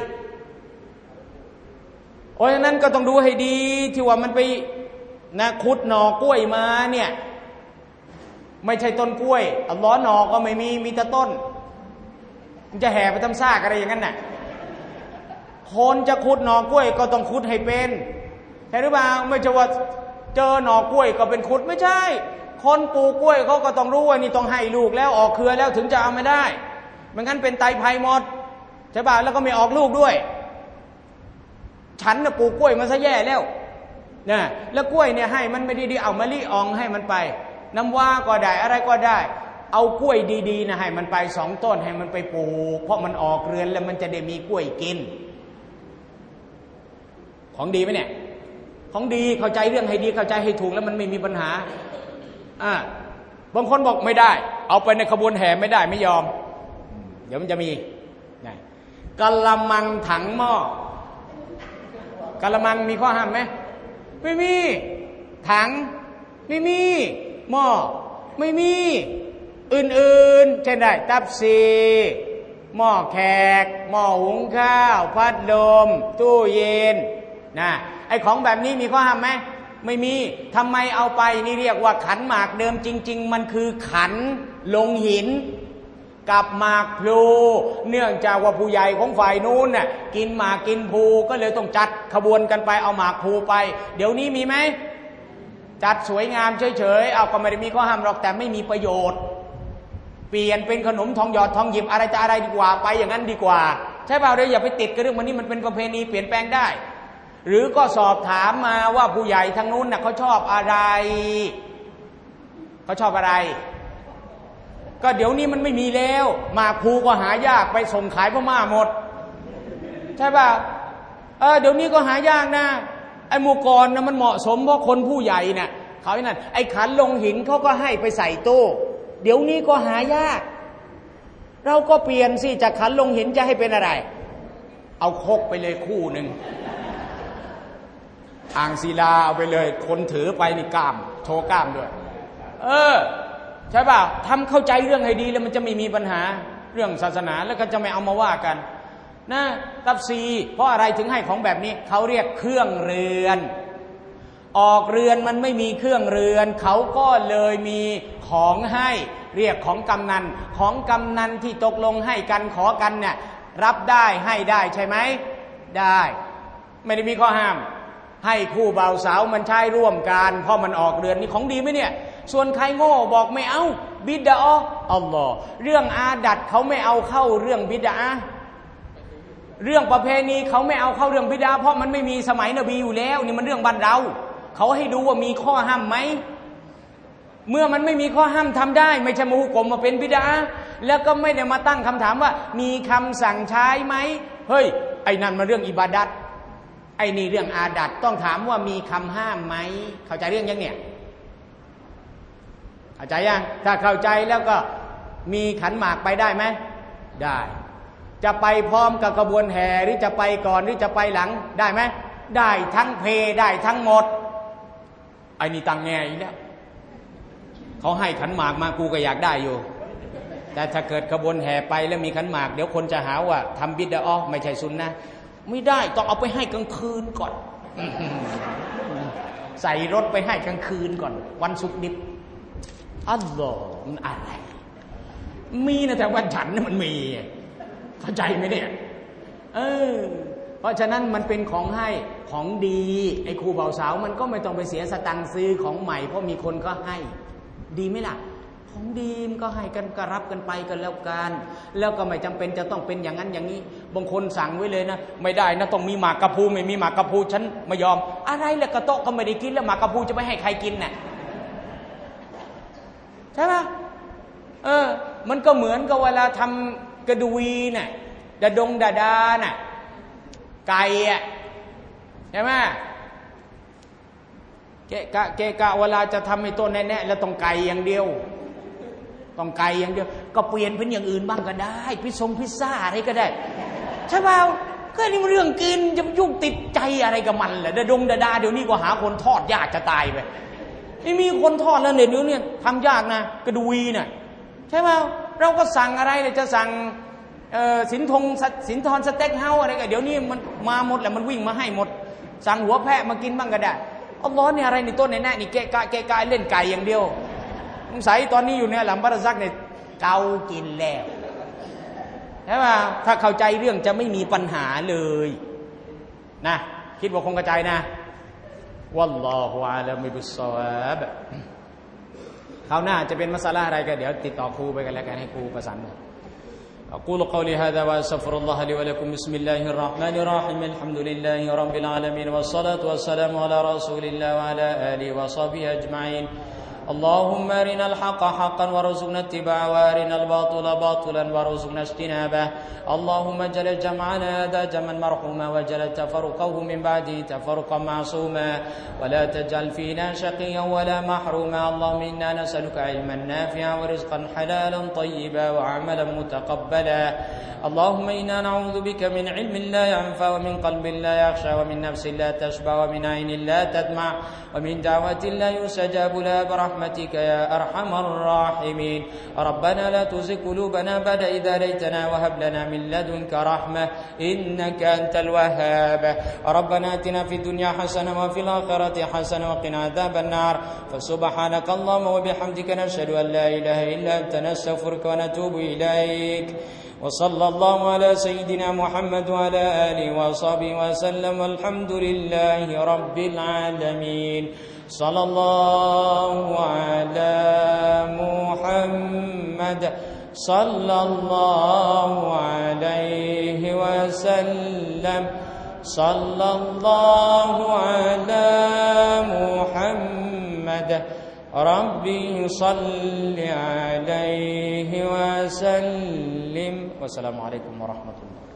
เพราะฉะนั้นก็ต้องดูให้ดีที่ว่ามันไปนะขุดหน่อกล้วยมาเนี่ยไม่ใช่ต้นกล้วยอัลลอฮ์หน่อก็ไม่มีแต่ต้นมันจะแห่ไปทำซากอะไรอย่างนั้นน่ะคนจะขุดหน่อกล้วยก็ต้องขุดให้เป็นใช่หรือเปล่าไม่ใช่ว่าเจอหน่อกล้วยก็เป็นขุดไม่ใช่คนปลูกกล้วยเขาก็ต้องรู้ว่านี่ต้องให้ลูกแล้วออกเครือแล้วถึงจะเอามาได้ไม่งั้นเป็นไตไผ่หมดใช่ป่ะแล้วก็ไม่ออกลูกด้วยฉันน่ะปลูกกล้วยมาซะแย่แล้วนะแล้วกล้วยเนี่ยให้มันไม่ดีๆเอามะลิอ่องให้มันไปน้ำว้าก็ได้อะไรก็ได้เอากล้วยดีๆนะให้มันไป2 ต้นให้มันไปปลูกเพราะมันออกเรือนแล้วมันจะได้มีกล้วยกินของดีไหมเนี่ยของดีเข้าใจเรื่องให้ดีเข้าใจให้ถูกแล้วมันไม่มีปัญหาบางคนบอกไม่ได้เอาไปในขบวนแห่ไม่ได้ไม่ยอมเดี๋ยวมันจะมีกะละมังถังหม้อกะละมังมีข้อห้ามไหมไม่มีถังไม่มีหม้อไม่มีอื่นๆเช่นได้ตับซีหม้อแขกหม้อหุงข้าวพัดลมตู้เย็นนะไอ้ของแบบนี้มีข้อห้ามไหมไม่มีทำไมเอาไปนี่เรียกว่าขันหมากเดิมจริงๆมันคือขันลงหินกับหมากพลูเนื่องจากว่าผู้ใหญ่ของฝ่ายนู้นน่ะกินหมากกินพลูก็เลยต้องจัดขบวนกันไปเอาหมากพลูไปเดี๋ยวนี้มีไหมจัดสวยงามเฉยๆเอาก็ไม่ได้มีข้อห้ามหรอกแต่ไม่มีประโยชน์เปลี่ยนเป็นขนมทองหยอดทองหยิบอะไรจะอะไรดีกว่าไปอย่างนั้นดีกว่าใช่เปล่าเดี๋ยวอย่าไปติดกับเรื่องนี้มันเป็นประเพณีเปลี่ยนแปลงได้หรือก็สอบถามมาว่าผู้ใหญ่ทางนู้นน่ะเขาชอบอะไรเขาชอบอะไรก็เดี๋ยวนี้มันไม่มีแล้วหมากพลูก็หายากไปส่งขายพม่าหมดใช่ป่ะเดี๋ยวนี้ก็หายากนะไอ้หมู่กรนะมันเหมาะสมเพราะคนผู้ใหญ่น่ะเขานั่นไอ้ขันลงหินเขาก็ให้ไปใส่ตู้เดี๋ยวนี้ก็หายากเราก็เปลี่ยนสิจากขันลงหินจะให้เป็นอะไรเอาคกไปเลยคู่หนึ่งอ่างศิลาเอาไปเลยคนถือไปนี่กล้ามโชว์กล้ามด้วยใช่ป่ะทำเข้าใจเรื่องให้ดีแล้วมันจะไม่มีปัญหาเรื่องศาสนาแล้วก็จะไม่เอามาว่ากันนะตับซีเพราะอะไรถึงให้ของแบบนี้เขาเรียกเครื่องเรือนออกเรือนมันไม่มีเครื่องเรือนเขาก็เลยมีของให้เรียกของกำนันของกำนันที่ตกลงให้กันขอกันเนี่ยรับได้ให้ได้ใช่ไหมได้ไม่ได้มีข้อห้ามให้คู่บ่าวสาวมันใช้ร่วมกันเพราะมันออกเรือนนี่ของดีไหมเนี่ยส่วนใครโง่บอกไม่เอาบิดาอัลลอฮ์เรื่องอาดัดเขาไม่เอาเข้าเรื่องบิดาเรื่องประเพณีเขาไม่เอาเข้าเรื่องบิดาเพราะมันไม่มีสมัยนบีอยู่แล้วนี่มันเรื่องบ้านเราเขาให้ดูว่ามีข้อห้ามไหมเมื่อมันไม่มีข้อห้ามทำได้ไม่ใช่มาหุกมมาเป็นบิดาแล้วก็ไม่ได้มาตั้งคำถามว่ามีคำสั่งใช้ไหมเฮ้ยไอ้นั่นมาเรื่องอิบาดัตไอ้นี่เรื่องอาดัดต้องถามว่ามีคำห้ามไหมเข้าใจเรื่องยังเนี่ยเข้าใจยังถ้าเข้าใจแล้วก็มีขันหมากไปได้ไหมได้จะไปพร้อมกับกระบวนแห่หรือจะไปก่อนหรือจะไปหลังได้ไหมได้ทั้งเพได้ทั้งหมดไอ้นี่ตังแงอีกแล้วเขาให้ขันหมากมากูก็อยากได้อยู่แต่ถ้าเกิดขบวนแห่ไปแล้วมีขันหมากเดี๋ยวคนจะหาว่าทำบิดาไม่ใช่ซุนนะไม่ได้ต้องเอาไปให้กลางคืนก่อนใส่รถไปให้กลางคืนก่อนวันศุกร์ดิบอัลลอฮ์มันอะไรมีนะแต่วันฉันนี่มันมีเข้าใจไหมเนี่ยเพราะฉะนั้นมันเป็นของให้ของดีไอ้ครูบ่าวสาวมันก็ไม่ต้องไปเสียสตังค์ซื้อของใหม่เพราะมีคนก็ให้ดีไหมล่ะของดีมันก็ให้กันก็รับกันไปกันแล้วกันแล้วก็ไม่จำเป็นจะต้องเป็นอย่างนั้นอย่างนี้บางคนสั่งไว้เลยนะไม่ได้นะต้องมีหมากกะพูไม่มีหมากกะพูฉันไม่ยอมอะไรแหละกระโต๊ะก็ไม่ได้กินแล้วหมากกะพูจะไปให้ใครกินน่ะใช่ไหมมันก็เหมือนกับเวลาทำกระดูวีน่ะดาดาน่ะไก่อ่ะใช่ไหมเกะกะเวลาจะทำให้ต้นแน่ๆแล้วต้องไก่อย่างเดียวต้องไก่อย่างเดียวก็เปลี่ยนเป็นอย่างอื่นบ้างก็ได้พิซซ่าอะไรก็ได้ใช่เปล่าก็นี่มันเรื่องกินจะยุ่งติดใจอะไรกับมันแหละดาเดี๋ยวนี้ก็หาคนทอดยากจะตายไปไม่มีคนทอดแล้วเนี่ยเดี๋ยวนี้ทำยากนะกระดูวีน่ะใช่เปล่าเราก็สั่งอะไรเลยจะสั่งสินทรสเต็กเฮาอะไรก็เดี๋ยวนี้มันมาหมดแหละมันวิ่งมาให้หมดสั่งหัวแพะมากินบ้างก็ได้อัลลอฮ์เนี่ยอะไรในต้นในแน่นี่เกะกะเล่นไก่อย่างเดียวสงสัยตอนนี้อยู่ในอัลลัมบารซักเนี่ยเกากินแล้วใช่ไหมถ้าเข้าใจเรื่องจะไม่มีปัญหาเลยนะคิดว่าคงกระจายนะวัลลอฮุอาลัมบิศชาวาบคราวหน้าจะเป็นมัสอะละห์อะไรก็เดี๋ยวติดต่อครูไปกันแล้วกันให้ครูประสานأقول قولي هذا وأستغفر الله لي ولكم بسم الله الرحمن الرحيم الحمد لله رب العالمين والصلاة والسلام على رسول الله وعلى آله وصحبه أجمعين اللهم أرنا الحق حقا وارزقنا اتباعه وأرنا الباطل باطلا وارزقنا اجتنابه اللهم اجعل جمعنا هذا جمعا مرحوما واجعل تفرقه من بعده تفرقا معصوما ولا تجعل فينا شقيا ولا محروما اللهم إنا نسألك علما نافعا ورزقا حلالا طيبا وعملا متقبلا اللهم إنا نعوذ بك من علم لا ينفع ومن قلب لا يخشى ومن نفس لا تشبع ومن عين لا تدمع ومن دعوة لا يستجاب لها برحمتك يا أرحم الراحمين ربنا لا تزغ قلوبنا بعد إذ هديتنا وهب لنا من لدنك رحمة إنك أنت الوهاب ربنا آتنا في الدنيا حسنة وفي الآخرة حسنة وقنا عذاب النار فسبحانك اللهم وبحمدك نشهد أن لا إله إلا أنت نستغفرك ونتوب إليك وصلى الله على سيدنا محمد وعلى آله وصحبه وسلم والحمد لله رب العالمين صلى الله على محمد صلى الله عليه وسلم صلى الله على محمد ربي صل عليه وسلم والسلام عليكم ورحمة الله